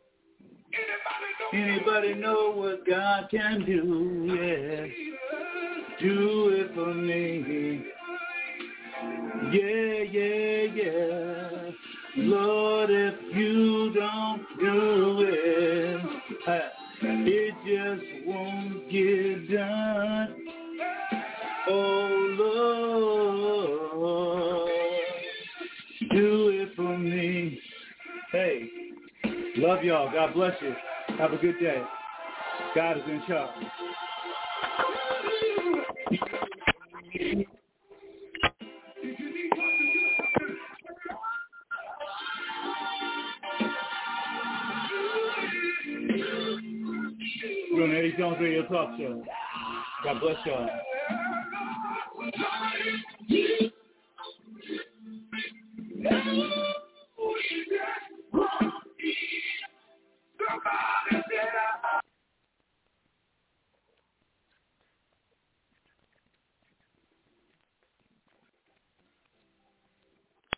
Anybody know what God can do? Yeah. Do it for me. Yeah, yeah, yeah. Lord, if you don't do it, it just won't get done. Oh, Lord, do it for me. Hey, love y'all. God bless you. Have a good day. God is in charge. We're on the Eddie Jones Radio Talk Show. God bless y'all.